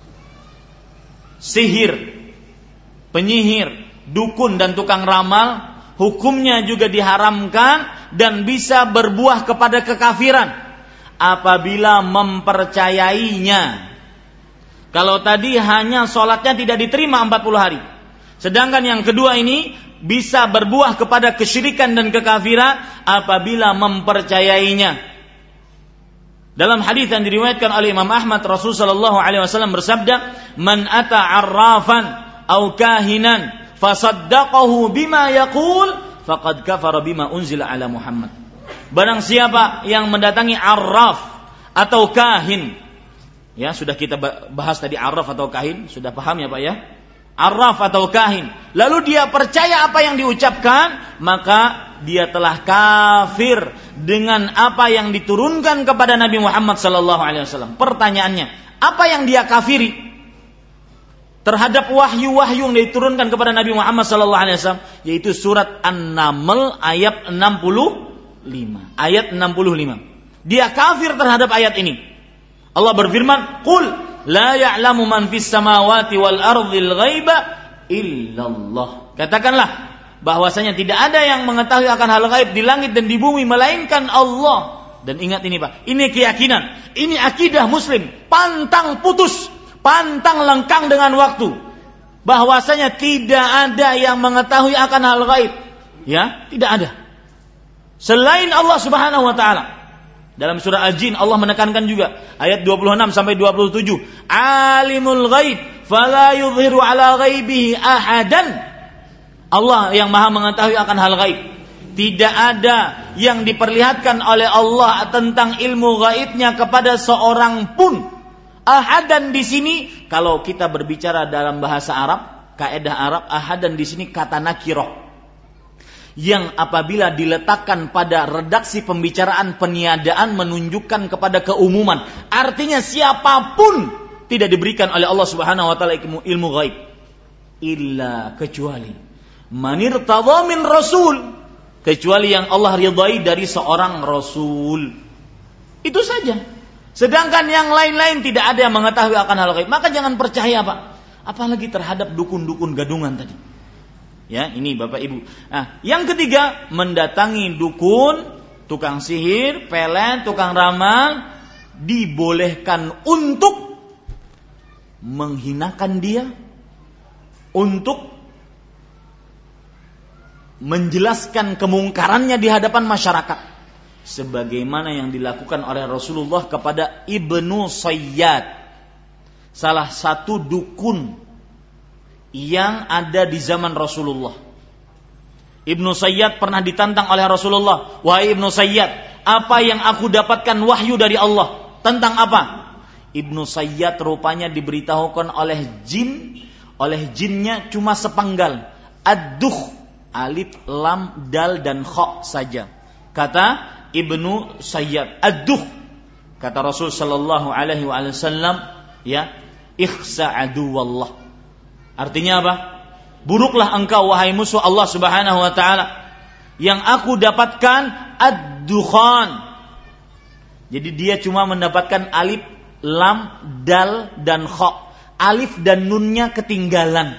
sihir, penyihir, dukun dan tukang ramal, hukumnya juga diharamkan dan bisa berbuah kepada kekafiran apabila mempercayainya. Kalau tadi hanya sholatnya tidak diterima 40 hari, sedangkan yang kedua ini bisa berbuah kepada kesyirikan dan kekafiran apabila mempercayainya. Dalam hadis yang diriwayatkan oleh Imam Ahmad, Rasul sallallahu alaihi wasallam bersabda, "Man ata 'arrafan aw kahinan fasaddaqahu bima yaqul faqad kafara bima unzila ala Muhammad." Barang siapa yang mendatangi arraf atau kahin, ya sudah kita bahas tadi arraf atau kahin, sudah paham ya Pak ya? Arraf atau kahin, lalu dia percaya apa yang diucapkan, maka dia telah kafir dengan apa yang diturunkan kepada Nabi Muhammad sallallahu alaihi wasallam. Pertanyaannya, apa yang dia kafiri terhadap wahyu-wahyu yang diturunkan kepada Nabi Muhammad sallallahu alaihi wasallam? Yaitu surat An-Naml ayat 65. Ayat 65. Dia kafir terhadap ayat ini. Allah berfirman, "Qul la ya'lamu man fis samawati wal ardhil ghaiba illallah." Katakanlah, bahwasanya tidak ada yang mengetahui akan hal gaib di langit dan di bumi melainkan Allah. Dan ingat ini Pak, ini keyakinan, ini akidah muslim, pantang putus, pantang lengkang dengan waktu. Bahwasanya tidak ada yang mengetahui akan hal gaib. Ya, tidak ada. Selain Allah Subhanahu wa taala. Dalam surah Al-Jin Allah menekankan juga ayat 26 sampai 27, Alimul ghaib fala yudhiru ala ghaibihi ahadan. Allah yang Maha mengetahui akan hal gaib. Tidak ada yang diperlihatkan oleh Allah tentang ilmu gaibnya kepada seorang pun. Ahadan di sini kalau kita berbicara dalam bahasa Arab, kaidah Arab, ahadan di sini kata nakirah. Yang apabila diletakkan pada redaksi pembicaraan peniadaan menunjukkan kepada keumuman. Artinya siapapun tidak diberikan oleh Allah Subhanahu wa taala ilmu gaib. Illa kecuali manirtadha min rasul, kecuali yang Allah ridai dari seorang rasul. Itu saja. Sedangkan yang lain-lain tidak ada yang mengetahui akan hal gaib. Maka jangan percaya Pak. Apalagi terhadap dukun-dukun gadungan tadi. Ya, ini Bapak Ibu. Nah, yang ketiga, mendatangi dukun, tukang sihir, pelet, tukang ramal, dibolehkan untuk menghinakan dia, untuk menjelaskan kemungkarannya di hadapan masyarakat. Sebagaimana yang dilakukan oleh Rasulullah kepada Ibnu Sayyad, salah satu dukun yang ada di zaman Rasulullah. Ibnu Sayyad pernah ditantang oleh Rasulullah, wahai Ibnu Sayyad, apa yang aku dapatkan wahyu dari Allah? Tentang apa? Ibnu Sayyad rupanya diberitahukan oleh jin, oleh jinnya cuma sepenggal, ad-dukh, alif, lam, dal dan kha saja. Kata Ibnu Sayyad, ad-dukh. Kata Rasul sallallahu alaihi wasallam, ya, ikhsa aduwallah. Artinya apa? Buruklah engkau wahai musuh Allah Subhanahu wa taala. Yang aku dapatkan ad-dukhan. Jadi dia cuma mendapatkan alif, lam, dal dan kha. Alif dan nunnya ketinggalan.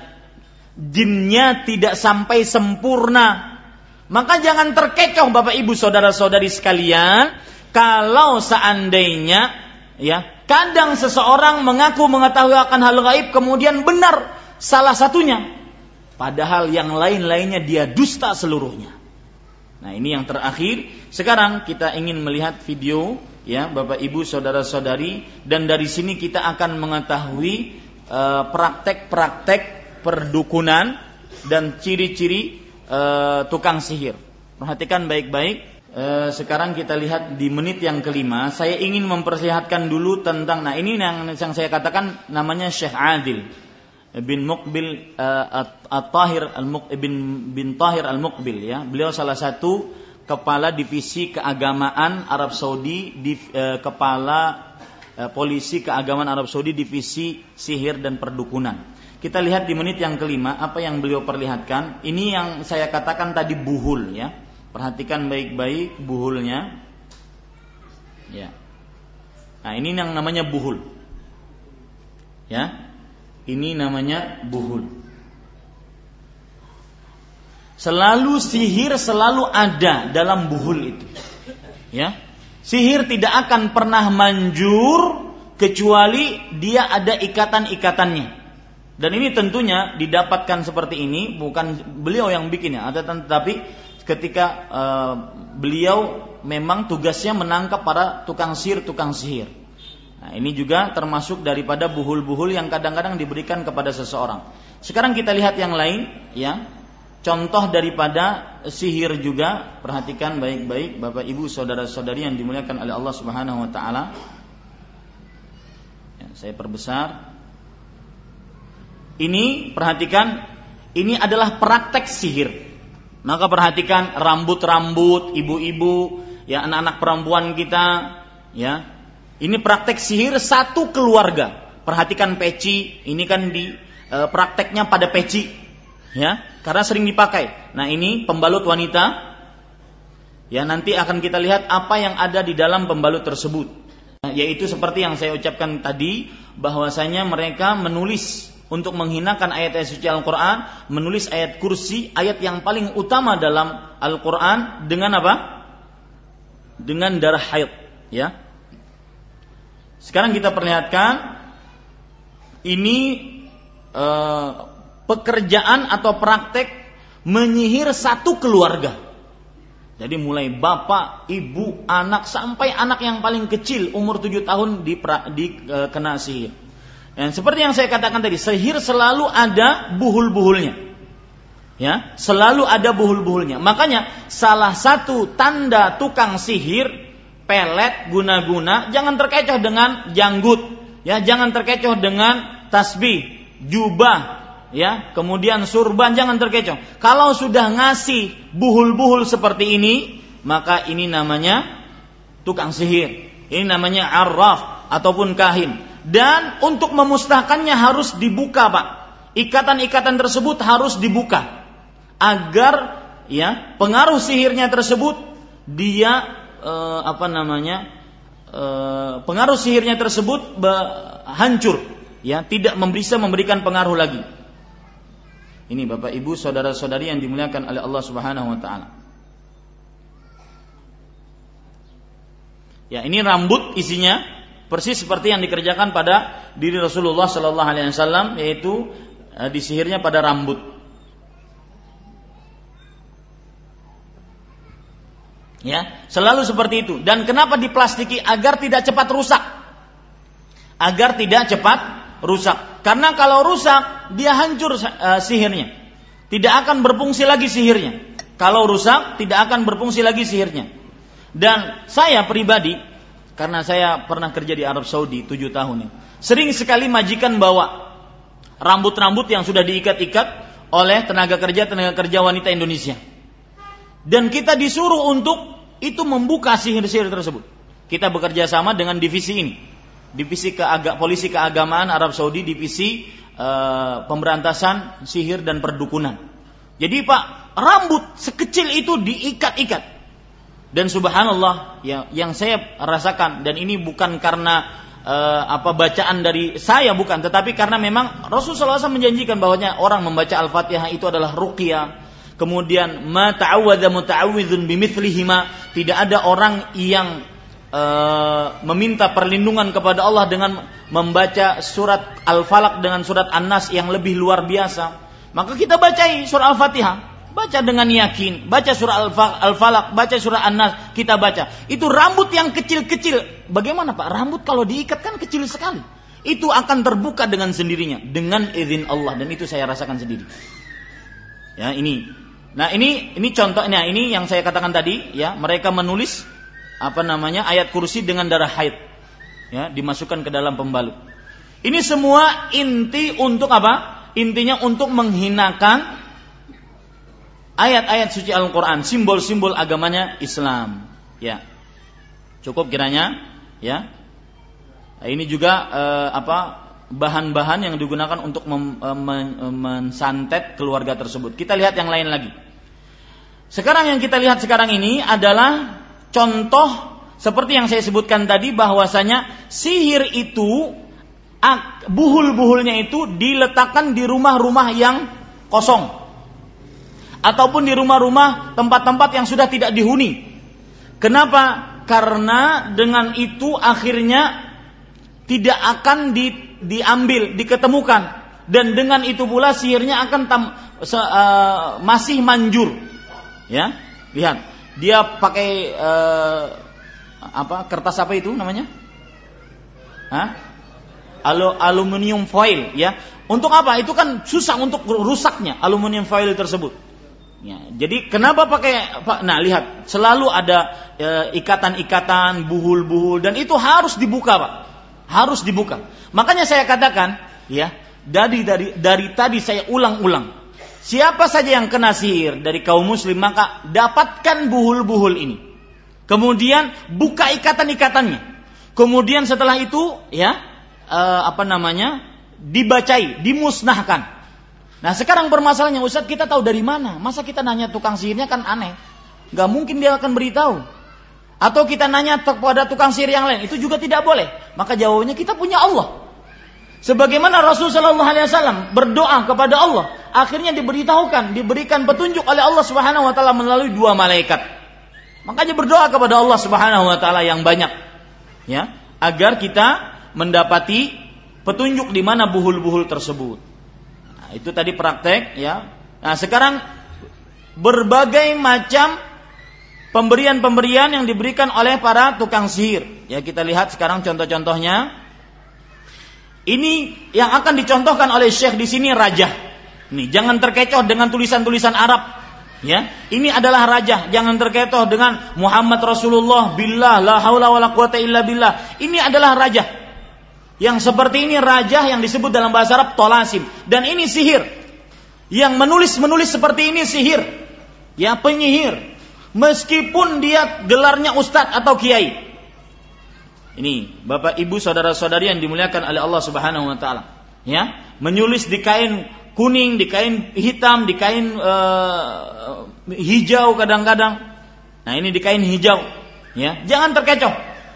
Jinnya tidak sampai sempurna. Maka jangan terkecoh Bapak Ibu saudara-saudari sekalian, kalau seandainya ya, kadang seseorang mengaku mengetahui akan hal gaib kemudian benar salah satunya, padahal yang lain-lainnya dia dusta seluruhnya. Nah, ini yang terakhir. Sekarang kita ingin melihat video ya Bapak Ibu saudara-saudari, dan dari sini kita akan mengetahui praktek-praktek perdukunan dan ciri-ciri tukang sihir. Perhatikan baik-baik. Sekarang kita lihat di menit yang kelima. Saya ingin memperlihatkan dulu tentang, nah ini yang saya katakan namanya Syekh Adil bin Muqbil At-Tahir bin Tahir Al-Muqbil ya. Beliau salah satu kepala divisi keagamaan Arab Saudi, kepala polisi keagamaan Arab Saudi divisi sihir dan perdukunan. Kita lihat di menit yang kelima apa yang beliau perlihatkan. Ini yang saya katakan tadi buhul ya. Perhatikan baik-baik buhulnya. Ya. Nah, ini yang namanya buhul. Ya. Ini namanya buhul. Selalu sihir selalu ada dalam buhul itu. Ya. Sihir tidak akan pernah manjur kecuali dia ada ikatan-ikatannya. Dan ini tentunya didapatkan seperti ini bukan beliau yang bikinnya, tetapi ketika beliau memang tugasnya menangkap para tukang sihir. Nah, ini juga termasuk daripada buhul-buhul yang kadang-kadang diberikan kepada seseorang. Sekarang kita lihat yang lain, ya. Contoh daripada sihir juga, perhatikan baik-baik Bapak Ibu saudara-saudari yang dimuliakan oleh Allah Subhanahu wa taala. Ya, saya perbesar. Ini perhatikan, ini adalah praktek sihir. Maka perhatikan rambut-rambut ibu-ibu, ya anak-anak perempuan kita, ya. Ini praktek sihir satu keluarga. Perhatikan peci, ini kan di prakteknya pada peci, ya, karena sering dipakai. Nah, ini pembalut wanita. Ya, nanti akan kita lihat apa yang ada di dalam pembalut tersebut. Yaitu seperti yang saya ucapkan tadi, bahwasanya mereka menulis untuk menghinakan ayat-ayat suci Al-Quran, menulis ayat kursi, ayat yang paling utama dalam Al-Quran, dengan apa? Dengan darah haid. Ya. Sekarang kita perlihatkan ini pekerjaan atau praktek menyihir satu keluarga. Jadi mulai bapak, ibu, anak, sampai anak yang paling kecil umur 7 tahun dikena sihir. Dan seperti yang saya katakan tadi, sihir selalu ada buhul-buhulnya. Ya, selalu ada buhul-buhulnya. Makanya salah satu tanda tukang sihir, pelet, guna-guna, jangan terkecoh dengan janggut, ya, jangan terkecoh dengan tasbih, jubah, ya, kemudian surban, jangan terkecoh. Kalau sudah ngasih buhul-buhul seperti ini, maka ini namanya tukang sihir. Ini namanya arraf ataupun kahin. Dan untuk memusnahkannya harus dibuka, Pak. Ikatan-ikatan tersebut harus dibuka agar ya pengaruh sihirnya tersebut dia pengaruh sihirnya tersebut hancur, ya, tidak bisa memberikan pengaruh lagi. Ini Bapak Ibu, saudara-saudari yang dimuliakan oleh Allah Subhanahu wa taala. Ya, ini rambut isinya persis seperti yang dikerjakan pada diri Rasulullah sallallahu alaihi wasallam, yaitu disihirnya pada rambut. Ya, selalu seperti itu. Dan kenapa diplastiki? Agar tidak cepat rusak. Agar tidak cepat rusak. Karena kalau rusak, dia hancur sihirnya. Tidak akan berfungsi lagi sihirnya. Kalau rusak, tidak akan berfungsi lagi sihirnya. Dan saya pribadi, karena saya pernah kerja di Arab Saudi 7 tahun, sering sekali majikan bawa rambut-rambut yang sudah diikat-ikat oleh tenaga kerja wanita Indonesia. Dan kita disuruh untuk itu membuka sihir-sihir tersebut. Kita bekerja sama dengan divisi ini, divisi polisi keagamaan Arab Saudi, divisi pemberantasan sihir dan perdukunan. Jadi Pak, rambut sekecil itu diikat-ikat. Dan subhanallah, yang saya rasakan, dan ini bukan karena bacaan dari saya, bukan, tetapi karena memang Rasulullah SAW menjanjikan bahwanya orang membaca Al-Fatihah itu adalah ruqyah. Kemudian ma ta'awwadza muta'awwidzun bimithlihima, tidak ada orang yang meminta perlindungan kepada Allah dengan membaca surat Al-Falaq dengan surat An-Nas yang lebih luar biasa. Maka kita bacai surah Al-Fatihah, baca dengan yakin, baca surah Al-Falaq, baca surah An-Nas, kita baca. Itu rambut yang kecil-kecil. Bagaimana Pak? Rambut kalau diikat kan kecil sekali. Itu akan terbuka dengan sendirinya, dengan izin Allah, dan itu saya rasakan sendiri. Ya, ini. Nah, ini contohnya, ini yang saya katakan tadi, ya, mereka menulis ayat kursi dengan darah haid, ya, dimasukkan ke dalam pembalut. Ini semua inti untuk apa? Intinya untuk menghinakan ayat-ayat suci Al-Quran, simbol-simbol agamanya Islam, ya. Cukup kiranya, ya. Nah, ini juga bahan-bahan yang digunakan untuk mensantet keluarga tersebut. Kita lihat yang lain lagi. Sekarang yang kita lihat sekarang ini adalah contoh seperti yang saya sebutkan tadi, bahwasanya sihir itu buhul-buhulnya itu diletakkan di rumah-rumah yang kosong ataupun di rumah-rumah tempat-tempat yang sudah tidak dihuni. Kenapa? Karena dengan itu akhirnya tidak akan diambil, diketemukan, dan dengan itu pula sihirnya akan masih manjur. Ya, lihat, dia pakai kertas apa itu namanya? Aluminium foil, ya. Untuk apa? Itu kan susah untuk rusaknya aluminium foil tersebut. Ya, jadi kenapa pakai? Nah, lihat, selalu ada ikatan-ikatan, buhul-buhul, dan itu harus dibuka, Pak. Harus dibuka. Makanya saya katakan, ya, dari tadi saya ulang-ulang. Siapa saja yang kena sihir dari kaum muslim, maka dapatkan buhul-buhul ini. Kemudian buka ikatan-ikatannya. Kemudian setelah itu, ya, dibacai, dimusnahkan. Nah, sekarang permasalahannya, Ustaz, kita tahu dari mana? Masa kita nanya tukang sihirnya, kan aneh. Gak mungkin dia akan beritahu. Atau kita nanya kepada tukang sihir yang lain, itu juga tidak boleh. Maka jawabannya, kita punya Allah. Sebagaimana Rasul sallallahu alaihi wasallam berdoa kepada Allah, akhirnya diberikan petunjuk oleh Allah Subhanahu wa taala melalui 2 malaikat. Makanya berdoa kepada Allah Subhanahu wa taala yang banyak, ya, agar kita mendapati petunjuk di mana buhul-buhul tersebut. Nah, itu tadi praktek, ya. Nah, sekarang berbagai macam pemberian-pemberian yang diberikan oleh para tukang sihir. Ya, kita lihat sekarang contoh-contohnya. Ini yang akan dicontohkan oleh Syekh di sini rajah. Nih, jangan terkecoh dengan tulisan-tulisan Arab. Ya, ini adalah rajah. Jangan terkecoh dengan Muhammad Rasulullah, billah, la haula wala quwata illa billah. Ini adalah rajah. Yang seperti ini rajah yang disebut dalam bahasa Arab tolasim. Dan ini sihir. Yang menulis seperti ini sihir. Ya, penyihir. Meskipun dia gelarnya ustadz atau kiai. Ini Bapak Ibu saudara-saudari yang dimuliakan oleh Allah Subhanahu wa taala. Ya, menulis di kain kuning, di kain hitam, di kain hijau kadang-kadang. Nah, ini di kain hijau. Ya, jangan terkecoh.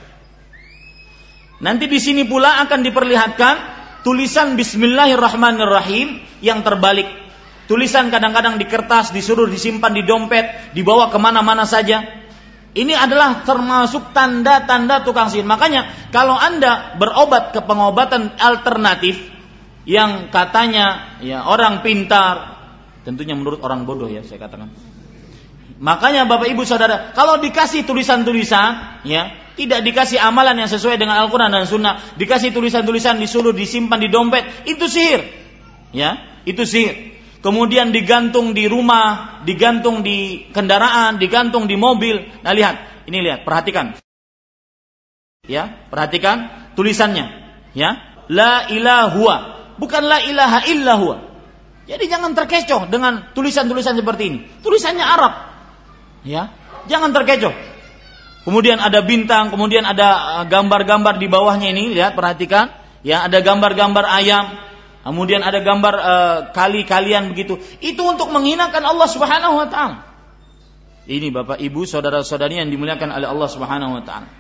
Nanti di sini pula akan diperlihatkan tulisan Bismillahirrahmanirrahim yang terbalik. Tulisan kadang-kadang di kertas, disuruh disimpan di dompet, dibawa kemana-mana saja. Ini adalah termasuk tanda-tanda tukang sihir. Makanya kalau Anda berobat ke pengobatan alternatif yang katanya ya orang pintar, tentunya menurut orang bodoh ya saya katakan. Makanya Bapak Ibu Saudara, kalau dikasih tulisan-tulisan ya, tidak dikasih amalan yang sesuai dengan Al-Qur'an dan Sunnah, dikasih tulisan-tulisan disuruh disimpan di dompet, itu sihir. Ya, itu sihir. Kemudian digantung di rumah, digantung di kendaraan, digantung di mobil. Nah, lihat, ini lihat, perhatikan. Ya, perhatikan tulisannya. Ya, la ilaha huwa, bukan la ilaha illa huwa. Jadi jangan terkecoh dengan tulisan-tulisan seperti ini. Tulisannya Arab. Ya, jangan terkecoh. Kemudian ada bintang, kemudian ada gambar-gambar di bawahnya ini, lihat, perhatikan. Ya, ada gambar-gambar ayam. Kemudian ada gambar kali-kalian begitu. Itu untuk menghinakan Allah Subhanahu wa taala. Ini Bapak Ibu saudara-saudari yang dimuliakan oleh Allah Subhanahu wa taala.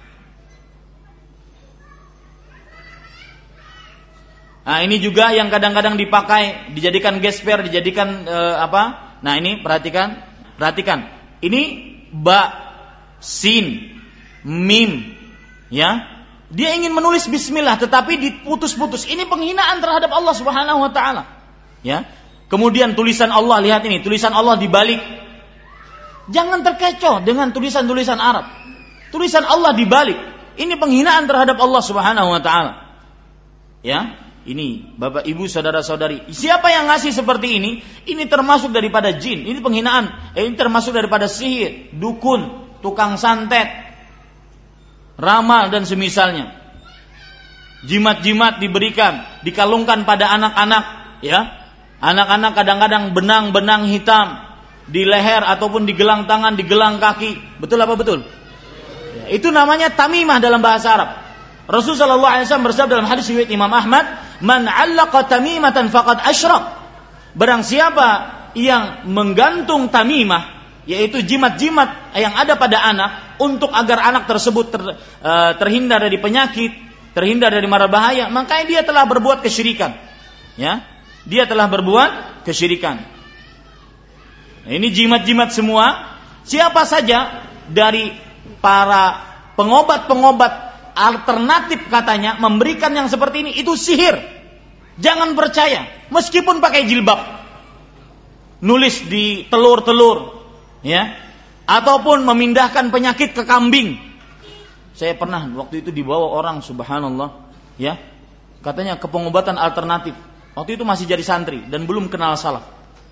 Nah, ini juga yang kadang-kadang dipakai, dijadikan gesper, dijadikan apa? Nah, ini perhatikan. Ini ba, sin, mim, ya. Dia ingin menulis bismillah tetapi diputus-putus. Ini penghinaan terhadap Allah Subhanahu wa taala. Ya. Kemudian tulisan Allah, lihat ini, tulisan Allah dibalik. Jangan terkecoh dengan tulisan-tulisan Arab. Tulisan Allah dibalik. Ini penghinaan terhadap Allah Subhanahu wa taala. Ya. Ini Bapak Ibu saudara-saudari, siapa yang ngasih seperti ini? Ini termasuk daripada jin. Ini penghinaan. Ini termasuk daripada sihir, dukun, tukang santet, ramal dan semisalnya. Jimat-jimat diberikan, dikalungkan pada anak-anak, ya. Anak-anak kadang-kadang benang-benang hitam di leher ataupun di gelang tangan, di gelang kaki. Betul apa betul? Ya, itu namanya tamimah dalam bahasa Arab. Rasulullah SAW bersabda dalam hadis riwayat Imam Ahmad, "Man 'allaqa tamimatan faqad asyrak." Barang siapa yang menggantung tamimah, yaitu jimat-jimat yang ada pada anak untuk agar anak tersebut terhindar dari penyakit, terhindar dari mara bahaya, maka dia telah berbuat kesyirikan. Ya, dia telah berbuat kesyirikan. Nah, ini jimat-jimat semua. Siapa saja dari para pengobat-pengobat alternatif katanya memberikan yang seperti ini, itu sihir. Jangan percaya, meskipun pakai jilbab, nulis di telur-telur, ya, ataupun memindahkan penyakit ke kambing. Saya pernah waktu itu dibawa orang, subhanallah, ya, katanya ke pengobatan alternatif. Waktu itu masih jadi santri dan belum kenal salaf.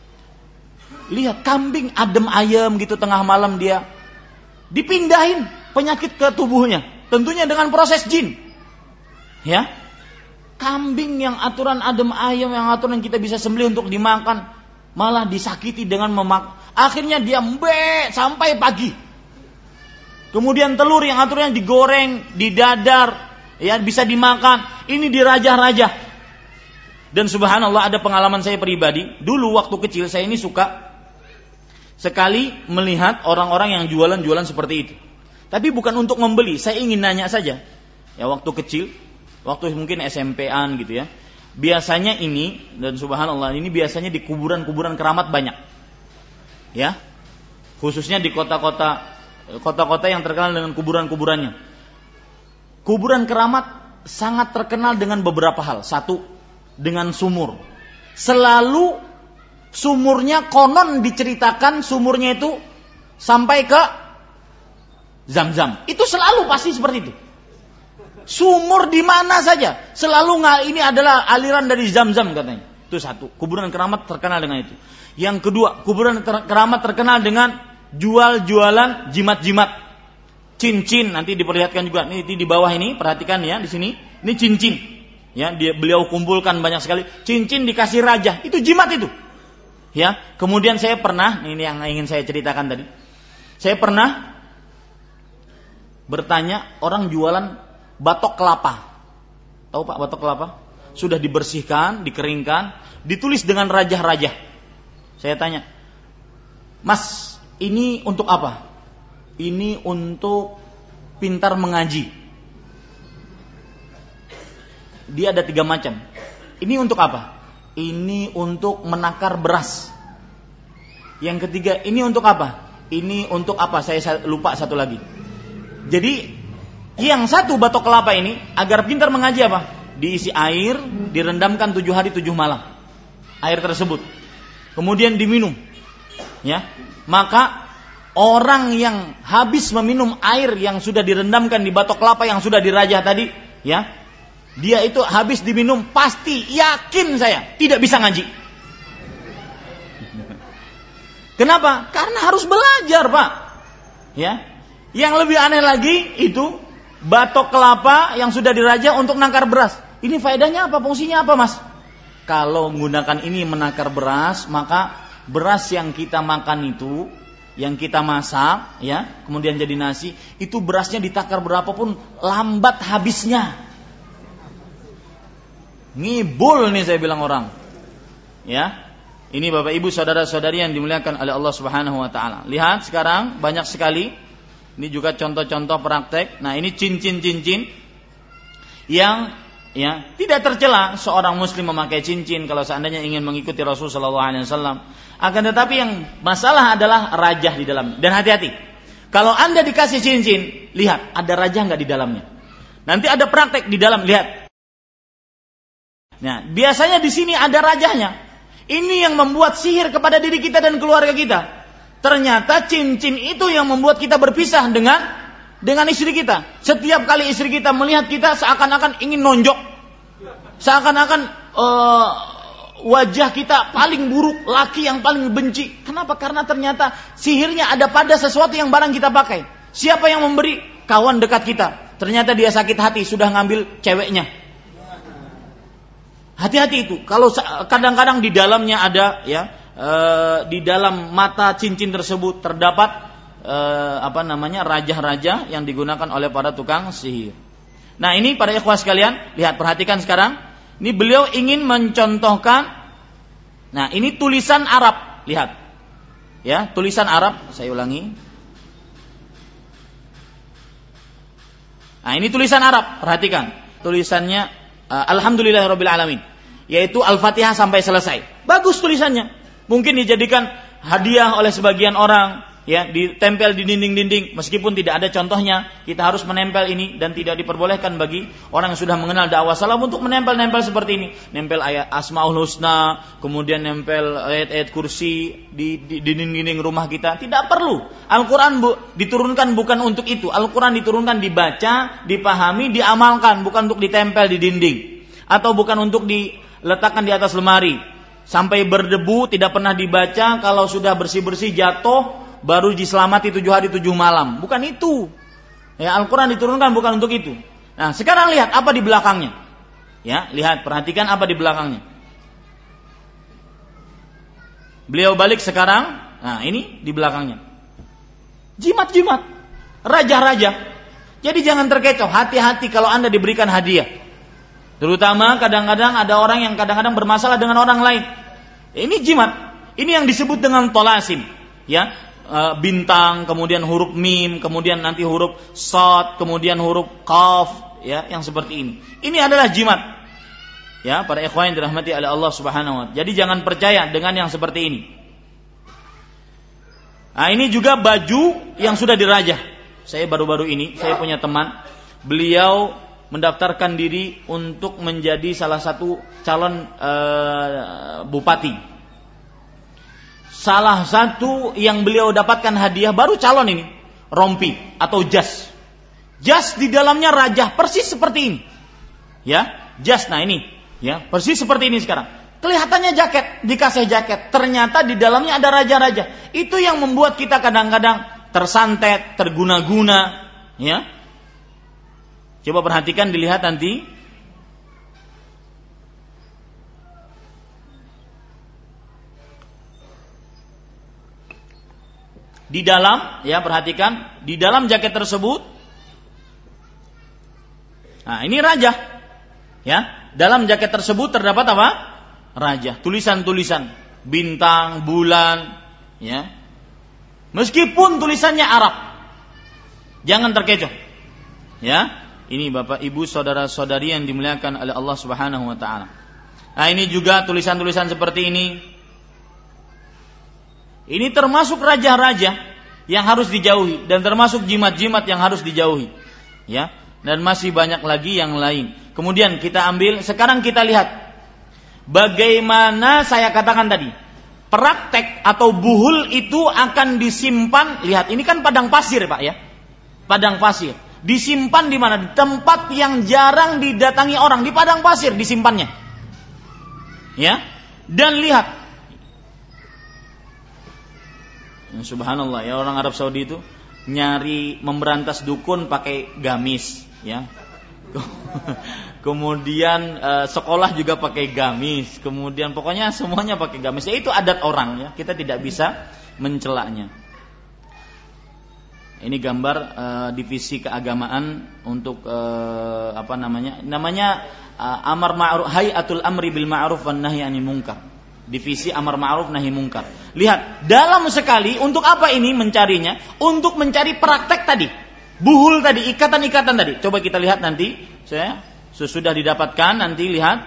Lihat kambing adem ayam gitu, tengah malam dia dipindahin penyakit ke tubuhnya, tentunya dengan proses jin. Ya, kambing yang aturan adem ayam, yang aturan kita bisa sembelih untuk dimakan, malah disakiti dengan akhirnya dia sampai pagi. Kemudian telur yang aturannya digoreng, didadar, ya bisa dimakan, ini dirajah-rajah. Dan subhanallah, ada pengalaman saya pribadi. Dulu waktu kecil saya ini suka sekali melihat orang-orang yang jualan-jualan seperti itu. Tapi bukan untuk membeli, saya ingin nanya saja. Ya waktu kecil, waktu mungkin SMP-an gitu ya. biasanya ini, dan subhanallah, ini biasanya di kuburan-kuburan keramat banyak. Ya. Khususnya di kota-kota yang terkenal dengan kuburan-kuburannya. Kuburan keramat sangat terkenal dengan beberapa hal. Satu, dengan sumur. Selalu sumurnya konon diceritakan sumurnya itu sampai ke Zam-Zam. Itu selalu pasti seperti itu. Sumur di mana saja selalu ini adalah aliran dari Zam-Zam katanya. Itu satu. Kuburan keramat terkenal dengan itu. Yang kedua, kuburan keramat terkenal dengan jualan jimat-jimat, cincin. Nanti diperlihatkan juga. Ini di bawah ini, perhatikan ya di sini. Ini cincin. Ya, beliau kumpulkan banyak sekali. Cincin dikasih raja. Itu jimat itu. Ya. Kemudian saya pernah, ini yang ingin saya ceritakan tadi. Saya pernah bertanya orang jualan batok kelapa. Tahu Pak batok kelapa? Sudah dibersihkan, dikeringkan, ditulis dengan rajah-rajah. Saya tanya, Mas, ini untuk apa? Ini untuk pintar mengaji. Dia ada 3 macam. Ini untuk apa? Ini untuk menakar beras. Yang ketiga, ini untuk apa? Ini untuk apa? Saya lupa satu lagi. Jadi yang satu batok kelapa ini agar pintar mengaji apa? Diisi air, direndamkan 7 hari 7 malam. Air tersebut. Kemudian diminum. Ya. Maka orang yang habis meminum air yang sudah direndamkan di batok kelapa yang sudah dirajah tadi, ya. Dia itu habis diminum pasti yakin saya tidak bisa ngaji. Kenapa? Karena harus belajar, Pak. Ya. Yang lebih aneh lagi itu batok kelapa yang sudah dirajah untuk menakar beras. Ini faedahnya apa? Fungsinya apa, Mas? Kalau menggunakan ini menakar beras, maka beras yang kita makan itu, yang kita masak, ya, kemudian jadi nasi, itu berasnya ditakar berapapun lambat habisnya. Ngibul nih saya bilang orang. Ya. Ini Bapak Ibu saudara-saudari yang dimuliakan oleh Allah Subhanahu wa taala. Lihat sekarang banyak sekali. Ini juga contoh-contoh praktek. Nah, ini cincin-cincin yang ya tidak tercela seorang muslim memakai cincin kalau seandainya ingin mengikuti Rasul sallallahu alaihi wasallam. Akan tetapi yang masalah adalah rajah di dalam. Dan hati-hati. Kalau Anda dikasih cincin, lihat ada rajah enggak di dalamnya. Nanti ada praktek di dalam, lihat. Nah, biasanya di sini ada rajahnya. Ini yang membuat sihir kepada diri kita dan keluarga kita. Ternyata cincin itu yang membuat kita berpisah dengan istri kita. Setiap kali istri kita melihat kita seakan-akan ingin nonjok. Seakan-akan wajah kita paling buruk, laki yang paling benci. Kenapa? Karena ternyata sihirnya ada pada sesuatu yang barang kita pakai. Siapa yang memberi? Kawan dekat kita. Ternyata dia sakit hati, sudah ngambil ceweknya. Hati-hati itu. Kalau kadang-kadang di dalamnya ada, ya, di dalam mata cincin tersebut terdapat rajah-rajah yang digunakan oleh para tukang sihir. Nah, ini para ikhwah sekalian, lihat, perhatikan sekarang. Ini beliau ingin mencontohkan. Nah, ini tulisan Arab, lihat. Ya, tulisan Arab, saya ulangi. Nah, ini tulisan Arab, perhatikan. Tulisannya Alhamdulillahirabbil alamin, yaitu Al-Fatihah sampai selesai. Bagus tulisannya. Mungkin dijadikan hadiah oleh sebagian orang, ya, ditempel di dinding-dinding. Meskipun tidak ada contohnya, kita harus menempel ini dan tidak diperbolehkan bagi orang yang sudah mengenal dakwah salaf untuk menempel-nempel seperti ini. Nempel ayat Asmaul Husna, kemudian nempel ayat-ayat kursi di dinding-dinding rumah kita. Tidak perlu. Al-Quran diturunkan bukan untuk itu. Al-Quran diturunkan dibaca, dipahami, diamalkan, bukan untuk ditempel di dinding. Atau bukan untuk diletakkan di atas lemari. Sampai berdebu, tidak pernah dibaca, kalau sudah bersih-bersih jatuh, baru diselamati 7 hari 7 malam. Bukan itu. Ya, Al-Quran diturunkan bukan untuk itu. Nah, sekarang lihat apa di belakangnya. Ya, lihat, perhatikan apa di belakangnya. Beliau balik sekarang, nah ini di belakangnya. Jimat-jimat, raja-raja. Jadi jangan terkecoh, hati-hati kalau Anda diberikan hadiah. Terutama kadang-kadang ada orang yang kadang-kadang bermasalah dengan orang lain. Ini jimat. Ini yang disebut dengan tolasim. Ya, bintang, kemudian huruf mim, kemudian nanti huruf shad, kemudian huruf qaf, ya, yang seperti ini. Ini adalah jimat. Ya, para ikhwan yang dirahmati oleh Allah Subhanahu wa taala. Jadi jangan percaya dengan yang seperti ini. Nah, ini juga baju yang sudah dirajah. Saya baru-baru ini, saya punya teman, beliau mendaftarkan diri untuk menjadi salah satu calon bupati. Salah satu yang beliau dapatkan hadiah baru calon ini, rompi atau jas. Jas di dalamnya rajah persis seperti ini. Ya, jas. Nah ini, ya, persis seperti ini sekarang. Kelihatannya jaket, dikasih jaket, ternyata di dalamnya ada raja-raja. Itu yang membuat kita kadang-kadang tersantet, terguna-guna, ya. Coba perhatikan, dilihat nanti. Di dalam, ya, perhatikan, di dalam jaket tersebut. Nah, ini raja. Ya, dalam jaket tersebut terdapat apa? Raja, tulisan-tulisan, bintang, bulan, ya. Meskipun tulisannya Arab, jangan terkecoh. Ya, ini Bapak Ibu saudara-saudari yang dimuliakan oleh Allah Subhanahu wa taala. Nah, ini juga tulisan-tulisan seperti ini. Ini termasuk raja-raja yang harus dijauhi dan termasuk jimat-jimat yang harus dijauhi. Ya, dan masih banyak lagi yang lain. Kemudian kita ambil, sekarang kita lihat bagaimana saya katakan tadi, praktek atau buhul itu akan disimpan. Lihat, ini kan padang pasir, Pak, ya. Padang pasir. Disimpan di mana? Di tempat yang jarang didatangi orang, di padang pasir disimpannya. Ya. Dan lihat. Subhanallah, ya, orang Arab Saudi itu nyari memberantas dukun pakai gamis, ya. Kemudian sekolah juga pakai gamis, kemudian pokoknya semuanya pakai gamis. Ya, itu adat orang, ya. Kita tidak bisa mencelaknya. Ini gambar divisi keagamaan untuk apa namanya? Namanya amar ma'ruf, hayatul amri bil ma'ruf wan nahyi 'anil munkar. Divisi amar ma'ruf nahi munkar. Lihat, dalam sekali untuk apa ini mencarinya? Untuk mencari praktek tadi. Buhul tadi, ikatan-ikatan tadi. Coba kita lihat nanti. Saya sudah didapatkan, nanti lihat.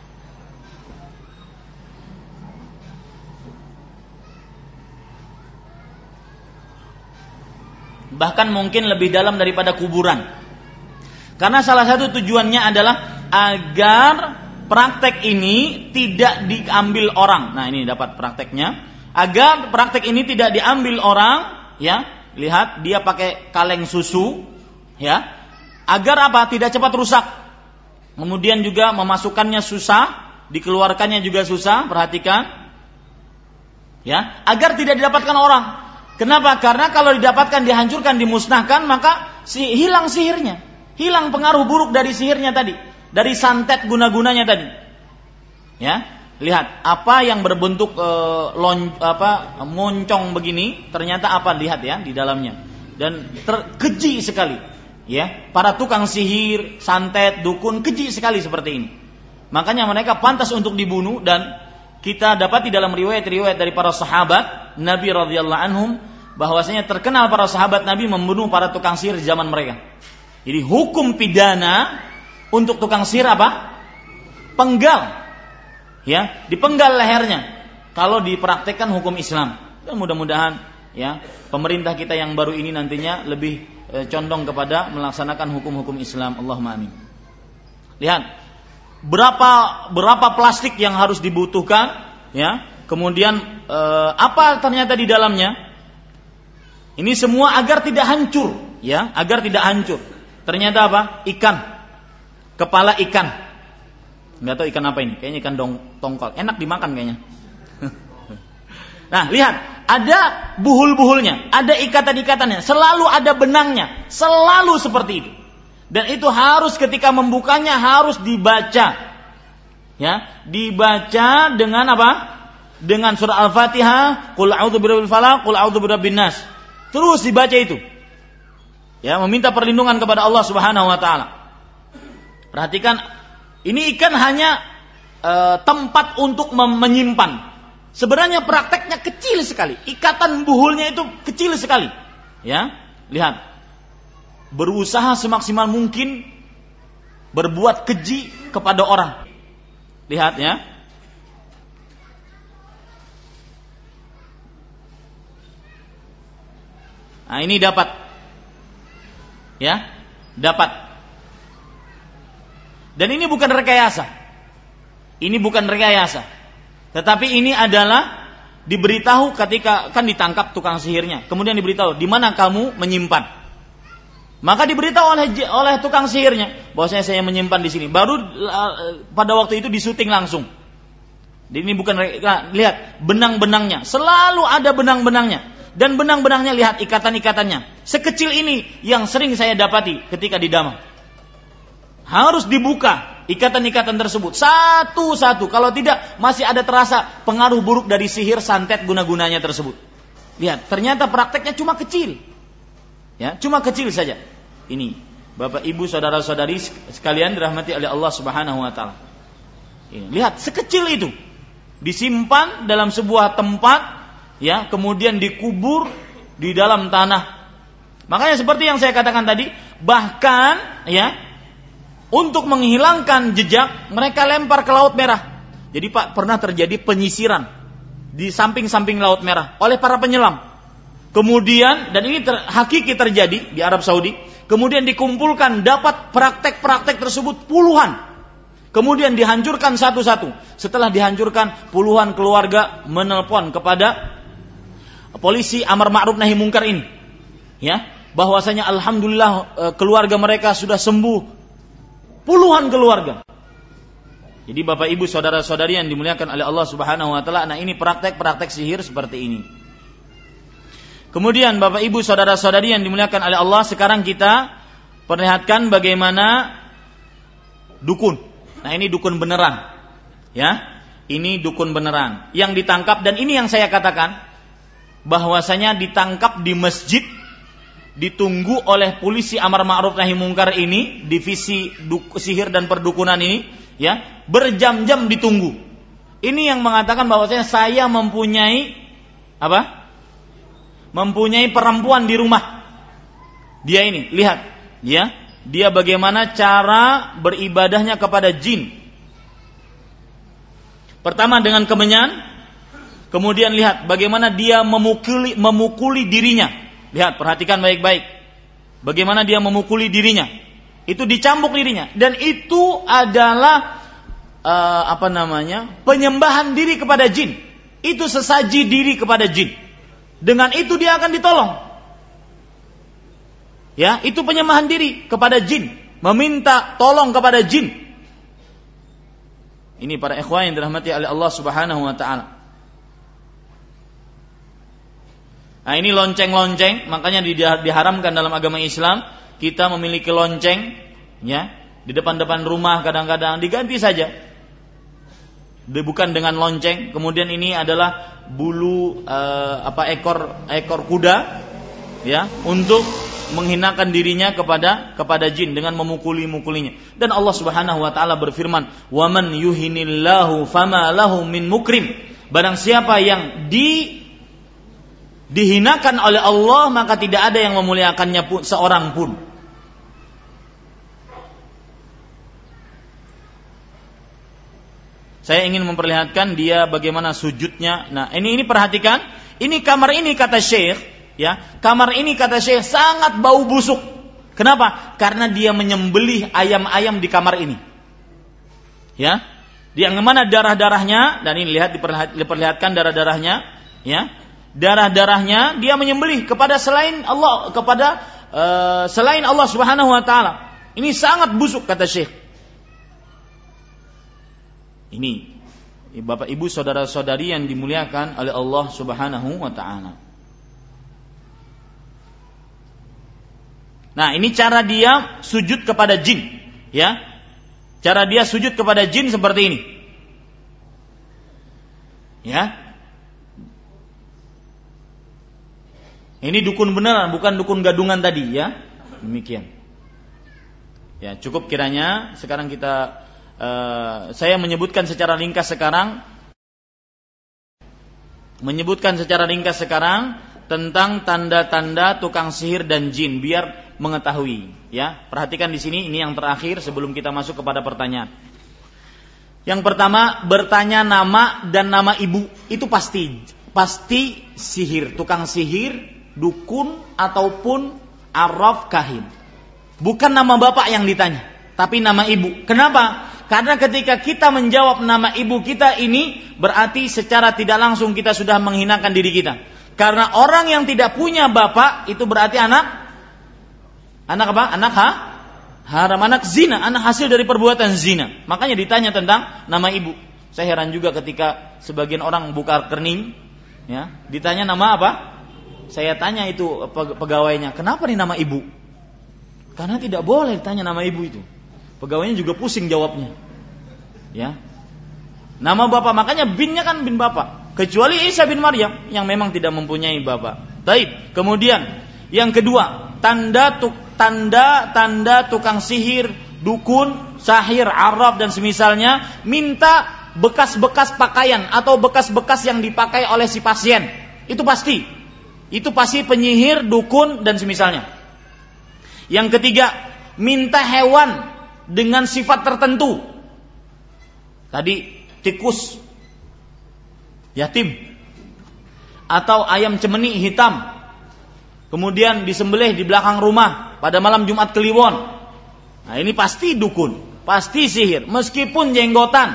Bahkan mungkin lebih dalam daripada kuburan. Karena salah satu tujuannya adalah agar praktek ini tidak diambil orang. Nah, ini dapat prakteknya. Agar praktek ini tidak diambil orang, ya. Lihat, dia pakai kaleng susu, ya. Agar apa? Tidak cepat rusak. Kemudian juga memasukkannya susah, dikeluarkannya juga susah, perhatikan. Ya, agar tidak didapatkan orang. Kenapa? Karena kalau didapatkan, dihancurkan, dimusnahkan, maka hilang sihirnya. Hilang pengaruh buruk dari sihirnya tadi, dari santet guna-gunanya tadi. Ya, lihat apa yang berbentuk moncong begini, ternyata apa? Lihat, ya, di dalamnya. Dan keji sekali. Ya, para tukang sihir, santet, dukun keji sekali seperti ini. Makanya mereka pantas untuk dibunuh. Dan kita dapat di dalam riwayat-riwayat dari para sahabat Nabi radhiyallahu anhum bahwasanya terkenal para sahabat Nabi membunuh para tukang sihir di zaman mereka. Jadi hukum pidana untuk tukang sihir apa? Penggal. Ya, dipenggal lehernya. Kalau dipraktekkan hukum Islam. Dan mudah-mudahan, ya, pemerintah kita yang baru ini nantinya lebih condong kepada melaksanakan hukum-hukum Islam. Allahumma amin. Lihat berapa plastik yang harus dibutuhkan, ya. Kemudian apa ternyata di dalamnya? Ini semua agar tidak hancur, ya, agar tidak hancur. Ternyata apa? Ikan. Kepala ikan. Enggak tahu ikan apa ini. Kayaknya ikan tongkol. Enak dimakan kayaknya. Nah, lihat, ada buhul-buhulnya, ada ikatan-ikatannya, selalu ada benangnya, selalu seperti itu. Dan itu harus ketika membukanya harus dibaca. Ya, dibaca dengan apa? Dengan surah Al-Fatihah, qul a'udzu birabbil falaq, qul a'udzu birabbin nas. Terus dibaca itu. Ya, meminta perlindungan kepada Allah Subhanahu wa taala. Perhatikan, ini ikan hanya tempat untuk menyimpan. Sebenarnya prakteknya kecil sekali. Ikatan buhulnya itu kecil sekali. Ya, lihat. Berusaha semaksimal mungkin berbuat keji kepada orang. Lihat ya. Nah, ini dapat. Ya, dapat. Dan ini bukan rekayasa. Ini bukan rekayasa. Tetapi ini adalah diberitahu ketika kan ditangkap tukang sihirnya. Kemudian diberitahu, "Di mana kamu menyimpan?" Maka diberitahu oleh tukang sihirnya, bahwasanya saya menyimpan di sini. Baru pada waktu itu disuting langsung. Jadi ini bukan, lihat benang-benangnya, selalu ada benang-benangnya. Dan benang-benangnya lihat ikatan-ikatannya. Sekecil ini yang sering saya dapati ketika di Damang. Harus dibuka ikatan-ikatan tersebut satu-satu. Kalau tidak masih ada terasa pengaruh buruk dari sihir santet guna-gunanya tersebut. Lihat, ternyata prakteknya cuma kecil. Ya, cuma kecil saja. Ini, Bapak Ibu, saudara-saudari sekalian dirahmati oleh Allah Subhanahu wa taala. Ini, lihat sekecil itu. Disimpan dalam sebuah tempat, ya, kemudian dikubur di dalam tanah. Makanya seperti yang saya katakan tadi, bahkan ya, untuk menghilangkan jejak mereka lempar ke Laut Merah. Jadi Pak, pernah terjadi penyisiran di samping-samping Laut Merah oleh para penyelam. Kemudian, dan ini hakiki terjadi di Arab Saudi, kemudian dikumpulkan, dapat praktek-praktek tersebut puluhan. Kemudian dihancurkan satu-satu. Setelah dihancurkan, puluhan keluarga menelpon kepada polisi amar ma'ruf nahi mungkar ini. Ya, bahwasanya alhamdulillah keluarga mereka sudah sembuh. Puluhan keluarga. Jadi Bapak Ibu saudara-saudari yang dimuliakan oleh Allah Subhanahu wa taala, nah ini praktek-praktek sihir seperti ini. Kemudian Bapak Ibu saudara-saudari yang dimuliakan oleh Allah, sekarang kita perlihatkan bagaimana dukun. Nah, ini dukun beneran. Ya. Ini dukun beneran yang ditangkap, dan ini yang saya katakan bahwasanya ditangkap di masjid, ditunggu oleh polisi amar ma'ruf nahi mungkar ini, divisi sihir dan perdukunan ini, ya, berjam-jam ditunggu. Ini yang mengatakan bahwasanya saya mempunyai apa? Mempunyai perempuan di rumah. Dia ini, lihat, ya, dia bagaimana cara beribadahnya kepada jin. Pertama dengan kemenyan, kemudian lihat bagaimana dia memukuli dirinya. Lihat, perhatikan baik-baik. Bagaimana dia memukuli dirinya. Itu dicambuk dirinya, dan itu adalah penyembahan diri kepada jin. Itu sesaji diri kepada jin. Dengan itu dia akan ditolong. Ya, itu penyembahan diri kepada jin, meminta tolong kepada jin. Ini para ikhwan yang dirahmati oleh Allah Subhanahu wa taala. Nah, ini lonceng-lonceng, makanya diharamkan dalam agama Islam kita memiliki lonceng, ya, di depan-depan rumah. Kadang-kadang diganti saja. Bukan dengan lonceng. Kemudian ini adalah bulu ekor kuda, ya, untuk menghinakan dirinya kepada jin dengan memukuli-mukulinya. Dan Allah Subhanahu wa taala berfirman, "Wa man yuhinillahu fama lahu min mukrim." Barang siapa yang dihinakan oleh Allah, maka tidak ada yang memuliakannya pun seorang pun. Saya ingin memperlihatkan dia bagaimana sujudnya. Nah, ini perhatikan. Ini kamar ini kata Syekh, ya. Kamar ini kata Syekh sangat bau busuk. Kenapa? Karena dia menyembelih ayam-ayam di kamar ini. Ya. Yang mana darah-darahnya, dan ini lihat diperlihatkan darah-darahnya, ya. Darah-darahnya dia menyembelih kepada selain Allah, selain Allah Subhanahu wa taala. Ini sangat busuk kata Syekh. Ini Bapak Ibu saudara-saudari yang dimuliakan oleh Allah Subhanahu wa taala. Nah, ini cara dia sujud kepada jin, ya. Cara dia sujud kepada jin seperti ini. Ya. Ini dukun beneran, bukan dukun gadungan tadi, ya. Demikian. Ya, cukup kiranya sekarang kita saya menyebutkan secara ringkas sekarang tentang tanda-tanda tukang sihir dan jin biar mengetahui, ya. Perhatikan di sini, ini yang terakhir sebelum kita masuk kepada pertanyaan. Yang pertama, bertanya nama dan nama ibu itu pasti sihir, tukang sihir, dukun ataupun arraf kahin. Bukan nama bapak yang ditanya, tapi nama ibu. Kenapa? Karena ketika kita menjawab nama ibu kita ini, berarti secara tidak langsung kita sudah menghinakan diri kita. Karena orang yang tidak punya bapak itu berarti anak apa? Haram, anak zina, anak hasil dari perbuatan zina. Makanya ditanya tentang nama ibu. Saya heran juga ketika sebagian orang buka rekening, ya, ditanya nama apa? Saya tanya itu pegawainya, kenapa nih nama ibu? Karena tidak boleh ditanya nama ibu itu. Pegawainya juga pusing jawabnya. Ya. Nama bapak, makanya binnya kan bin bapak. Kecuali Isa bin Maryam yang memang tidak mempunyai bapak. Baik. Kemudian yang kedua, tanda tukang sihir, dukun, sahir, arraf dan semisalnya minta bekas-bekas pakaian atau bekas-bekas yang dipakai oleh si pasien. Itu pasti penyihir, dukun dan semisalnya. Yang ketiga, minta hewan dengan sifat tertentu. Tadi tikus, yatim, atau ayam cemeni hitam. Kemudian disembelih di belakang rumah pada malam Jumat Kliwon. Nah, ini pasti dukun, pasti sihir, meskipun jenggotan.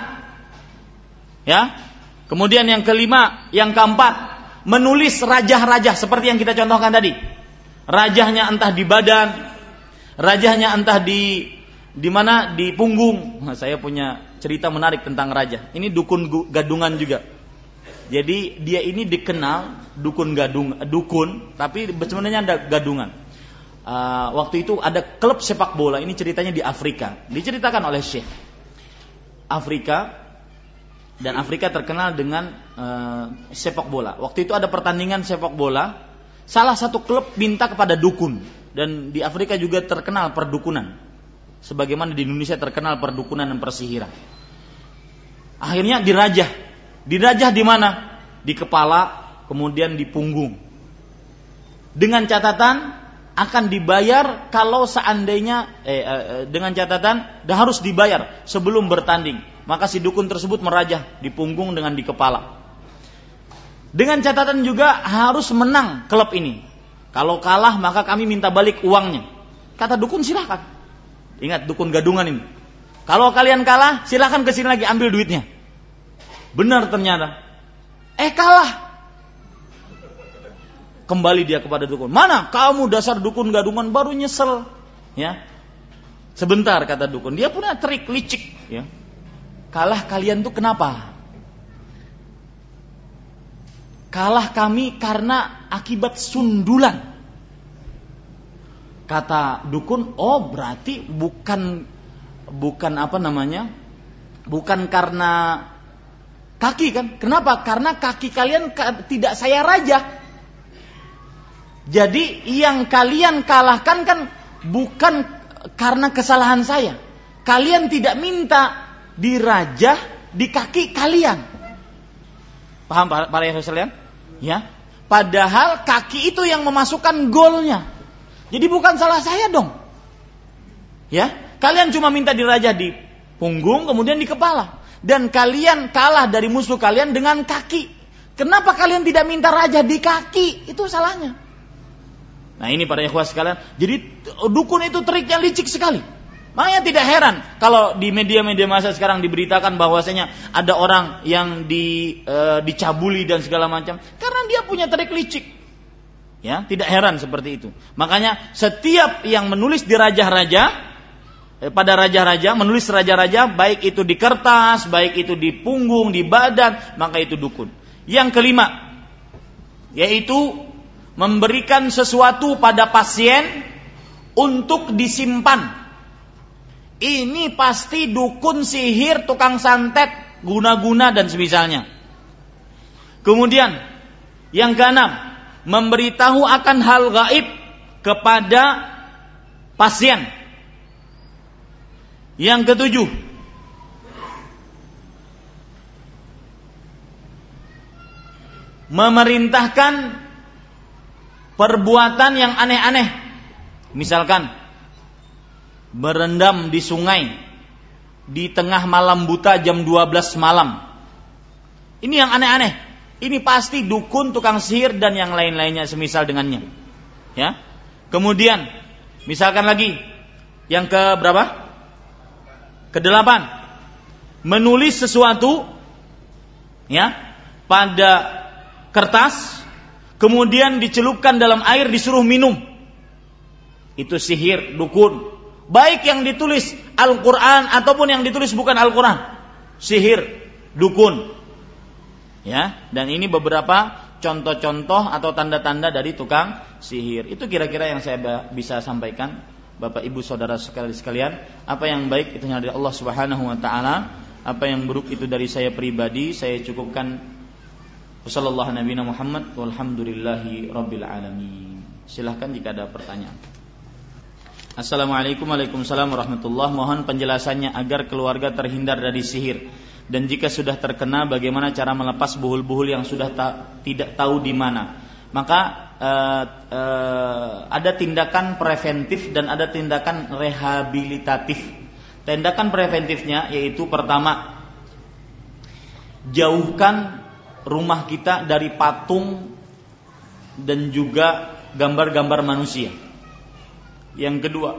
Ya. Kemudian yang kelima, yang keempat, menulis rajah-rajah seperti yang kita contohkan tadi. Rajahnya entah di badan, rajahnya entah di mana, di punggung. Nah, saya punya cerita menarik tentang rajah. Ini dukun gadungan juga. Jadi dia ini dikenal dukun, tapi sebenarnya ada gadungan. Waktu itu ada klub sepak bola, ini ceritanya di Afrika. Diceritakan oleh Syekh. Afrika terkenal dengan sepak bola. Waktu itu ada pertandingan sepak bola, salah satu klub minta kepada dukun. Dan di Afrika juga terkenal perdukunan, sebagaimana di Indonesia terkenal perdukunan dan persihiran. Akhirnya dirajah di mana? Di kepala, kemudian di punggung. Dengan catatan akan dibayar kalau seandainya dengan catatan harus dibayar sebelum bertanding. Maka si dukun tersebut merajah di punggung dengan di kepala. Dengan catatan juga harus menang klub ini. Kalau kalah maka kami minta balik uangnya. Kata dukun, silakan. Ingat, dukun gadungan ini. Kalau kalian kalah, silakan kesini lagi ambil duitnya. Benar ternyata. Kalah. Kembali dia kepada dukun. Mana kamu dasar dukun gadungan, baru nyesel. Ya. Sebentar, kata dukun. Dia punya trik licik. Ya. Kalah kalian tuh kenapa? Kalah kami karena akibat sundulan. Kata dukun, berarti bukan karena kaki kan? Kenapa? Karena kaki kalian tidak saya rajah. Jadi yang kalian kalahkan kan bukan karena kesalahan saya. Kalian tidak minta dirajah di kaki kalian. Paham para yang sekalian? Ya. Padahal kaki itu yang memasukkan golnya. Jadi bukan salah saya dong. Ya. Kalian cuma minta dirajah di punggung, kemudian di kepala. Dan kalian kalah dari musuh kalian dengan kaki. Kenapa kalian tidak minta rajah di kaki? Itu salahnya. Nah, ini para ikhwah sekalian. Jadi dukun itu triknya licik sekali. Makanya tidak heran kalau di media-media massa sekarang diberitakan bahwasanya ada orang yang dicabuli dan segala macam karena dia punya trik licik. Ya, tidak heran seperti itu. Makanya setiap yang menulis di raja-raja, pada raja-raja, menulis raja-raja, baik itu di kertas, baik itu di punggung, di badan, maka itu dukun. Yang kelima, yaitu memberikan sesuatu pada pasien untuk disimpan. Ini pasti dukun, sihir, tukang santet, guna-guna dan semisalnya. Kemudian yang keenam, memberitahu akan hal gaib kepada pasien. Yang ketujuh, memerintahkan perbuatan yang aneh-aneh. Misalkan berendam di sungai di tengah malam buta jam 12 malam. Ini yang aneh-aneh. Ini pasti dukun, tukang sihir dan yang lain-lainnya semisal dengannya. Ya. Kemudian misalkan lagi yang ke berapa? Ke-8. Menulis sesuatu ya pada kertas kemudian dicelupkan dalam air disuruh minum. Itu sihir, dukun. Baik yang ditulis Al-Qur'an ataupun yang ditulis bukan Al-Qur'an. Sihir, dukun. Ya, dan ini beberapa contoh-contoh atau tanda-tanda dari tukang sihir. Itu kira-kira yang saya bisa sampaikan, Bapak Ibu Saudara sekalian. Apa yang baik itu hanya dari Allah Subhanahu wa taala, apa yang buruk itu dari saya pribadi. Saya cukupkan. Wassallallahu nabiyana Muhammad walhamdulillahi rabbil alamin. Silahkan jika ada pertanyaan. Assalamualaikum Waalaikumsalam warahmatullahi. Mohon penjelasannya agar keluarga terhindar dari sihir. Dan jika sudah terkena, bagaimana cara melepas buhul-buhul yang sudah tidak tahu di mana? Maka ada tindakan preventif dan ada tindakan rehabilitatif. Tindakan preventifnya yaitu pertama, jauhkan rumah kita dari patung dan juga gambar-gambar manusia. Yang kedua,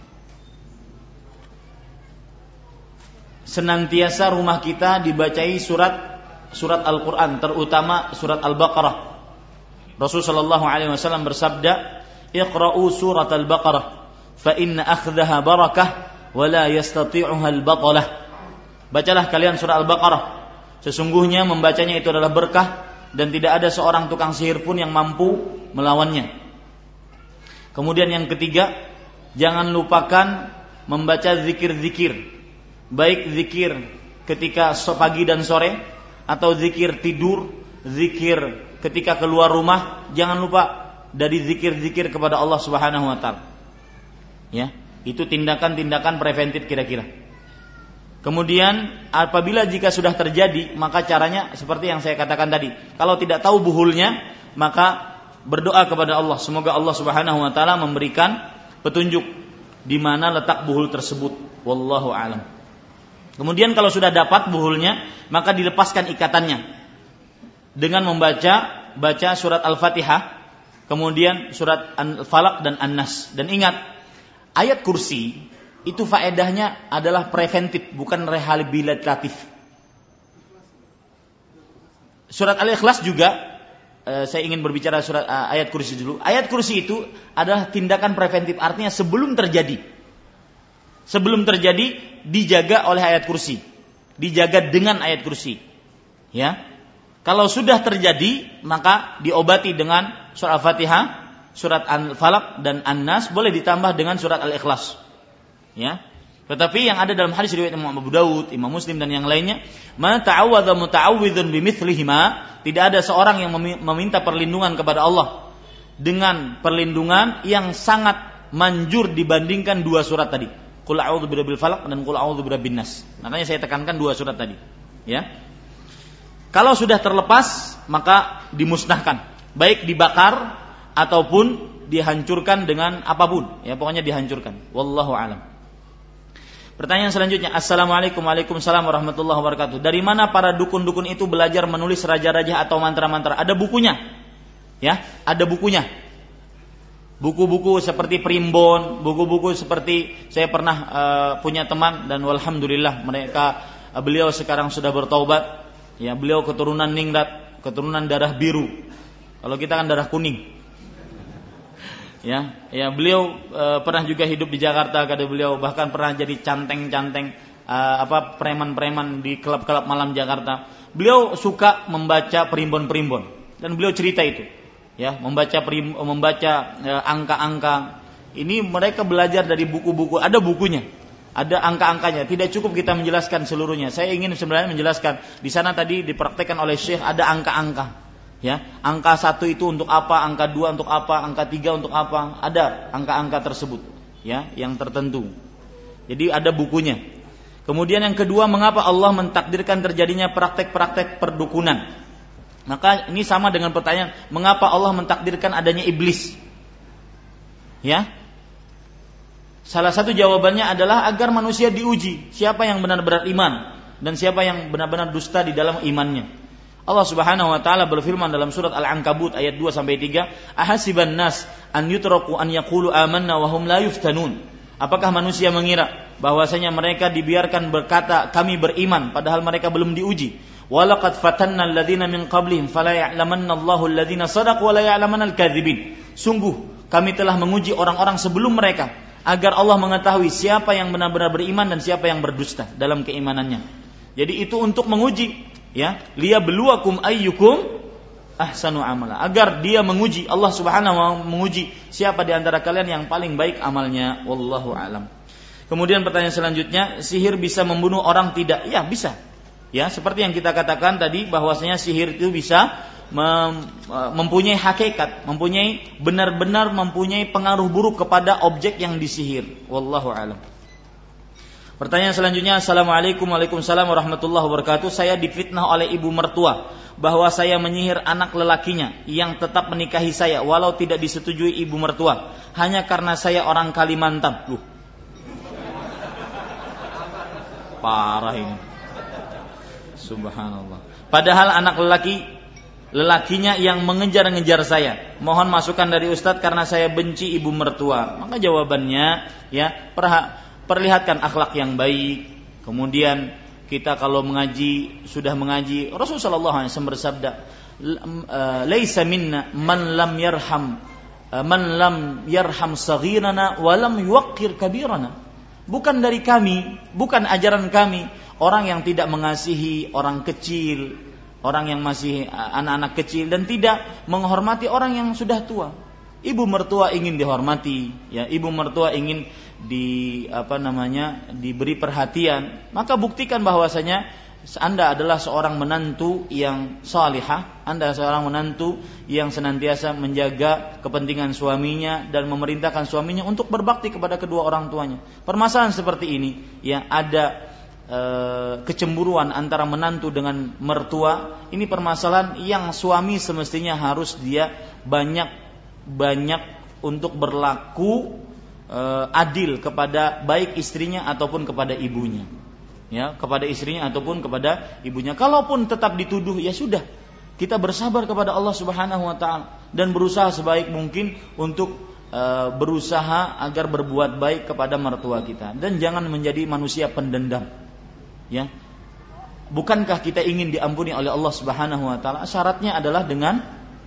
senantiasa rumah kita dibacai surat Al-Quran, terutama surat Al-Baqarah. Rasulullah sallallahu alaihi wasallam bersabda, "Iqra'u surat Al-Baqarah, fa inna akhdaha barakah, wa la yastati'uha al-batalah." Bacalah kalian surat Al-Baqarah. Sesungguhnya membacanya itu adalah berkah dan tidak ada seorang tukang sihir pun yang mampu melawannya. Kemudian yang ketiga, jangan lupakan membaca zikir-zikir. Baik zikir ketika pagi dan sore atau zikir tidur, zikir ketika keluar rumah. Jangan lupa dari zikir-zikir kepada Allah Subhanahu wa taala. Ya, itu tindakan-tindakan preventif kira-kira. Kemudian apabila jika sudah terjadi, maka caranya seperti yang saya katakan tadi. Kalau tidak tahu buhulnya, maka berdoa kepada Allah, semoga Allah Subhanahu wa taala memberikan petunjuk di mana letak buhul tersebut. Wallahu a'lam. Kemudian kalau sudah dapat buhulnya, maka dilepaskan ikatannya dengan baca surat Al-Fatihah, kemudian surat Al-Falaq dan An-Nas. Dan ingat, ayat kursi itu faedahnya adalah preventif, bukan rehabilitatif. Surat Al-Ikhlas juga, saya ingin berbicara surat ayat kursi dulu. Ayat kursi itu adalah tindakan preventif, artinya sebelum terjadi dijaga oleh ayat kursi, dijaga dengan ayat kursi. Ya, kalau sudah terjadi maka diobati dengan surat Al-Fatihah, surat Al-Falaq dan An-Nas, boleh ditambah dengan surat Al-Ikhlas. Ya, tetapi yang ada dalam hadis riwayat Imam Abu Dawud, Imam Muslim dan yang lainnya, ma ta'awwadha muta'awwidhun bimithlihima, tidak ada seorang yang meminta perlindungan kepada Allah dengan perlindungan yang sangat manjur dibandingkan dua surat tadi. Qul a'udzu birabbil falaq dan qul a'udzu birabbin nas. Makanya saya tekankan dua surat tadi, ya. Kalau sudah terlepas maka dimusnahkan, baik dibakar ataupun dihancurkan dengan apapun, ya pokoknya dihancurkan. Wallahu a'lam. Pertanyaan selanjutnya, Assalamualaikum Waalaikumsalam warahmatullahi wabarakatuh. Dari mana para dukun-dukun itu belajar menulis raja-raja atau mantra-mantra? Ada bukunya, ya, ada bukunya. Buku-buku seperti Primbon, buku-buku seperti saya pernah punya teman dan walhamdulillah beliau sekarang sudah bertaubat. Ya, beliau keturunan Ningrat, keturunan darah biru. Kalau kita kan darah kuning. Ya, beliau pernah juga hidup di Jakarta, kata beliau, bahkan pernah jadi canteng-canteng preman-preman di klub-klub malam Jakarta. Beliau suka membaca primbon-primbon dan beliau cerita itu, ya, membaca angka-angka. Ini mereka belajar dari buku-buku, ada bukunya, ada angka-angkanya. Tidak cukup kita menjelaskan seluruhnya. Saya ingin sebenarnya menjelaskan di sana tadi dipraktekkan oleh Syekh, ada angka-angka. Ya, angka 1 itu untuk apa, angka 2 untuk apa, angka 3 untuk apa, ada angka-angka tersebut, ya, yang tertentu. Jadi ada bukunya. Kemudian yang kedua, mengapa Allah mentakdirkan terjadinya praktek-praktek perdukunan? Maka ini sama dengan pertanyaan, mengapa Allah mentakdirkan adanya iblis? Ya, Salah satu jawabannya adalah agar manusia diuji siapa yang benar-benar iman dan siapa yang benar-benar dusta di dalam imannya. Allah Subhanahu wa taala berfirman dalam surat Al-Ankabut ayat 2 sampai 3, "Ahasiban nas an yutraku an yaqulu amanna wa hum la yuftanun." Apakah manusia mengira bahwasanya mereka dibiarkan berkata kami beriman padahal mereka belum diuji? Walaqad fatanna alladziina min qablihim fala ya'lamanna Allahu alladziina shadaqu wa la ya'lamanna al-kadzibin. Sungguh kami telah menguji orang-orang sebelum mereka agar Allah mengetahui siapa yang benar-benar beriman dan siapa yang berdusta dalam keimanannya. Jadi itu untuk menguji, ya, liyabluwakum ayyukum ahsanu amala, agar dia menguji, Allah Subhanahu wa taala menguji siapa di antara kalian yang paling baik amalnya. Wallahu alam. Kemudian pertanyaan selanjutnya, sihir bisa membunuh orang tidak? Ya, bisa. Ya, seperti yang kita katakan tadi bahwasanya sihir itu bisa mempunyai hakikat, benar-benar mempunyai pengaruh buruk kepada objek yang disihir. Wallahu alam. Pertanyaan selanjutnya, Assalamualaikum Waalaikumsalam warahmatullahi wabarakatuh. Saya difitnah oleh ibu mertua bahwa saya menyihir anak lelakinya yang tetap menikahi saya walau tidak disetujui ibu mertua hanya karena saya orang Kalimantan. Parah ini. Subhanallah. Padahal anak lelakinya yang mengejar-ngejar saya. Mohon masukan dari Ustadz karena saya benci ibu mertua. Maka jawabannya, ya, perlihatkan akhlak yang baik. Kemudian kita kalau sudah mengaji, Rasulullah sallallahu alaihi wasallam bersabda, "Laisa minna man lam yarham saghirana wa lam yuwaqqir kabirana." Bukan dari kami, bukan ajaran kami orang yang tidak mengasihi orang kecil, orang yang masih anak-anak kecil dan tidak menghormati orang yang sudah tua. Ibu mertua ingin dihormati, ya, ibu mertua ingin diberi perhatian, maka buktikan bahwasanya Anda adalah seorang menantu yang salihah, Anda seorang menantu yang senantiasa menjaga kepentingan suaminya dan memerintahkan suaminya untuk berbakti kepada kedua orang tuanya. Permasalahan seperti ini, ya, ada kecemburuan antara menantu dengan mertua, ini permasalahan yang suami semestinya harus dia banyak untuk berlaku adil kepada baik istrinya ataupun kepada ibunya. Ya, kepada istrinya ataupun kepada ibunya. Kalaupun tetap dituduh, ya sudah, kita bersabar kepada Allah Subhanahu wa taala dan berusaha sebaik mungkin untuk berusaha agar berbuat baik kepada mertua kita dan jangan menjadi manusia pendendam. Ya. Bukankah kita ingin diampuni oleh Allah Subhanahu wa taala? Syaratnya adalah dengan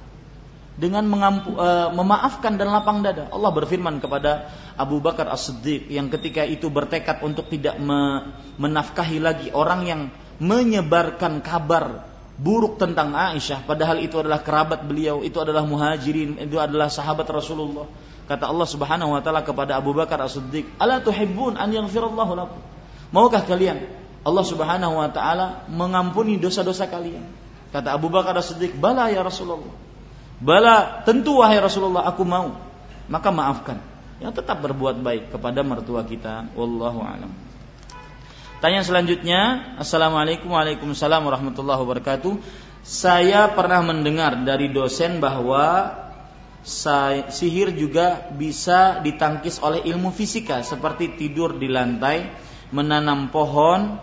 memaafkan dan lapang dada. Allah berfirman kepada Abu Bakar As-Siddiq yang ketika itu bertekad untuk tidak menafkahi lagi orang yang menyebarkan kabar buruk tentang Aisyah, padahal itu adalah kerabat beliau, itu adalah muhajirin, itu adalah sahabat Rasulullah. Kata Allah Subhanahu wa taala kepada Abu Bakar As-Siddiq, "Ala tuhibbun an yaghfirallahu lakum?" Maukah kalian Allah Subhanahu wa taala mengampuni dosa-dosa kalian? Kata Abu Bakar As-Siddiq, "Bala ya Rasulullah." Bala, tentu wahai Rasulullah, aku mau. Maka maafkan. Yang tetap berbuat baik kepada mertua kita. Wallahu a'lam. Tanya selanjutnya, Assalamualaikum Waalaikumsalam warahmatullahi wabarakatuh. Saya pernah mendengar dari dosen bahwa sihir juga bisa ditangkis oleh ilmu fisika seperti tidur di lantai, menanam pohon,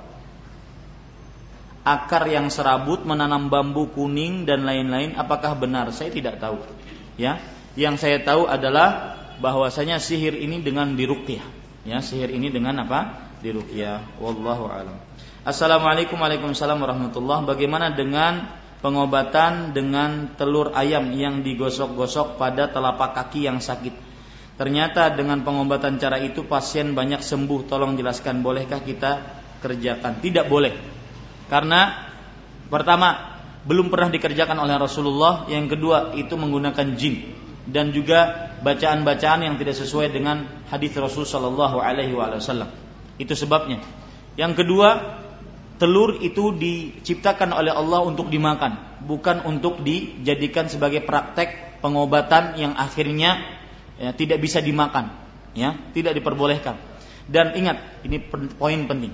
akar yang serabut, menanam bambu kuning dan lain-lain. Apakah benar? Saya tidak tahu. Ya, yang saya tahu adalah bahwasanya sihir ini dengan diruqyah. Ya, sihir ini dengan apa? Diruqyah. Wallahu a'lam. Assalamualaikum Waalaikumsalam warahmatullahi. Bagaimana dengan pengobatan dengan telur ayam yang digosok-gosok pada telapak kaki yang sakit? Ternyata dengan pengobatan cara itu pasien banyak sembuh. Tolong jelaskan, bolehkah kita kerjakan? Tidak boleh. Karena pertama, belum pernah dikerjakan oleh Rasulullah. Yang kedua, itu menggunakan jin dan juga bacaan-bacaan yang tidak sesuai dengan hadis Rasul sallallahu alaihi wasallam. Itu sebabnya. Yang kedua, telur itu diciptakan oleh Allah untuk dimakan, bukan untuk dijadikan sebagai praktek pengobatan yang akhirnya tidak bisa dimakan, ya, tidak diperbolehkan. Dan ingat, ini poin penting.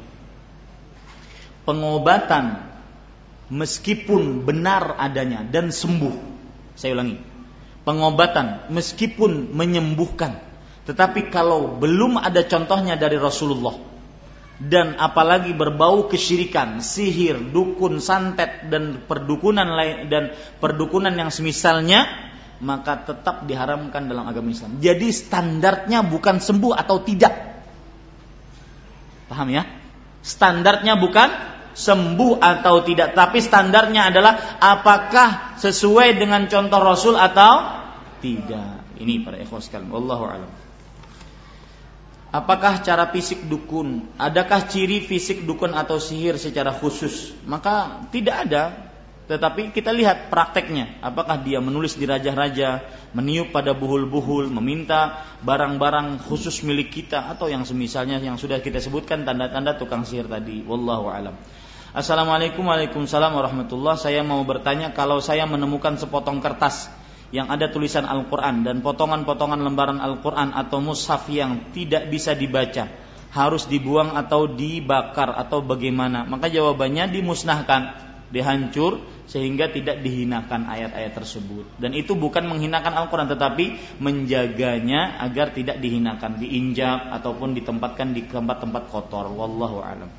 Pengobatan meskipun benar adanya dan sembuh, saya ulangi, pengobatan meskipun menyembuhkan Tetapi kalau belum ada contohnya dari Rasulullah, dan apalagi berbau kesyirikan, sihir, dukun, santet dan perdukunan lain dan perdukunan yang semisalnya, maka tetap diharamkan dalam agama Islam. Jadi standarnya bukan sembuh atau tidak. Paham ya? Standarnya bukan sembuh atau tidak, tapi standarnya adalah apakah sesuai dengan contoh Rasul atau tidak. Ini para ikhwan sekalian, wallahu a'lam. Apakah cara fisik dukun? Adakah ciri fisik dukun atau sihir secara khusus? Maka tidak ada. Tetapi kita lihat prakteknya. Apakah dia menulis di raja-raja, meniup pada buhul-buhul, meminta barang-barang khusus milik kita, atau yang semisalnya yang sudah kita sebutkan tanda-tanda tukang sihir tadi. Wallahu a'lam. Assalamualaikum waalaikumsalam warahmatullah. Saya mau bertanya, kalau saya menemukan sepotong kertas yang ada tulisan Al-Quran dan potongan-potongan lembaran Al-Quran atau mushaf yang tidak bisa dibaca, harus dibuang atau dibakar atau bagaimana? Maka jawabannya dimusnahkan, dihancur, sehingga tidak dihinakan ayat-ayat tersebut. Dan itu bukan menghinakan Al-Quran, tetapi menjaganya agar tidak dihinakan, diinjak ataupun ditempatkan di tempat-tempat kotor. Wallahu a'lam.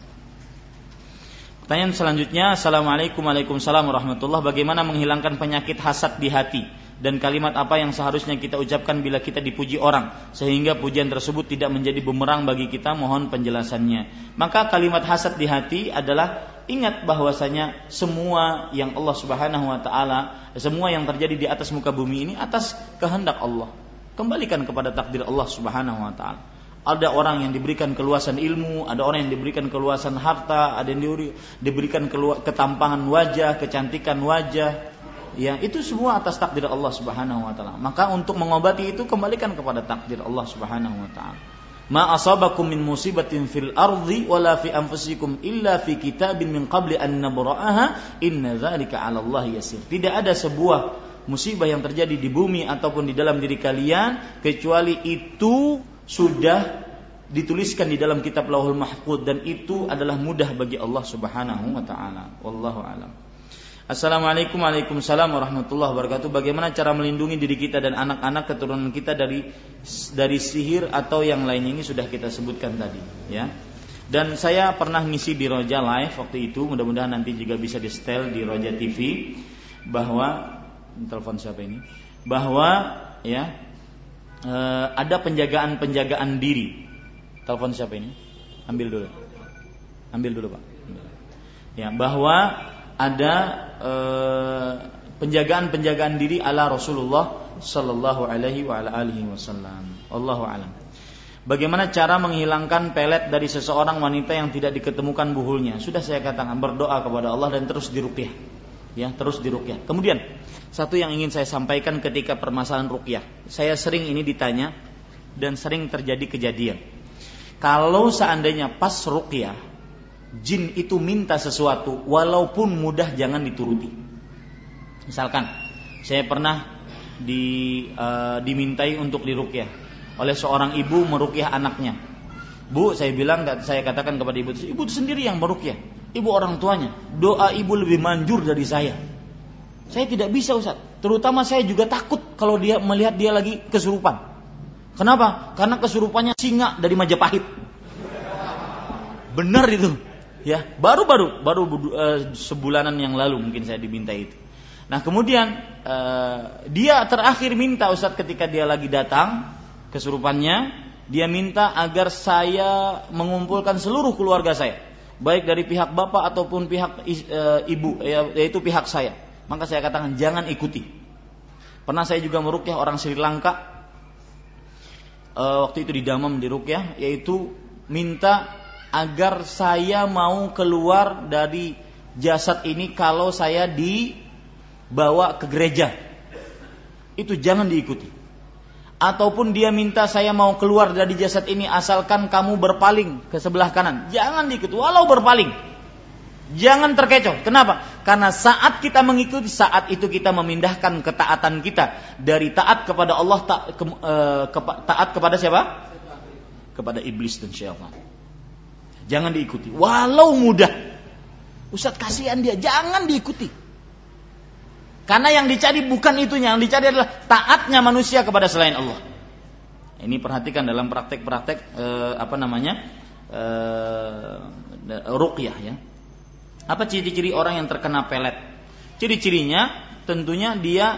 Pertanyaan selanjutnya, Assalamualaikum waalaikumsalam warahmatullah. Bagaimana menghilangkan penyakit hasad di hati? Dan kalimat apa yang seharusnya kita ucapkan bila kita dipuji orang, sehingga pujian tersebut tidak menjadi bumerang bagi kita? Mohon penjelasannya. Maka kalimat hasad di hati adalah, ingat bahwasanya semua yang Allah Subhanahu wa taala, semua yang terjadi di atas muka bumi ini atas kehendak Allah. Kembalikan kepada takdir Allah Subhanahu wa taala. Ada orang yang diberikan keluasan ilmu, ada orang yang diberikan keluasan harta, ada yang diberikan ketampangan wajah, kecantikan wajah. Ya, itu semua atas takdir Allah Subhanahu wa taala. Maka untuk mengobati itu kembalikan kepada takdir Allah Subhanahu wa taala. Ma asabakum min musibatin fil ardi wala fi anfusikum illa fi kitabin min qabli an nabra'aha inna dzalika 'ala Allah yasir. Tidak ada sebuah musibah yang terjadi di bumi ataupun di dalam diri kalian kecuali itu sudah dituliskan di dalam kitab Lauhul Mahfuz, dan itu adalah mudah bagi Allah Subhanahu wa taala. Wallahu a'lam. Assalamualaikum waalaikumsalam warahmatullahi wabarakatuh. Bagaimana cara melindungi diri kita dan anak-anak keturunan kita dari sihir atau yang lainnya? Ini sudah kita sebutkan tadi, ya. Dan saya pernah ngisi di Roja Live waktu itu, mudah-mudahan nanti juga bisa di-setel di Roja TV, bahwa telepon siapa ini? Bahwa ya ada penjagaan diri. Telepon siapa ini? Ambil dulu Pak. Ya, bahwa ada penjagaan diri ala Rasulullah sallallahu alaihi wa ala alihi wasallam. Wallahu alam. Bagaimana cara menghilangkan pelet dari seseorang wanita yang tidak diketemukan buhulnya? Sudah saya katakan, berdoa kepada Allah dan terus diruqyah. Ya, terus diruqyah. Kemudian, satu yang ingin saya sampaikan ketika permasalahan ruqyah. Saya sering ini ditanya dan sering terjadi kejadian. Kalau seandainya pas ruqyah jin itu minta sesuatu, walaupun mudah jangan dituruti. Misalkan saya pernah dimintai untuk diruqyah oleh seorang ibu meruqyah anaknya. Bu, saya katakan kepada ibu itu sendiri yang meruqyah, ibu orang tuanya. Doa ibu lebih manjur dari saya. Saya tidak bisa, Ustaz. Terutama saya juga takut kalau dia melihat dia lagi kesurupan. Kenapa? Karena kesurupannya singa dari Majapahit. Benar itu. Ya, baru sebulanan yang lalu mungkin saya diminta itu. Nah, kemudian dia terakhir minta, Ustaz, ketika dia lagi datang kesurupannya, dia minta agar saya mengumpulkan seluruh keluarga saya, baik dari pihak bapak ataupun pihak ibu, yaitu pihak saya. Maka saya katakan jangan ikuti. Pernah saya juga meruqyah orang Sri Lanka, waktu itu di Damam diruqyah, yaitu minta agar saya mau keluar dari jasad ini kalau saya dibawa ke gereja. Itu jangan diikuti. Ataupun dia minta saya mau keluar dari jasad ini asalkan kamu berpaling ke sebelah kanan. Jangan diikuti, walau berpaling. Jangan terkecoh. Kenapa? Karena saat kita mengikuti, saat itu kita memindahkan ketaatan kita dari taat kepada Allah taat kepada siapa? Kepada iblis dan syaitan. Jangan diikuti, walau mudah. Ustaz, kasihan dia, jangan diikuti. Karena yang dicari bukan itunya, yang dicari adalah taatnya manusia kepada selain Allah. Ini perhatikan dalam praktek-praktek ruqyah ya. Apa ciri-ciri orang yang terkena pelet? Ciri-cirinya tentunya dia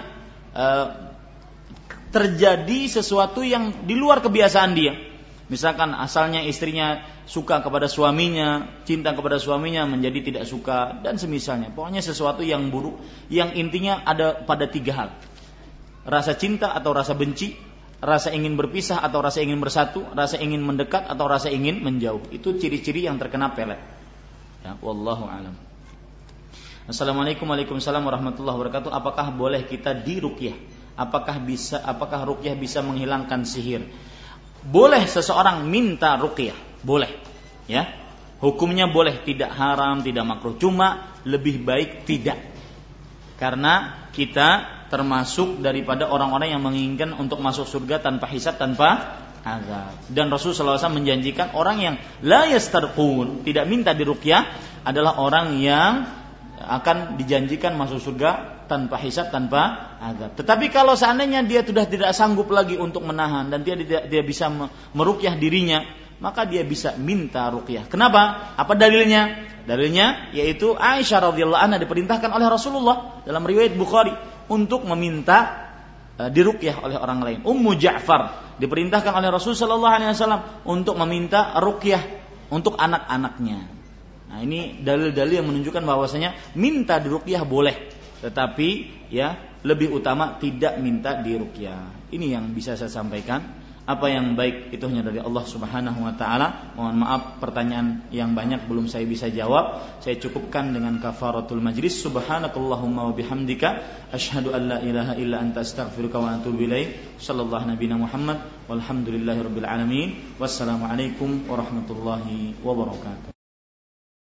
terjadi sesuatu yang di luar kebiasaan dia. Misalkan asalnya istrinya suka kepada suaminya, cinta kepada suaminya menjadi tidak suka dan semisalnya. Pokoknya sesuatu yang buruk yang intinya ada pada 3 hal. Rasa cinta atau rasa benci, rasa ingin berpisah atau rasa ingin bersatu, rasa ingin mendekat atau rasa ingin menjauh. Itu ciri-ciri yang terkena pelet. Ya, wallahu alam. Assalamualaikum warahmatullahi wabarakatuh. Apakah boleh kita diruqyah? Apakah ruqyah bisa menghilangkan sihir? Boleh seseorang minta ruqyah, boleh. Ya. Hukumnya boleh, tidak haram, tidak makruh. Cuma lebih baik tidak. Karena kita termasuk daripada orang-orang yang menginginkan untuk masuk surga tanpa hisab, tanpa azab. Dan Rasulullah SAW menjanjikan orang yang la yastarqun, tidak minta diruqyah, adalah orang yang akan dijanjikan masuk surga tanpa hisab, tanpa azab. Tetapi kalau seandainya dia sudah tidak sanggup lagi untuk menahan dan dia bisa meruqyah dirinya, maka dia bisa minta ruqyah. Kenapa? Apa dalilnya? Dalilnya yaitu Aisyah radhiyallahu anha diperintahkan oleh Rasulullah dalam riwayat Bukhari untuk meminta diruqyah oleh orang lain. Ummu Ja'far diperintahkan oleh Rasul sallallahu alaihi wasallam untuk meminta ruqyah untuk anak-anaknya. Nah, ini dalil-dalil yang menunjukkan bahwasanya minta diruqyah boleh, tetapi ya lebih utama tidak minta diruqyah. Ini yang bisa saya sampaikan. Apa yang baik itu hanya dari Allah Subhanahu wa taala. Mohon maaf pertanyaan yang banyak belum saya bisa jawab. Saya cukupkan dengan kafaratul majlis. Subhanakallahumma wa bihamdika asyhadu an la ilaha illa anta astaghfiruka wa atubu ilaik. Sallallahu nabiyana Muhammad walhamdulillahirabbil alamin. Wassalamualaikum warahmatullahi wabarakatuh.